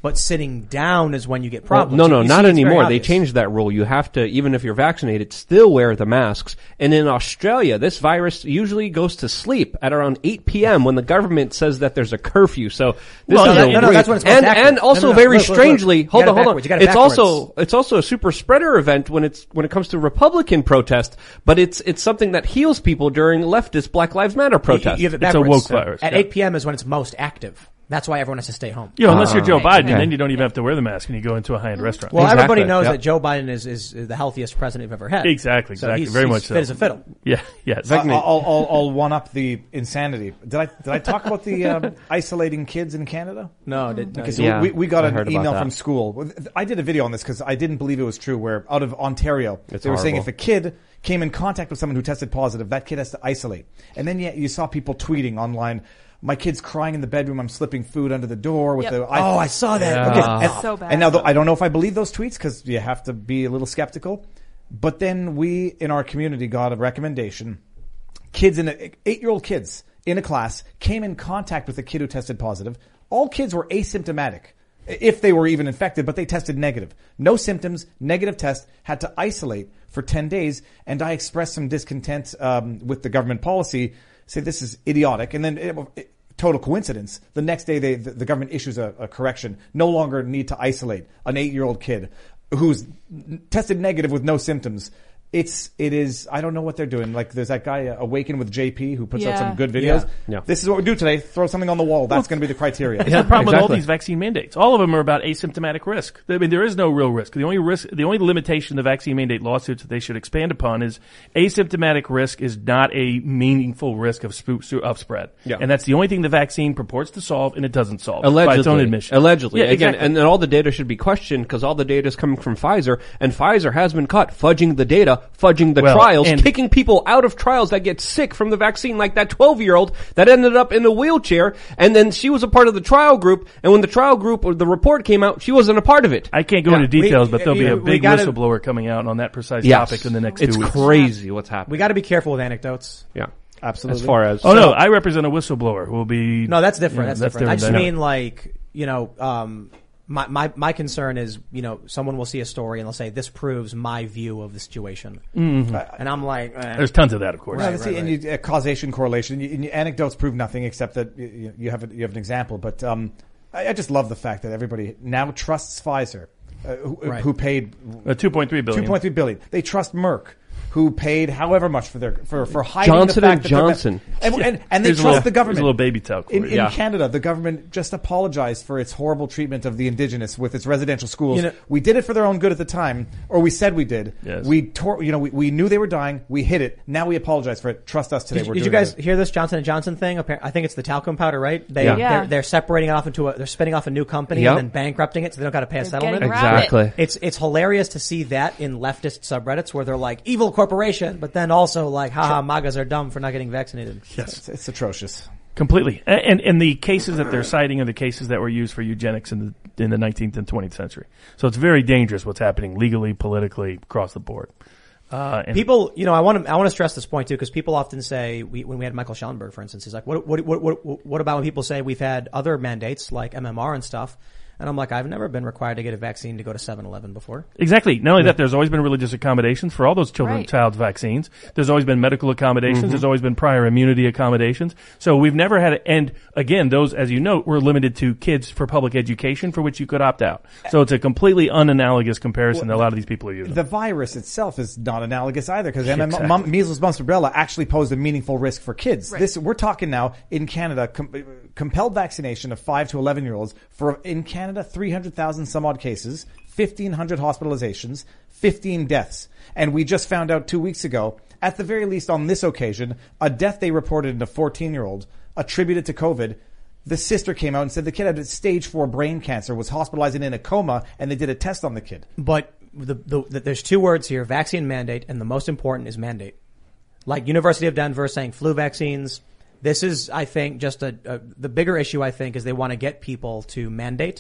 but sitting down is when you get Well, problems. no, You- no, you not see it's very anymore. They obvious. changed that rule. You have to, even if you're vaccinated, still wear the masks. And in Australia, this virus usually goes to sleep at around eight p.m. when the government says that there's a curfew. So this Well, is no, a no, no, weird- that's when it's most and active. and also No, no, no. very Look, look, look. strangely, You hold got on, it hold on. backwards. You got it It's backwards. also it's also a super spreader event when it's when it comes to Republican protest, but it's it's something that heals people during leftist Black Lives Matter You- protest. You have it It's a backwards. woke virus, At yeah. eight p.m. is when it's most active. That's why everyone has to stay home. You know, unless you're Joe Biden, okay. then you don't even have to wear the mask when you go into a high-end restaurant. Well, Exactly. everybody knows Yep. that Joe Biden is, is the healthiest president we've ever had. Exactly, So exactly. he's, Very he's much fit so. as a fiddle. Yeah, yes. I'll, I'll, I'll, I'll one up the insanity. Did I did I talk about the um, isolating kids in Canada? No, did, no, Okay, so Yeah, we, we got I an heard about email that. from school. I did a video on this because I didn't believe it was true. Where out of Ontario, It's they were saying horrible. if a kid came in contact with someone who tested positive, that kid has to isolate. And then you, you saw people tweeting online. My kid's crying in the bedroom. I'm slipping food under the door with Yep. the. Oh, I saw that. Yeah. Okay. Uh, and, So bad. And now, though, I don't know if I believe those tweets because you have to be a little skeptical. But then we in our community got a recommendation. Kids in a, eight-year-old kids in a class came in contact with a kid who tested positive. All kids were asymptomatic, if they were even infected, but they tested negative. No symptoms, negative test, had to isolate for ten days. And I expressed some discontent um, with the government policy, say this is idiotic. And then it, it, total coincidence. The next day, they, the, the government issues a, a correction. No longer need to isolate an eight-year-old kid who's tested negative with no symptoms. It's, it is, I don't know what they're doing. Like, there's that guy, uh, Awaken with J P, who puts out Yeah. some good videos. Yeah. Yeah. This is what we do today. Throw something on the wall. That's going to be the criteria. It's the problem with all exactly. these vaccine mandates. All of them are about asymptomatic risk. I mean, there is no real risk. The only risk, the only limitation the vaccine mandate lawsuits that they should expand upon is asymptomatic risk is not a meaningful risk of, sp- of spread. Yeah. And that's the only thing the vaccine purports to solve, and it doesn't solve Allegedly, by its own admission. Allegedly, Yeah, again, exactly. and then all the data should be questioned because all the data is coming from Pfizer, and Pfizer has been caught fudging the data, fudging the Well, trials, and- kicking people out of trials that get sick from the vaccine, like that twelve-year-old that ended up in a wheelchair, and then she was a part of the trial group, and when the trial group or the report came out, she wasn't a part of it. I can't go Yeah, into details, we- but there'll be we- a we big gotta- whistleblower coming out on that precise Yes. topic in the next It's two weeks. crazy what's happening. We got to be careful with anecdotes. yeah, Absolutely. as far as Oh no, I represent a whistleblower who will be. No, that's different. Yeah, that's, that's different. I just different. mean like, you know, um, my, my, my concern is, you know, someone will see a story and they'll say, this proves my view of the situation. Mm-hmm. And I'm like, eh. There's tons of that, of course. Right, Right, see, right, and you, uh, causation, correlation. You, and you, anecdotes prove nothing except that you, you have a, you have an example. But um, I, I just love the fact that everybody now trusts Pfizer, uh, who, Right. who paid Uh, two point three billion. two point three billion. They trust Merck, who paid however much for their for for hiding Johnson the and fact that they're- Johnson. and, and, and they Here's a trust little- the government. here's a little baby talc for In, you. in Yeah. Canada, the government just apologized for its horrible treatment of the indigenous with its residential schools. You know- we did it for their own good at the time, or we said we did. Yes. We tore, you know, we, we knew they were dying. We hid it. Now we apologize for it. Trust us today. Did, we're did you doing guys it. hear this Johnson and Johnson thing? Appar- I think it's the talcum powder, right? They, Yeah. Yeah. They're, they're separating it off into a, they're spinning off a new company Yep. and then bankrupting it so they don't got to pay a They're settlement. getting rabbit. Exactly. It's, it's hilarious to see that in leftist subreddits where they're like, evil corporation, but then also like, haha, MAGAs are dumb for not getting vaccinated. It's, it's atrocious. Completely. A- And and the cases that they're citing are the cases that were used for eugenics in the in the nineteenth and twentieth century. So it's very dangerous what's happening legally, politically, across the board. Uh, and People, you know, I want to, I want to stress this point too, because people often say, we, when we had Michael Schellenberg, for instance, he's like, what, what, what, what, what about when people say we've had other mandates like M M R and stuff? And I'm like, I've never been required to get a vaccine to go to seven eleven before. Exactly. Not only that, there's always been religious accommodations for all those children, Right. child vaccines. There's always been medical accommodations. Mm-hmm. There's always been prior immunity accommodations. So we've never had, a, and again, those, as you note, were limited to kids for public education for which you could opt out. So it's a completely unanalogous comparison that a lot of these people are using. The virus itself is not analogous either because M M R, Exactly. mum- measles, mumps, rubella actually posed a meaningful risk for kids. This we're talking now in Canada, com- compelled vaccination of five to eleven year olds for in Canada three hundred thousand some odd cases, fifteen hundred hospitalizations, fifteen deaths, and we just found out two weeks ago, at the very least on this occasion, a death they reported in a fourteen year old attributed to COVID. The sister came out and said the kid had stage four brain cancer, was hospitalized and in a coma, and they did a test on the kid. But the, the, the, there's two words here, vaccine mandate, and the most important is mandate. Like University of Denver saying flu vaccines. This is, I think, just a, a the bigger issue, I think, is they want to get people to mandate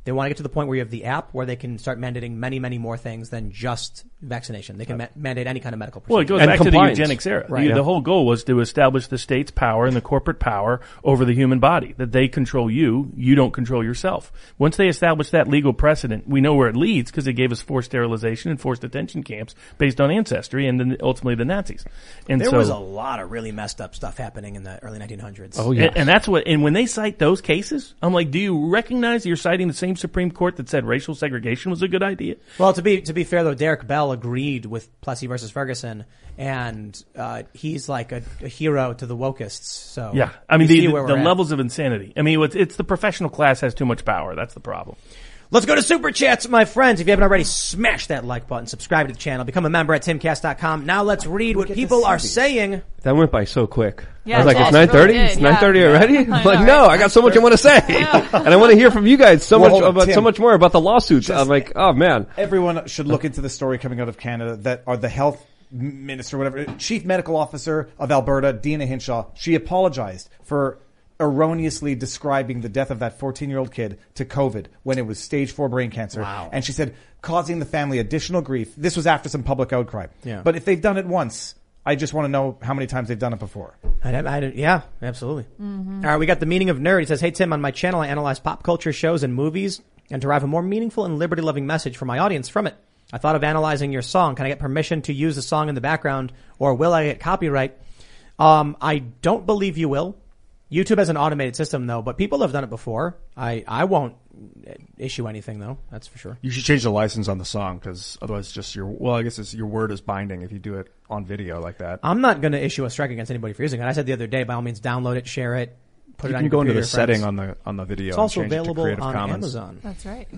They want to get to the point where you have the app where they can start mandating many, many more things than just vaccination. They can ma- mandate any kind of medical procedure. Well, it goes And back compliance. to the eugenics era. Right. The, Yeah. the whole goal was to establish the state's power and the corporate power over the human body, that they control you, you don't control yourself. Once they established that legal precedent, we know where it leads because they gave us forced sterilization and forced detention camps based on ancestry and then ultimately the Nazis. And There so, was a lot of really messed up stuff happening in the early nineteen hundreds. Oh, yeah. and, and that's what, and when they cite those cases, I'm like, do you recognize you're citing the same Supreme Court that said racial segregation was a good idea? Well, to be to be fair though, Derek Bell agreed with Plessy versus Ferguson, and uh, he's like a, a hero to the wokists. So Yeah. I mean, you the, see the, where we're the at. levels of insanity. I mean, it's, it's the professional class has too much power. That's the problem. Let's go to Super Chats, my friends. If you haven't already, smash that like button, subscribe to the channel, become a member at timcast dot com. Now let's read what people are saying. That went by so quick. Yeah, I was like, it it's did. nine thirty? Really It's did, nine thirty yeah. already? I I'm know, like, right? no, I got so much I want to say. And I want to hear from you guys so Well, much hold on, about Tim. so much more about the lawsuits. I'm like, oh man. Everyone should look into the story coming out of Canada that are the health minister, whatever, chief medical officer of Alberta, Dina Hinshaw. She apologized for erroneously describing the death of that fourteen-year-old kid to COVID when it was stage four brain cancer. Wow. And she said, causing the family additional grief. This was after some public outcry. Yeah. But if they've done it once, I just want to know how many times they've done it before. I, I, yeah, absolutely. All right, we got the meaning of nerd. He says, hey, Tim, on my channel, I analyze pop culture shows and movies and derive a more meaningful and liberty-loving message for my audience from it. I thought of analyzing your song. Can I get permission to use the song in the background, or will I get copyright? Um, I don't believe you will. YouTube has an automated system, though, but people have done it before. I, I won't issue anything, though. That's for sure. You should change the license on the song because otherwise, just your well, I guess it's your word is binding if you do it on video like that. I'm not going to issue a strike against anybody for using it. I said the other day, by all means, download it, share it, put You it on can your go into computer, the setting friends. on the on the video. It's and also change it to available Creative on Commons. Amazon. That's right.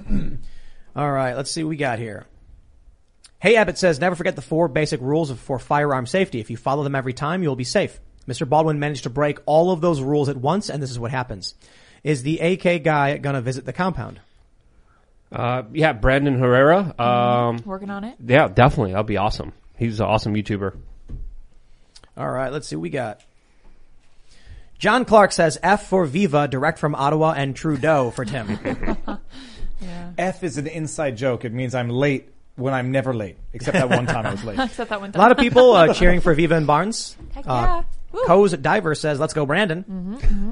All right, let's see what we got here. Hey, Abbott says, never forget the four basic rules of, for firearm safety. If you follow them every time, you'll be safe. Mister Baldwin managed to break all of those rules at once, and this is what happens. Is the A K guy going to visit the compound? Uh, yeah, Brandon Herrera. Um, Working on it. yeah, definitely. That'll be awesome. He's an awesome YouTuber. All right, let's see what we got. John Clark says, F for Viva, direct from Ottawa, and Trudeau for Tim. Yeah. F is an inside joke. It means I'm late when I'm never late, except that one time I was late. Except that one A time. lot of people uh, cheering for Viva and Barnes. Heck Uh, yeah. Woo. Coase Diver says, let's go, Brandon. Mm-hmm.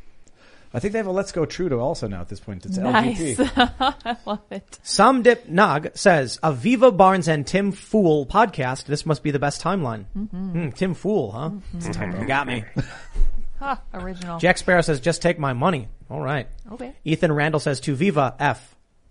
I think they have a Let's Go Trudeau also now at this point. It's Nice. L G T. I love it. Samdip Nag says, a Viva Barnes and Tim Fool podcast. This must be the best timeline. Mm-hmm. Mm, Tim Fool, huh? You got me. Huh, original. Jack Sparrow says, just take my money. All right. Okay. Ethan Randall says, to Viva, F.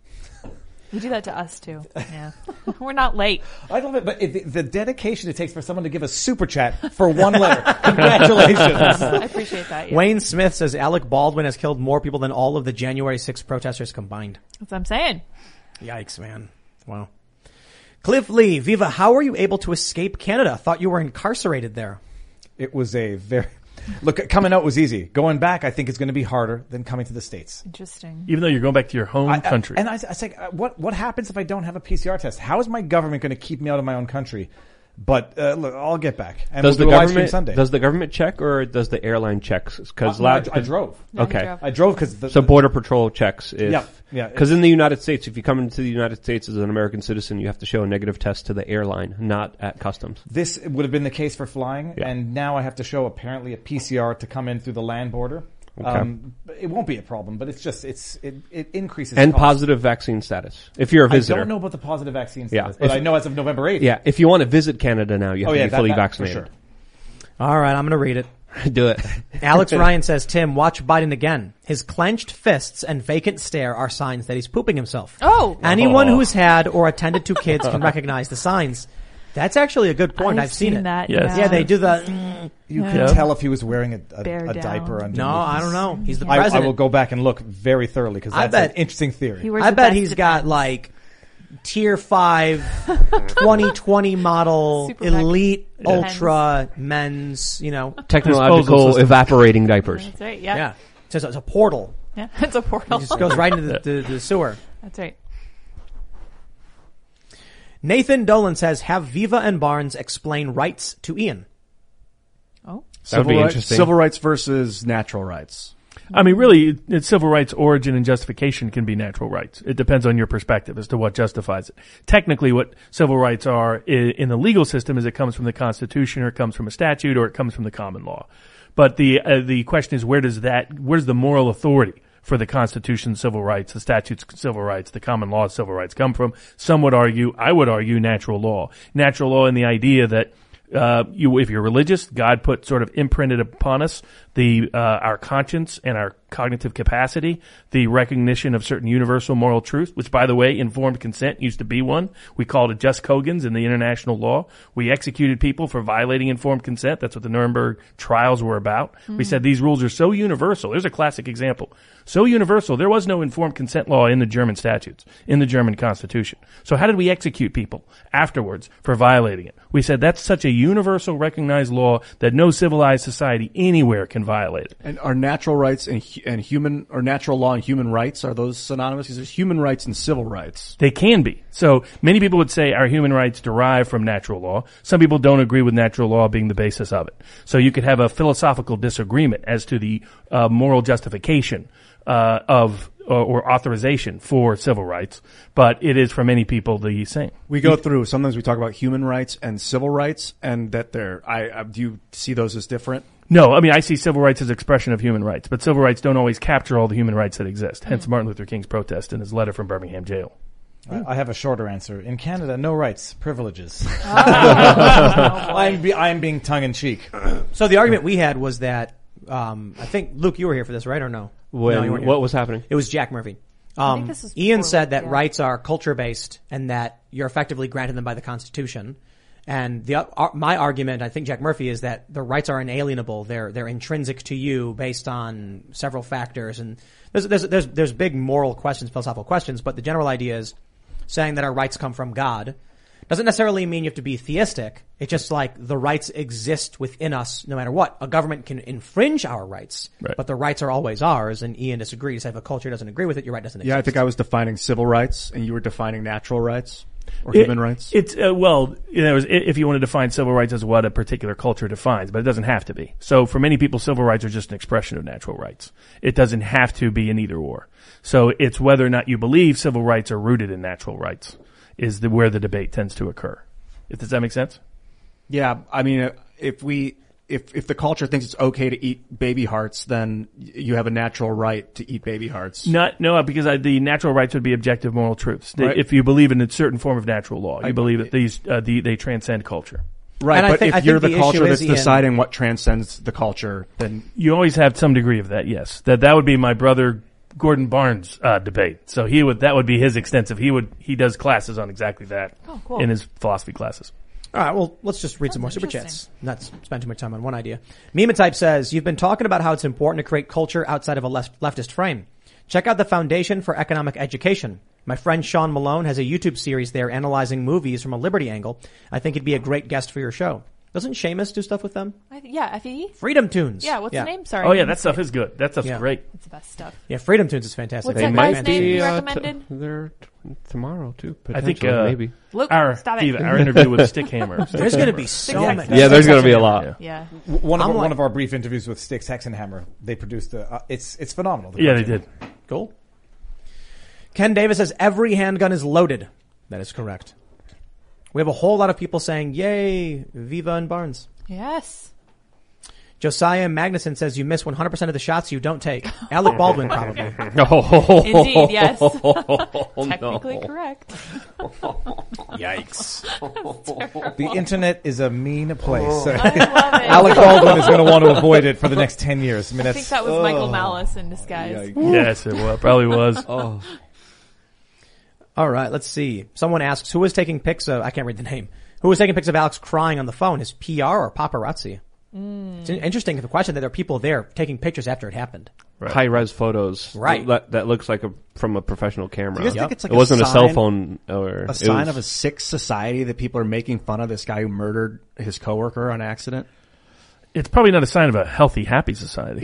You do that to us too. Yeah. We're not late. I love it, but it, the, the dedication it takes for someone to give a super chat for one letter. Congratulations. I appreciate that. Yeah. Wayne Smith says, Alec Baldwin has killed more people than all of the January sixth protesters combined. That's what I'm saying. Yikes, man. Wow. Cliff Lee, Viva, how were you able to escape Canada? Thought you were incarcerated there. It was a very... Look, coming out was easy. Going back, I think it's going to be harder than coming to the States. Interesting. Even though you're going back to your home I- I- country. and I, I say, uh, what what happens if I don't have a P C R test? How is my government going to keep me out of my own country? But uh, look, I'll get back. And Does we'll the do a live stream government Sunday. does the government check or does the airline checks? Because Uh, no, I, I drove. No, he Okay. drove. I drove because the, So border patrol checks if Yeah, yeah. because in the United States, if you come into the United States as an American citizen, you have to show a negative test to the airline, not at customs. this would have been the case for flying, Yeah. and now I have to show apparently a P C R to come in through the land border. Okay. Um, it won't be a problem, but it's just it's it, it increases And costs. positive vaccine status if you're a I visitor. don't know about the positive vaccine Yeah. status, but If- I know as of November eighth. Yeah, if you want to visit Canada now, you have Oh to yeah, be that- fully that- for vaccinated. sure. All right, I'm going to read it. Do it. Alex Ryan says, Tim, watch Biden again. His clenched fists and vacant stare are signs that he's pooping himself. Oh. Anyone Oh. who's had or attended to kids can recognize the signs. That's actually a good point. I've, seen, it. that. Yes. Yeah, they do the, mm. You Yeah. could tell if he was wearing a, a, Bear a down. diaper underneath. no, I his- don't know. He's the I, I president. will go back and look very thoroughly because I that's bet- an interesting theory. He wears I the bet best he's got defense. like tier five, twenty twenty model, Super vac- elite, Depends. ultra men's, you know. Disposal Technological system. evaporating diapers. That's right. Yeah. Yeah. It's a, it's a portal. Yeah. It's a portal. It just goes right into the, the, the sewer. That's right. Nathan Dolan says, have Viva and Barnes explain rights to Ian. Oh. That would be Civil, right- interesting. civil rights versus natural rights. I mean, really, it's civil rights origin and justification can be natural rights. It depends on your perspective as to what justifies it. Technically, what civil rights are in, in the legal system is it comes from the Constitution, or it comes from a statute, or it comes from the common law. But the uh, the question is, where does that, where's the moral authority for the Constitution, civil rights, the statutes, civil rights, the common law, civil rights come from? Some would argue, I would argue, natural law. Natural law in the idea that Uh, you, if you're religious, God put sort of imprinted upon us the, uh, our conscience and our cognitive capacity, the recognition of certain universal moral truths, which, by the way, informed consent used to be one. We called it jus cogens in the international law. We executed people for violating informed consent. That's what the Nuremberg trials were about. Mm. We said these rules are so universal. There's a classic example. So universal, there was no informed consent law in the German statutes, in the German Constitution. So how did we execute people afterwards for violating it? We said that's such a universal recognized law that no civilized society anywhere can violate it. And are natural rights and, and human, or natural law and human rights, are those synonymous? Because there's human rights and civil rights. They can be. So many people would say our human rights derive from natural law. Some people don't agree with natural law being the basis of it. So you could have a philosophical disagreement as to the uh, moral justification uh, of or, or authorization for civil rights, but it is for many people the same. We go through, sometimes we talk about human rights and civil rights, and that they're, I, I do you see those as different? No, I mean, I see civil rights as expression of human rights, but civil rights don't always capture all the human rights that exist. Hence Martin Luther King's protest and his letter from Birmingham jail. I have a shorter answer. In Canada, no rights, privileges. Oh. I'm, be, I'm being tongue-in-cheek. So the argument we had was that, um, I think, Luke, you were here for this, right, or no? When, no, you weren't here. what was happening? It was Jack Murphy. I think Um, this was Ian before said Luke, that yeah. rights are culture-based and that you're effectively granted them by the Constitution. And the uh, my argument, I think Jack Murphy, is that the rights are inalienable. They're they're intrinsic to you based on several factors. And there's there's there's, there's big moral questions, philosophical questions. But the general idea is saying that our rights come from God doesn't necessarily mean you have to be theistic. It's just like the rights exist within us no matter what. A government can infringe our rights, Right. but the rights are always ours. And Ian disagrees. If a culture doesn't agree with it, your right doesn't exist. Yeah, I think I was defining civil rights, and you were defining natural rights or human It- rights. It's, uh, well, you know, if you want to define civil rights as what a particular culture defines, but it doesn't have to be. So for many people, civil rights are just an expression of natural rights. It doesn't have to be an either or. So it's whether or not you believe civil rights are rooted in natural rights is the, where the debate tends to occur. If, does that make sense? Yeah, I mean, if we, if, if the culture thinks it's okay to eat baby hearts, then you have a natural right to eat baby hearts. Not, no, because I, the natural rights would be objective moral truths. They, Right. If you believe in a certain form of natural law, you I- believe that these, uh, the, they transcend culture. Right, And I but think- I if think you're the, the issue culture is, that's Ian- deciding what transcends the culture, then You always have some degree of that, yes. That, that would be my brother Gordon Barnes, uh, debate. So he would, that would be his extensive, he would, he does classes on exactly that Oh, cool. in his philosophy classes. All right, well, let's just read That's some more super interesting. chats. Not spend too much time on one idea. Memetype says, you've been talking about how it's important to create culture outside of a left, leftist frame. Check out the Foundation for Economic Education. My friend Sean Malone has a YouTube series there analyzing movies from a liberty angle. I think he'd be a great guest for your show. Doesn't Seamus do stuff with them? I th- yeah, F E E. Freedom Tunes. Yeah, what's the name? Sorry. Oh I yeah, didn't that say stuff it. is good. That stuff's Yeah. great. It's the best stuff. Yeah, Freedom Tunes is fantastic. What's They that might guy's name be you uh, recommended? t- there t- tomorrow too. I think, Potentially, uh, maybe. Luke, Our, stop Steve, it. our interview with Stickhammer. There's going to be so Six many. Yeah, there's going to be a lot. Yeah. One of, I'm our, like- one of our brief interviews with Styx Hexenhammer, they produced a, uh, it's, it's phenomenal. the Yeah, they cartoon. did. Cool. Ken Davis says every handgun is loaded. That is correct. We have a whole lot of people saying, yay, Viva and Barnes. Yes. Josiah Magnuson says you miss one hundred percent of the shots you don't take. Alec Baldwin probably. Indeed, yes. Oh, Technically no. correct. Yikes. The internet is a mean place. I love it. Alec Baldwin is going to want to avoid it for the next ten years. I mean, I that's, think that was Michael Malice in disguise. Yes, it was. Probably was. Oh, All right, let's see. Someone asks, who was taking pics of, I can't read the name, who was taking pics of Alex crying on the phone? His P R or paparazzi? Mm. It's an interesting question that there are people there taking pictures after it happened. Right. high res photos. Right. That, that looks like a from a professional camera. do you guys Yep. think it's like it wasn't a, sign, cell phone or a it sign was- of a sick society that people are making fun of this guy who murdered his coworker on accident? It's probably not a sign of a healthy, happy society. Yeah.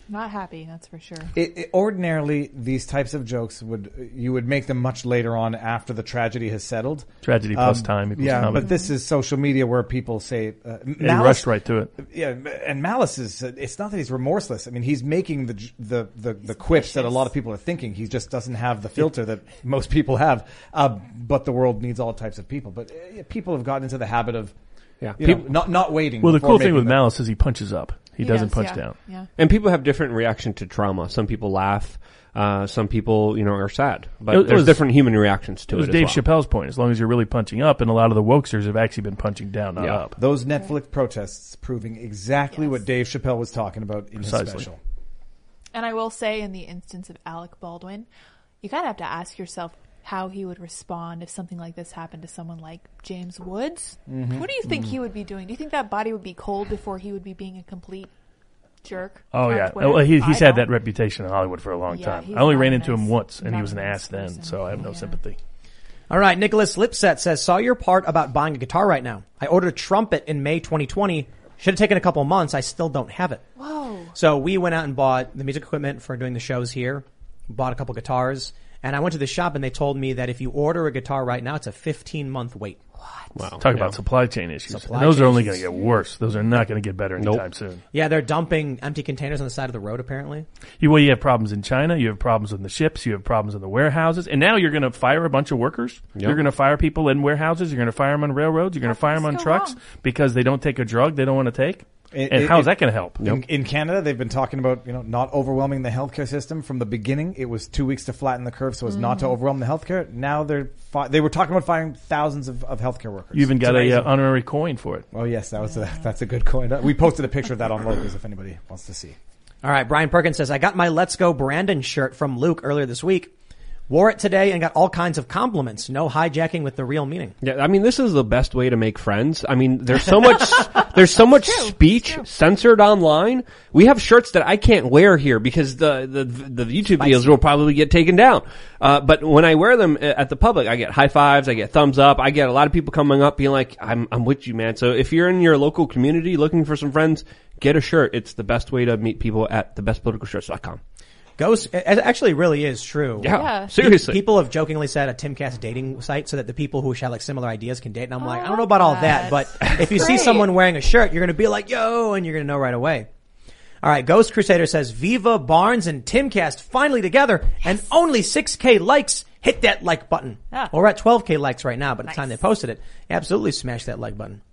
Not happy, that's for sure. It, it, ordinarily, these types of jokes would you would make them much later on after the tragedy has settled. Tragedy plus Um, time equals Yeah, comedy. but this is social media where people say uh, And he Malice- rushed right to it. Yeah, and Malice is, uh, it's not that he's remorseless. I mean, he's making the j- the the, the quips that a lot of people are thinking. He just doesn't have the filter that most people have. Uh, but the world needs all types of people. But uh, yeah, people have gotten into the habit of Yeah. you People- know, not not waiting. Well, the before cool thing making with them. Malice is he punches up. He, doesn't does, punch yeah. down. Yeah. And people have different reaction to trauma. Some people laugh. Uh, some people, you know, are sad. But It- it there's was- different human reactions to It it. was as Dave well. Chappelle's point. As long as you're really punching up, and a lot of the wokesters have actually been punching down, not Yeah. up. Those Netflix protests proving exactly Yes. what Dave Chappelle was talking about in Precisely. his special. And I will say, in the instance of Alec Baldwin, you kind of have to ask yourself how he would respond if something like this happened to someone like James Woods. Mm-hmm. What do you think he would be doing? Do you think that body would be cold before he would be being a complete jerk? Oh on yeah, Twitter? well, he, I he's had don't. that reputation in Hollywood for a long Yeah, time. he's I only not ran a into him nice- once, and he not was a an nice ass then, person. so I have no Yeah. sympathy. All right, Nicholas Lipset says, saw your part about buying a guitar right now. I ordered a trumpet in May twenty twenty. Should have taken a couple months. I still don't have it. Whoa. So we went out and bought the music equipment for doing the shows here, bought a couple guitars, and I went to the shop and they told me that if you order a guitar right now, it's a fifteen month wait. Wow. Talk about supply chain issues. Supply And those chain are only issues. going to get worse. Those are not going to get better anytime Nope. soon. Yeah, they're dumping empty containers on the side of the road apparently. You, well, you have problems in China. You have problems in the ships. You have problems in the warehouses. And now you're going to fire a bunch of workers. Yep. You're going to fire people in warehouses. You're going to fire them on railroads. You're going to fire them on things go trucks wrong? because they don't take a drug they don't want to take. It- and it- how is it- that going to help? In, in Canada, they've been talking about, you know, not overwhelming the healthcare system from the beginning. It was two weeks to flatten the curve so as not to overwhelm the healthcare. Now they're fi- they were talking about firing thousands of, of healthcare workers. You even got It's a uh, amazing. honorary coin for it. Oh yes, that was a, that's a good coin. We posted a picture of that on Locals if anybody wants to see. All right, Brian Perkins says, I got my Let's Go Brandon shirt from Luke earlier this week. Wore it today and got all kinds of compliments. No hijacking with the real meaning. Yeah, I mean, this is the best way to make friends. I mean, there's so much, there's so much speech censored online. We have shirts that I can't wear here because the, the, the YouTube videos will probably get taken down. Uh, but when I wear them at the public, I get high fives, I get thumbs up, I get a lot of people coming up being like, I'm, I'm with you, man. So if you're in your local community looking for some friends, get a shirt. It's the best way to meet people at the best political shirts dot com. Ghost, it actually really is true. Yeah, Yeah. seriously. People have jokingly said a Timcast dating site so that the people who have like similar ideas can date. And I'm like, I I don't know like about all that. that, but if you see Great. someone wearing a shirt, you're going to be like, yo, and you're going to know right away. All right. Ghost Crusader says, Viva, Barnes, and Timcast finally together and only six K likes. Hit that like button. Ah. Well, we're at twelve K likes right now, but at Nice. the time they posted it, absolutely smash that like button.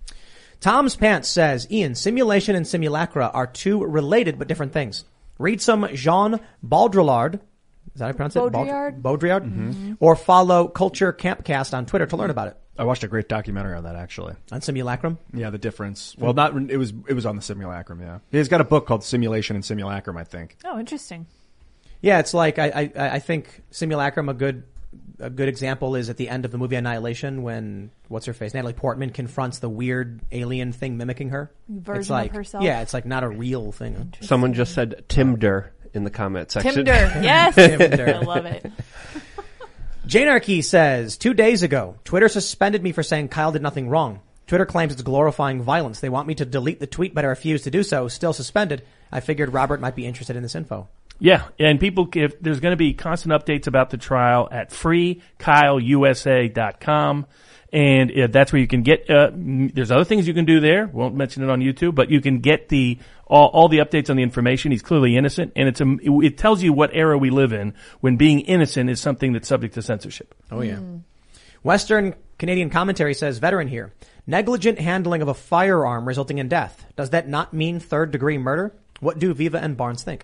Tom's Pants says, Ian, simulation and simulacra are two related but different things. Read some Jean Baudrillard. Is that how I pronounce it? Baudrillard? Baudrillard? Mm-hmm. Or follow Culture Campcast on Twitter to learn about it. I watched a great documentary on that actually. On simulacrum? Yeah, the difference. Well, not it was it was on the simulacrum. Yeah, he's got a book called Simulation and Simulacrum. I think. Oh, interesting. Yeah, it's like, I, I, I think simulacrum, a good, a good example is at the end of the movie Annihilation when, what's her face? Natalie Portman confronts the weird alien thing mimicking her. Version it's like, of herself. Yeah, it's like not a real thing. Someone just said Timder in the comment section. Timder. Yes. Timder. I love it. Janarchy says, two days ago, Twitter suspended me for saying Kyle did nothing wrong. Twitter claims it's glorifying violence. They want me to delete the tweet, but I refuse to do so. Still suspended. I figured Robert might be interested in this info. Yeah, and people, if there's going to be constant updates about the trial at free kyle u s a dot com, and uh, that's where you can get. Uh, m- there's other things you can do there. Won't mention it on YouTube, but you can get the all, all the updates on the information. He's clearly innocent, and it's a, it, it tells you what era we live in when being innocent is something that's subject to censorship. Oh yeah. Western Canadian commentary says, veteran here, negligent handling of a firearm resulting in death. Does that not mean third degree murder? What do Viva and Barnes think?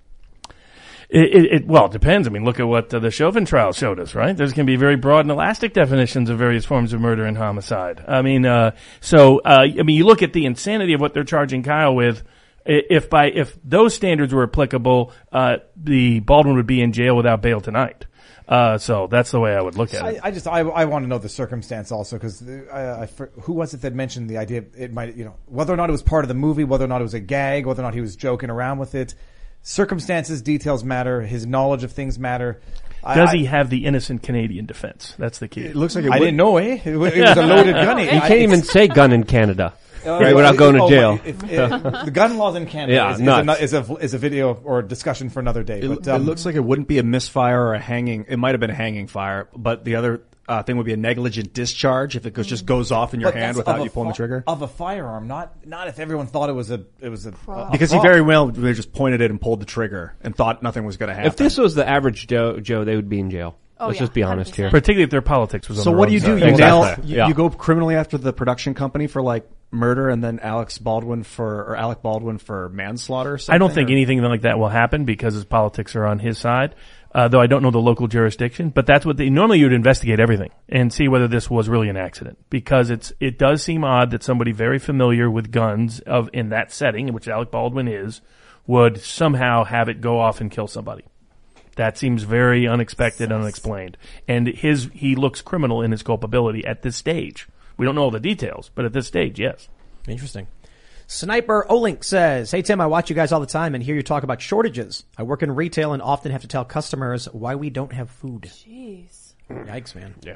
It, it, it well, it depends. I mean, look at what uh, the Chauvin trial showed us, right? There's going to be very broad and elastic definitions of various forms of murder and homicide. I mean, uh, so, uh, I mean, you look at the insanity of what they're charging Kyle with. I- If by, if those standards were applicable, uh, the Baldwin would be in jail without bail tonight. Uh, so that's the way I would look at I, it. I just I, I want to know the circumstance also because I, I, for- who was it that mentioned the idea it might you know whether or not it was part of the movie, whether or not it was a gag, whether or not he was joking around with it. Circumstances, details matter. His knowledge of things matter. Does I, he have the innocent Canadian defense? That's the key. It looks like it I would, didn't know, eh? It, wa- it was a loaded gun. You can't even say gun in Canada. Uh, Right, without going to oh, jail. If, if, the gun laws in Canada Yeah, is, is, nuts. a, is, a, is a video or a discussion for another day. It, But, it um, looks like it wouldn't be a misfire or a hanging. It might have been a hanging fire, but the other uh, thing would be a negligent discharge if it goes, just goes off in your but hand that's without of you a pulling the fi- trigger. of a firearm, not not if everyone thought it was a it was a, a Because he prop. very well they just pointed it and pulled the trigger and thought nothing was going to happen. If this was the average Joe, Joe, they would be in jail. Oh, Let's yeah, just be honest one hundred here. percent. Particularly if their politics was on so the what wrong do you do? side. You nail, Exactly. you, Yeah. you go criminally after the production company for like murder, and then Alex Baldwin for or Alec Baldwin for manslaughter. Or something, I don't think or? anything like that will happen because his politics are on his side. Uh, though I don't know the local jurisdiction, but that's what they, normally you would investigate everything and see whether this was really an accident, because it's, it does seem odd that somebody very familiar with guns of, in that setting, in which Alec Baldwin is, would somehow have it go off and kill somebody. That seems very unexpected and unexplained. And his, he looks criminal in his culpability at this stage. We don't know all the details, but at this stage, yes. Interesting. Sniper Olink says, "Hey Tim, I watch you guys all the time and hear you talk about shortages. I work in retail and often have to tell customers why we don't have food." Jeez. Yikes, man. Yeah.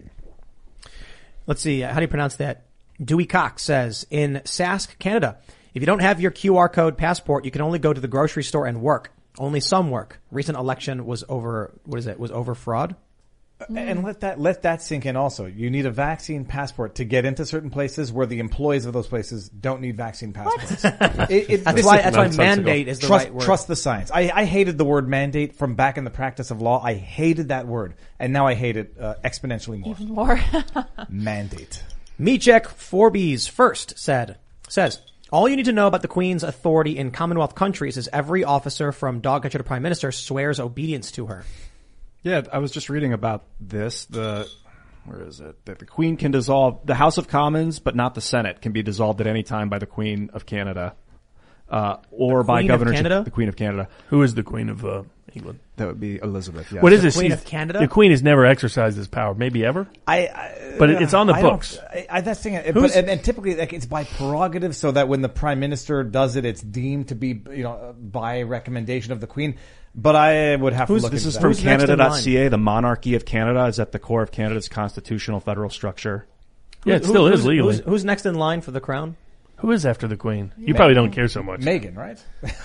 Let's see. How do you pronounce that? Dewey Cox says, in Sask, Canada, if you don't have your Q R code passport, you can only go to the grocery store and work. Only some work. Recent election was over, what is it? Was over fraud? And let that let that sink in also. You need a vaccine passport to get into certain places where the employees of those places don't need vaccine passports. it, it, That's this why, is- that's why nonsensical. mandate is the trust, right word. trust the science. I, I hated the word mandate from back in the practice of law. I hated that word. And now I hate it uh, exponentially more. Even more. Mandate. Mecheck four B's first said, says, all you need to know about the Queen's authority in Commonwealth countries is every officer from dog catcher to prime minister swears obedience to her. Yeah, I was just reading about this. The where is it? That the Queen can dissolve the House of Commons, but not the Senate. Can be dissolved at any time by the Queen of Canada, uh, or by Queen of Governor Canada? the Queen of Canada. Who is the Queen of uh, England? That would be Elizabeth. Yes. What is this? Queen She's- of Canada? The Queen has never exercised this power, maybe ever. I, I But it's on the I don't- books. I, I, that's the thing. But, Who's- and, and typically, like, it's by prerogative, so that when the prime minister does it, it's deemed to be, you know, by recommendation of the Queen. But I would have Who's- to look This into is that. from Who's next in Canada line? dot C A. The monarchy of Canada is at the core of Canada's constitutional federal structure. Yeah, it Who- still who's, is legally. Who's, who's next in line for the crown? Who is after the Queen? You probably don't care so much. Meghan, right?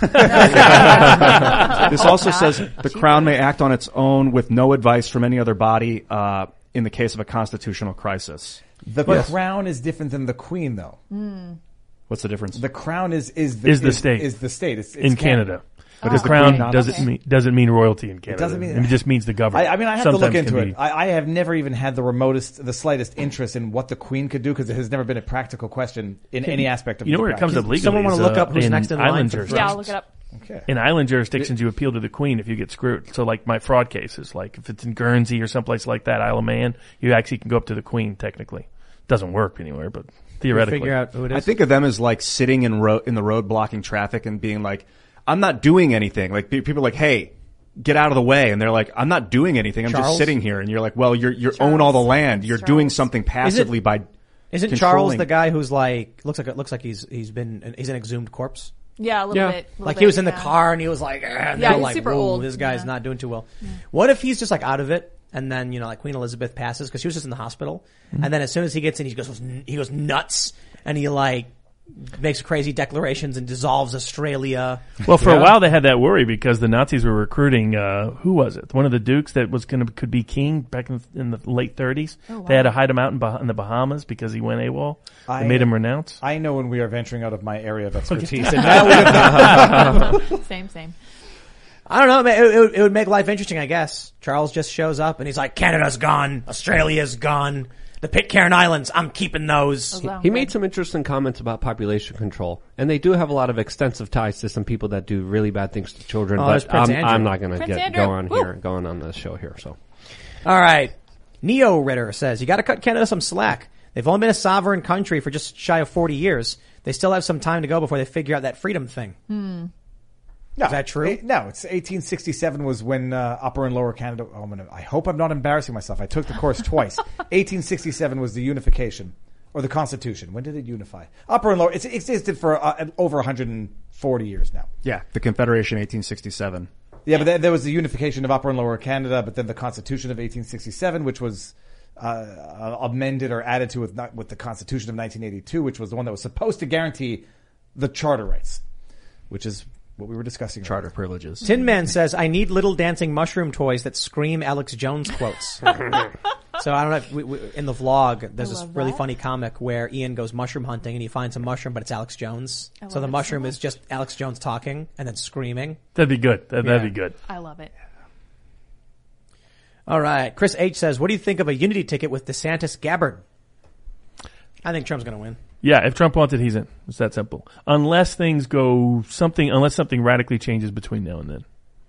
This also says the Crown may act on its own with no advice from any other body uh, in the case of a constitutional crisis. The crown is different than the Queen, though. What's the difference? The crown is is the, Is the state. Is the state. It's, it's in Canada. But is the the Queen crown not- doesn't Okay. mean doesn't mean royalty in Canada. doesn't mean- it just means the government. I, I mean, I have to look Sometimes into can it. be- I, I have never even had the remotest, the slightest interest in what the Queen could do because it has never been a practical question in any aspect of You know the where it comes practice. up legally? Someone wanna is, look uh, up who's in next in line island for the jurisdictions. Yeah, I'll look it up. Okay. In island jurisdictions, you appeal to the Queen if you get screwed. So, like my fraud cases, like if it's in Guernsey or someplace like that, Isle of Man, you actually can go up to the Queen. Technically, doesn't work anywhere, but theoretically, Figure out who it is. I think of them as like sitting in ro- in the road blocking traffic and being like, I'm not doing anything. Like pe- people are like, hey, get out of the way. And they're like, I'm not doing anything. I'm Charles? just sitting here. And you're like, well, you're, you Charles. own all the land. You're Charles. doing something passively by Isn't Charles controlling- the guy who's like looks like it looks like he's he's been he's an exhumed corpse? Yeah, a little Yeah. bit. little Like bit, he was in the yeah. car and he was like, "Ugh," and Yeah, they're he's like, super "Whoa, old. this guy's Yeah. not doing too well." What if he's just like out of it, and then you know, like Queen Elizabeth passes because she was just in the hospital, and then as soon as he gets in, he goes he goes nuts, and he like makes crazy declarations and dissolves Australia. well, for Yeah. a while they had that worry because the Nazis were recruiting. Uh, who was it? One of the dukes that was going to could be king back in, in the late thirties. Oh, wow. They had to hide him out in, bah- in the Bahamas because he went AWOL. I- They made him renounce. I know when we are venturing out of my area of expertise. And now we're Same, same. I don't know. man, It, it, would- it would make life interesting, I guess. Charles just shows up and he's like, "Canada's gone, Australia's gone, the Pitcairn Islands, I'm keeping those." Wow. He made some interesting comments about population control, and they do have a lot of extensive ties to some people that do really bad things to children. Oh, there's but Prince I'm, Andrew. I'm not going to Prince get Andrew. go on Woo. here, going on this show here. So All right. Neo Ritter says, you gotta cut Canada some slack. They've only been a sovereign country for just shy of forty years. They still have some time to go before they figure out that freedom thing. No, Is that true? eh, no, it's eighteen sixty-seven was when uh, Upper and Lower Canada. Oh, I'm gonna, I hope I'm not embarrassing myself. I took the course twice. eighteen sixty-seven was the unification or the Constitution. When did it unify? Upper and Lower. It's it existed for uh, over one hundred forty years now. Yeah, the Confederation, eighteen sixty-seven. Yeah, but then there was the unification of Upper and Lower Canada, but then the Constitution of eighteen sixty-seven, which was uh, amended or added to with, with the Constitution of nineteen eighty-two, which was the one that was supposed to guarantee the charter rights, which is what we were discussing. Charter earlier. privileges. Tin Man says, I need little dancing mushroom toys that scream Alex Jones quotes. So I don't know if we, we, in the vlog, there's I this love really that. funny comic where Ian goes mushroom hunting and he finds a mushroom, but it's Alex Jones. I So love the it mushroom so is just Alex Jones talking and then screaming. That'd be good. That, That'd Yeah. be good. I love it. All right. Chris H says, what do you think of a unity ticket with DeSantis Gabbard? I think Trump's going to win. Yeah, if Trump wants it, he's in. It's that simple. Unless things go something, unless something radically changes between now and then.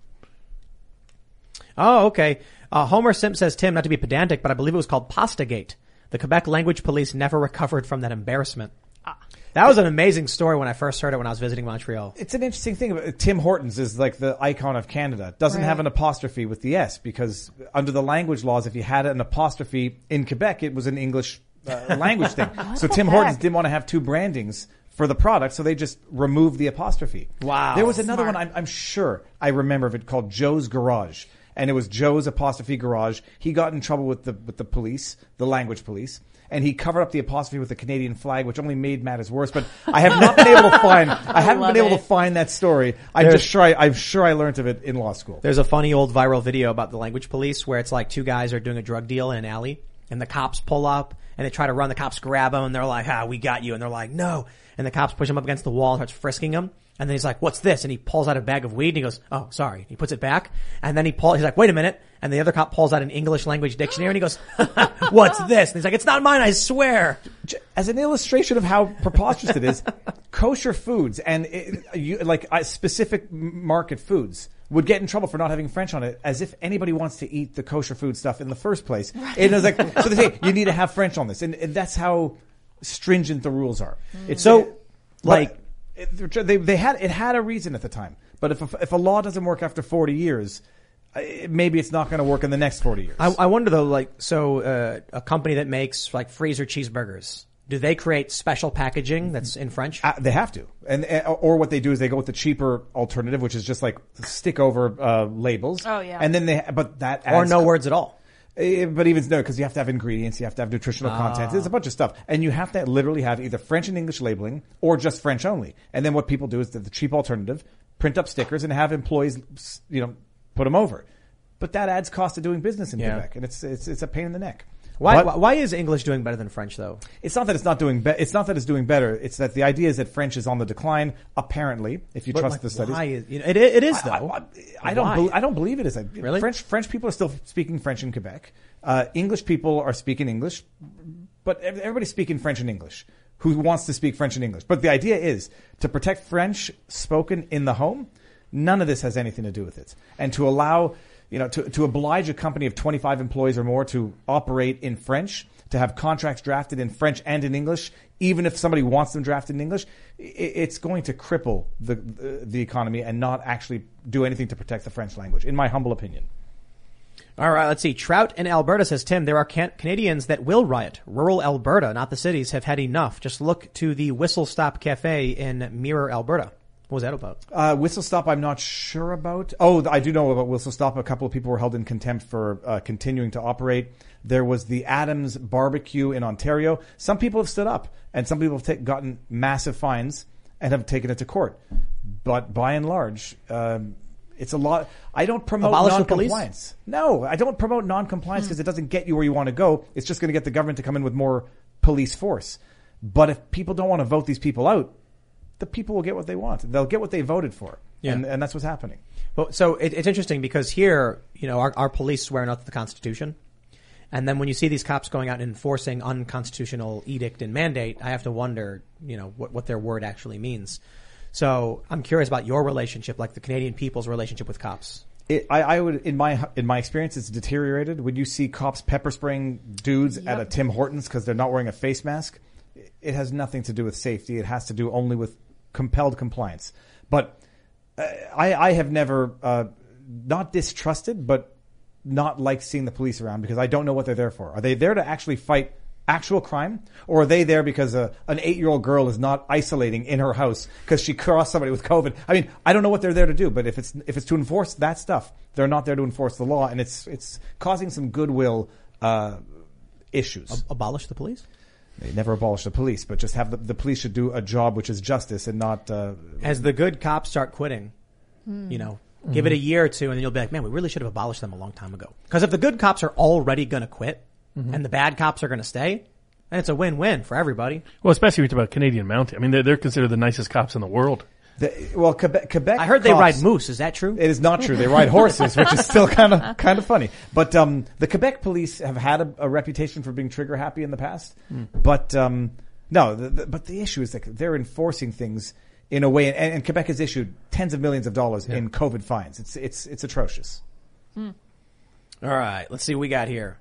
Oh, okay. Uh, Homer Simp says, Tim, not to be pedantic, but I believe it was called Pastagate. The Quebec language police never recovered from that embarrassment. That was an amazing story when I first heard it when I was visiting Montreal. It's an interesting thing. Tim Hortons is like the icon of Canada. Doesn't Right. have an apostrophe with the S because under the language laws, if you had an apostrophe in Quebec, it was an English uh, language thing. So the Tim heck? Hortons didn't want to have two brandings for the product, so they just removed the apostrophe. Wow. There was another Smart. one, I'm, I'm sure I remember of it, called Joe's Garage. And it was Joe's apostrophe garage. He got in trouble with the with the police, the language police, and he covered up the apostrophe with the Canadian flag, which only made matters worse. But I have not been able to find. I haven't love been able it. to find that story. I'm There's- just sure. I, I'm sure I learned of it in law school. There's a funny old viral video about the language police where it's like two guys are doing a drug deal in an alley and the cops pull up and they try to run. The cops grab them and they're like, ah, we got you. And they're like, no. And the cops push him up against the wall and starts frisking him. And then he's like, what's this? And he pulls out a bag of weed and he goes, oh, sorry. He puts it back. And then he pulls, he's like, wait a minute. And the other cop pulls out an English language dictionary and he goes, what's this? And he's like, it's not mine, I swear. As an illustration of how preposterous it is, kosher foods and it, you, like uh, specific market foods would get in trouble for not having French on it, as if anybody wants to eat the kosher food stuff in the first place. It is like, so they say you need to have French on this, and, and that's how stringent the rules are. It's So, like, It, they they had it had a reason at the time, but if a, if a law doesn't work after forty years, uh, maybe it's not going to work in the next forty years. I, I wonder though, like, so, uh, a company that makes like freezer cheeseburgers, do they create special packaging that's in French? Uh, they have to, and uh, or what they do is they go with the cheaper alternative, which is just like stick over uh, labels. Oh, yeah. and then they but that Or adds no words at all? Uh, But even no, because you have to have ingredients, you have to have nutritional content. There's a bunch of stuff, and you have to literally have either French and English labeling or just French only. And then what people do is the, the cheap alternative: print up stickers and have employees, you know, put them over. But that adds cost of doing business in Yeah. Quebec, and it's it's it's a pain in the neck. Why, But why, why is English doing better than French though? It's not that it's not doing. Be- it's not that it's doing better. It's that the idea is that French is on the decline. Apparently, if you But, trust like, the studies, why is, you know, it, it is I- though. I, I, I don't. Why? Be, I don't believe it is. Really? French French people are still speaking French in Quebec. Uh, English people are speaking English, but ev- everybody's speaking French and English. Who wants to speak French and English? But the idea is to protect French spoken in the home. None of this has anything to do with it, and to allow, you know, to to oblige a company of twenty-five employees or more to operate in French, to have contracts drafted in French and in English, even if somebody wants them drafted in English, i- it's going to cripple the, the the economy and not actually do anything to protect the French language, in my humble opinion. All right, let's see. Trout in Alberta says, Tim, there are can- Canadians that will riot. Rural Alberta, not the cities, have had enough. Just look to the Whistle Stop Cafe in Mirror, Alberta. What was that about? Uh, Whistle Stop, I'm not sure about. Oh, I do know about Whistle Stop. A couple of people were held in contempt for uh, continuing to operate. There was the Adams Barbecue in Ontario. Some people have stood up, and some people have ta- gotten massive fines and have taken it to court. But by and large, um, it's a lot. I don't promote Abolish the police? non-compliance. No, I don't promote non-compliance because it doesn't get you where you want to go. It's just going to get the government to come in with more police force. But if people don't want to vote these people out, the people will get what they want. They'll get what they voted for. Yeah. And, and that's what's happening. Well, so it, it's interesting because here, you know, our, our police swear an oath to the Constitution. And then when you see these cops going out and enforcing unconstitutional edict and mandate, I have to wonder, you know, what, what their word actually means. So I'm curious about your relationship, like the Canadian people's relationship with cops. It, I, I would, in my in my experience, it's deteriorated. When you see cops pepper spraying dudes at a Tim Hortons because they're not wearing a face mask, it has nothing to do with safety. It has to do only with compelled compliance. But uh, I, I have never uh, not distrusted, but not liked seeing the police around because I don't know what they're there for. Are they there to actually fight actual crime, or are they there because a, an eight-year-old girl is not isolating in her house because she crossed somebody with COVID? I mean, I don't know what they're there to do, but if it's if it's to enforce that stuff, they're not there to enforce the law, and it's it's causing some goodwill uh, issues. Abolish the police? They never abolish the police, but just have the, the police should do a job which is justice and not. Uh, As the good cops start quitting, you know, mm-hmm. give it a year or two, and then you'll be like, man, we really should have abolished them a long time ago. Because if the good cops are already going to quit, mm-hmm. and the bad cops are going to stay, then it's a win-win for everybody. Well, especially if you talk about Canadian Mountie. I mean, they're, they're considered the nicest cops in the world. The, well, Quebec, Quebec. I heard they cops, ride moose. Is that true? It is not true. They ride horses, which is still kind of kind of funny. But um, the Quebec police have had a, a reputation for being trigger happy in the past. Mm. But um, no, the, the, but the issue is that they're enforcing things in a way, and, and Quebec has issued tens of millions of dollars yeah. in COVID fines. It's it's it's atrocious. Mm. All right, let's see what we got here.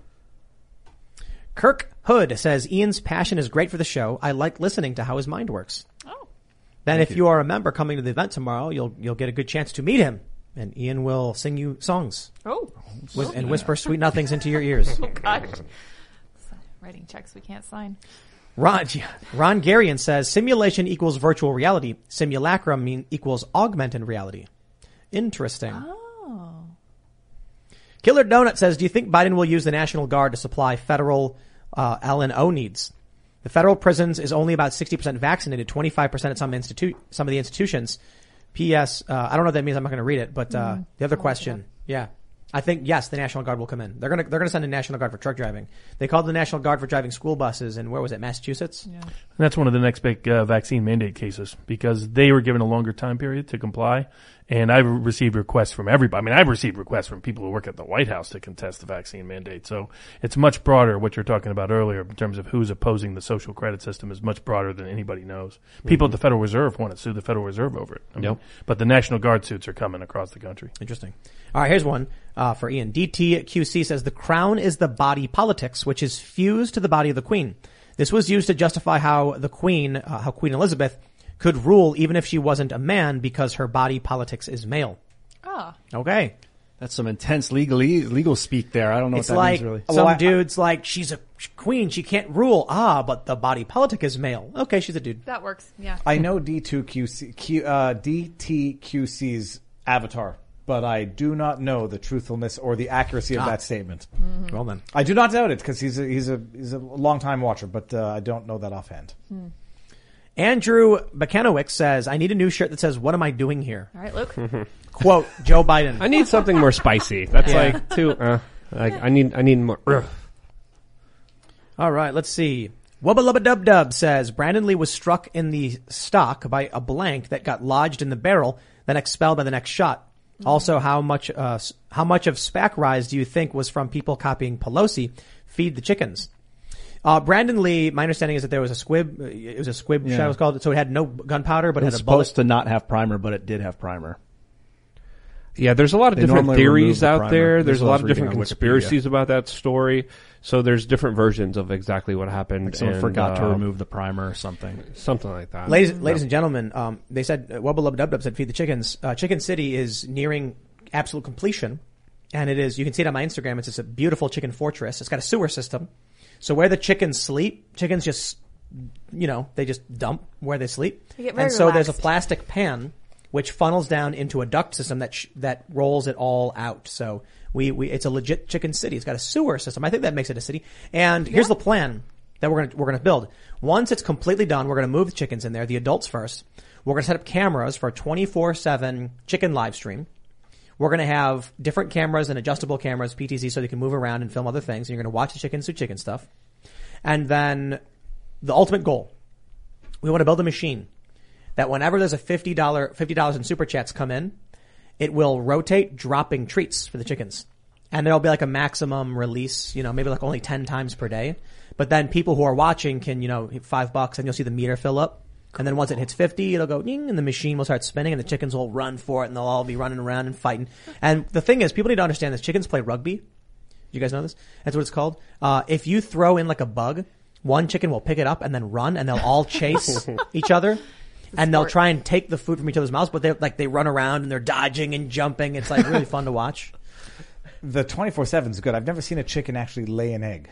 Kirk Hood says Ian's passion is great for the show. I like listening to how his mind works. Oh. Then Thank if you. you are a member coming to the event tomorrow, you'll you'll get a good chance to meet him, and Ian will sing you songs. Oh. Whis- and whisper sweet nothings into your ears. Oh, gosh. Writing checks we can't sign. Ron, Ron Garian says simulation equals virtual reality. Simulacrum mean equals augmented reality. Interesting. Oh. Killer Donut says, do you think Biden will use the National Guard to supply federal uh, L and O needs? The federal prisons is only about sixty percent vaccinated, twenty-five percent at some institute, some of the institutions. P S. Uh, I don't know what that means. I'm not going to read it. But uh, mm. the other question, yeah. I think, yes, the National Guard will come in. They're going to, they're going to send a National Guard for truck driving. They called the National Guard for driving school buses in, where was it, Massachusetts? Yeah. And that's one of the next big uh, vaccine mandate cases because they were given a longer time period to comply. And I've received requests from everybody. I mean, I've received requests from people who work at the White House to contest the vaccine mandate. So it's much broader. What you're talking about earlier in terms of who's opposing the social credit system is much broader than anybody knows. People mm-hmm. at the Federal Reserve want to sue the Federal Reserve over it. I mean, yep. But the National Guard suits are coming across the country. Interesting. All right, here's one uh, for Ian. D T Q C says the crown is the body politics, which is fused to the body of the Queen. This was used to justify how the Queen, uh, how Queen Elizabeth could rule even if she wasn't a man because her body politics is male. Oh. Okay. That's some intense legal legal speak there. I don't know It's what that like means really. some Well, I- dude's like, she's a queen, she can't rule. Ah, but the body politic is male. Okay, she's a dude. That works. Yeah. I know D two Q C, Q, uh, D T Q C's avatar, but I do not know the truthfulness or the accuracy of Ah. that statement. Mm-hmm. Well then. I do not doubt it because he's a he's a he's a long time watcher, but uh, I don't know that offhand. Hmm. Andrew Bakanowicz says, I need a new shirt that says, what am I doing here? All right, Luke. Quote, Joe Biden. I need something more spicy. That's Yeah. like too. Uh, I, I need. I need more. Ugh. All right, let's see. Wubba Lubba Dub Dub says, Brandon Lee was struck in the stock by a blank that got lodged in the barrel, then expelled by the next shot. Mm-hmm. Also, how much, uh, s- how much of SPAC rise do you think was from people copying Pelosi? Feed the chickens. Uh, Brandon Lee, my understanding is that there was a squib, uh, it was a squib Yeah. shot it was called, so it had no gunpowder, but It it was had a bullet. supposed to not have primer, but it did have primer. Yeah, there's a lot of They different normally remove theories the out primer. there. This There's is a what I lot was of reading different on conspiracies about that story. So there's different versions of exactly what happened. Like someone and, forgot to uh, remove the primer or something. something like that. Ladies, ladies and gentlemen, um, they said, uh, Wubba Lubba Dub Dub said, feed the chickens. Uh, Chicken City is nearing absolute completion. And it is, you can see it on my Instagram. It's just a beautiful chicken fortress. It's got a sewer system. So where the chickens sleep, chickens just, you know, they just dump where they sleep. They get very And so there's a relaxed. plastic pan which funnels down into a duct system that sh- that rolls it all out. So we, we it's a legit chicken city. It's got a sewer system. I think that makes it a city. And here's the plan that we're going to we're going to build. Once it's completely done, we're going to move the chickens in there, the adults first. We're going to set up cameras for a twenty-four seven chicken live stream. We're going to have different cameras and adjustable cameras, P T Z, so they can move around and film other things. And you're going to watch the chickens do chicken stuff. And then the ultimate goal, we want to build a machine that whenever there's a fifty dollars, fifty dollars in super chats come in, it will rotate dropping treats for the chickens. And there'll be like a maximum release, you know, maybe like only ten times per day. But then people who are watching can, you know, hit five bucks and you'll see the meter fill up. And then once it hits fifty, it'll go ding and the machine will start spinning and the chickens will run for it and they'll all be running around and fighting. And the thing is, people need to understand this. Chickens play rugby. You guys know this? That's what it's called. Uh, if you throw in like a bug, one chicken will pick it up and then run and they'll all chase each other. And they'll try and take the food from each other's mouths, but they like they run around and they're dodging and jumping. It's like really fun to watch. The twenty-four seven is good. I've never seen a chicken actually lay an egg.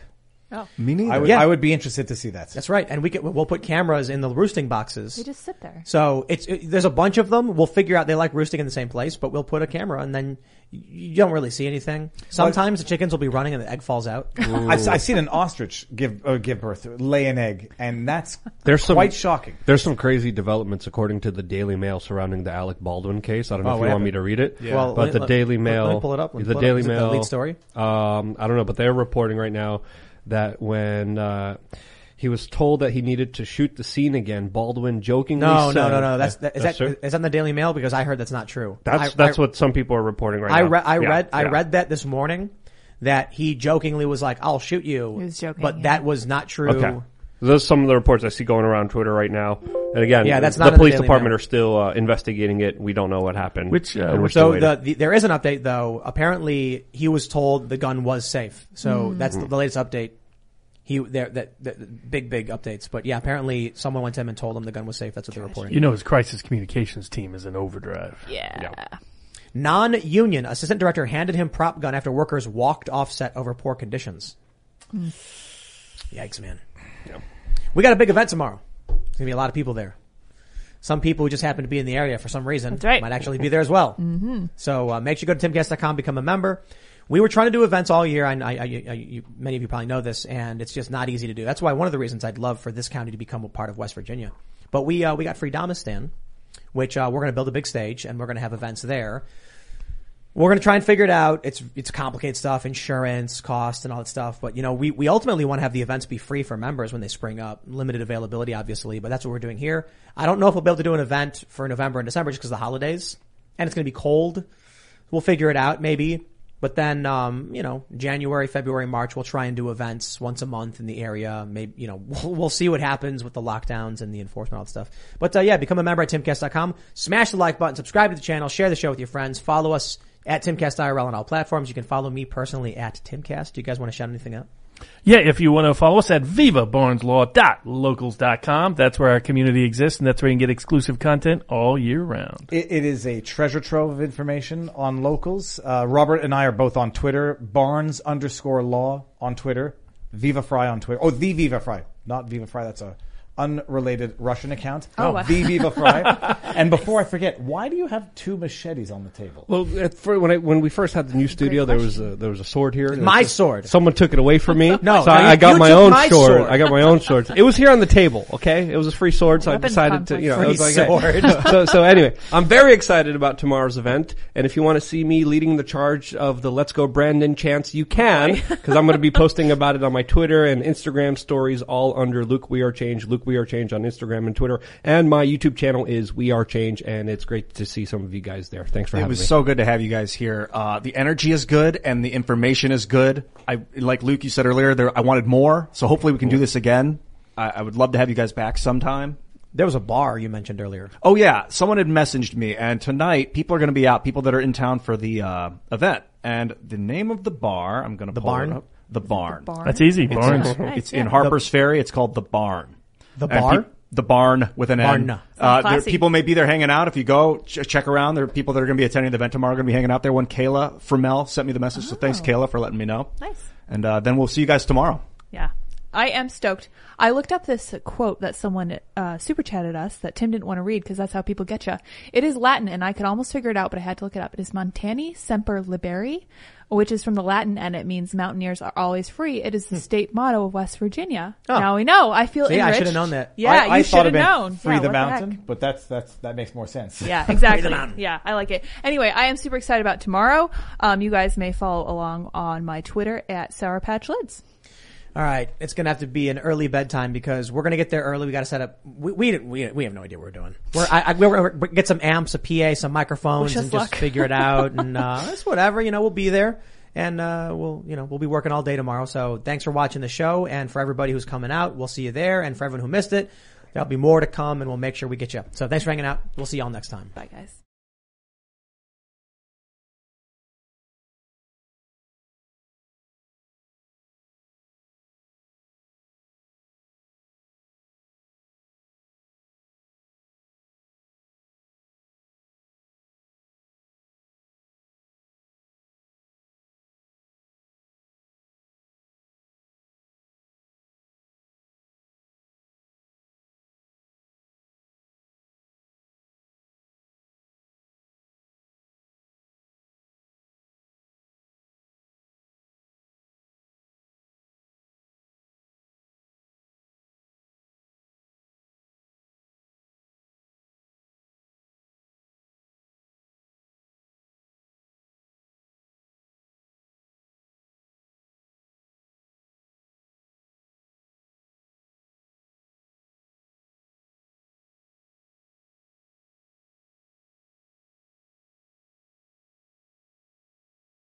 Oh, Me neither. I would, Yeah. I would be interested to see that. That's right. And we can, we'll put cameras in the roosting boxes. they just sit there. So it's it, there's a bunch of them. We'll figure out they like roosting in the same place, but we'll put a camera, and then you, you don't really see anything. Sometimes the chickens will be running and the egg falls out. I've, I've seen an ostrich give uh, give birth, lay an egg, and that's There's some quite shocking. There's some crazy developments according to the Daily Mail surrounding the Alec Baldwin case. I don't know Oh, if what you want happened? me to read it. Well, but let- the let- Daily let- Mail, let me pull it up. Let me the pull it up. Daily Is it the Mail lead story? Um, I don't know, but they're reporting right now that when uh, he was told that he needed to shoot the scene again, Baldwin jokingly No, said, no, no, no. That's that, is That's that true? is that in the Daily Mail? Because I heard that's not true. That's I, that's I, what some people are reporting right I now. read. I Yeah, read. I yeah. read that this morning. That he jokingly was like, "I'll shoot you," He was joking, but yeah. that was not true. Okay. Those are some of the reports I see going around Twitter right now. And again, Yeah, that's the not in the police Daily department Mail. are still uh, investigating it. We don't know what happened. Which, uh, and we're which- still So waiting. the, the there is an update though. Apparently, he was told the gun was safe. So that's the, the latest update. He there that, that big big updates. But yeah, apparently someone went to him and told him the gun was safe. That's what they're reporting. You know his crisis communications team is in overdrive. Yeah. Non-union assistant director handed him prop gun after workers walked off set over poor conditions. Yikes, man. We got a big event tomorrow. There's gonna be a lot of people there. Some people who just happen to be in the area for some reason That's right. might actually be there as well. Mm-hmm. So uh, make sure you go to timcast dot com, become a member. We were trying to do events all year. I, I, I, I you, many of you probably know this, and it's just not easy to do. That's why one of the reasons I'd love for this county to become a part of West Virginia. But we uh, we got Freedomistan, which uh, we're going to build a big stage, and we're going to have events there. We're going to try and figure it out. It's it's complicated stuff, insurance, cost, and all that stuff. But, you know, we, we ultimately want to have the events be free for members when they spring up. Limited availability, obviously, but that's what we're doing here. I don't know if we'll be able to do an event for November and December just because of the holidays. And it's going to be cold. We'll figure it out, maybe. But then, um, you know, January, February, March, we'll try and do events once a month in the area. Maybe, you know, we'll, we'll see what happens with the lockdowns and the enforcement, all that stuff. But, uh, yeah, become a member at timcast dot com. Smash the like button, subscribe to the channel, share the show with your friends, follow us at Timcast I R L on all platforms. You can follow me personally at Timcast. Do you guys want to shout anything out? Yeah, if you want to follow us at viva barnes law dot locals dot com, that's where our community exists, and that's where you can get exclusive content all year round. It, it is a treasure trove of information on locals. Uh, Robert and I are both on Twitter. Barnes underscore law on Twitter. Viva Fry on Twitter. Oh, the Viva Fry, not Viva Fry. That's a unrelated Russian account. Oh, wow. The Viva Fry. And before I forget, why do you have two machetes on the table? Well, at fir- when I, when we first had the new studio, there was question. a, there was a sword here. There My was just- sword. Someone took it away from me. No, so no, I, I you- got you my took own my sword. sword. I got my own sword. It was here on the table. Okay, it was a free sword, so I Weapons decided to, you know, conflict. I was Free like, hey. sword. so so anyway, I'm very excited about tomorrow's event, and if you want to see me leading the charge of the Let's Go Brandon chants, you can, because I'm going to be posting about it on my Twitter and Instagram stories, all under Luke We Are Change, Luke We Are Change on Instagram and Twitter, and my YouTube channel is We Are Change, and it's great to see some of you guys there. Thanks for It having was me. so good to have you guys here. Uh, the energy is good and the information is good. I, like Luke, you said earlier, there, I wanted more. So hopefully we can do this again. I, I would love to have you guys back sometime. There was a bar you mentioned earlier. Oh yeah, someone had messaged me, and tonight people are going to be out. People that are in town for the uh, event, and the name of the bar, I'm going to The pull Barn? it up. The Barn. Barn. That's easy, It's, Barnes. Nice, it's yeah. in Harper's Ferry. It's called the Barn. The And bar? peop- the Barn with an Barn. N. Uh, there, classy. people may be there hanging out. If you go ch- check around, there are people that are going to be attending the event tomorrow. Going to be hanging out there. One Kayla Fromell sent me the message, so thanks Kayla for letting me know. Nice. And uh, then we'll see you guys tomorrow. Yeah. I am stoked. I looked up this quote that someone uh, super chatted us that Tim didn't want to read because that's how people get you. It is Latin, and I could almost figure it out, but I had to look it up. It is Montani Semper Liberi, which is from the Latin, and it means mountaineers are always free. It is the state motto of West Virginia. Oh. Now we know. I feel See, I enriched. should have known that. Yeah, I, I you thought should it have meant known. free Yeah, the what mountain, heck? but that's that's that makes more sense. Yeah, exactly. mountain. Yeah, I like it. Anyway, I am super excited about tomorrow. Um, you guys may follow along on my Twitter at Sour Patch Lids. All right, it's gonna have to be an early bedtime because we're gonna get there early. We got to set up. We we we, we have no idea what we're doing. We're I, I, we're, we're get some amps, a P A, some microphones, Wish us and just luck. figure it out. And uh, it's whatever, you know. We'll be there, and uh, we'll you know we'll be working all day tomorrow. So thanks for watching the show, and for everybody who's coming out, we'll see you there. And for everyone who missed it, there'll be more to come, and we'll make sure we get you. So thanks for hanging out. We'll see y'all next time. Bye, guys.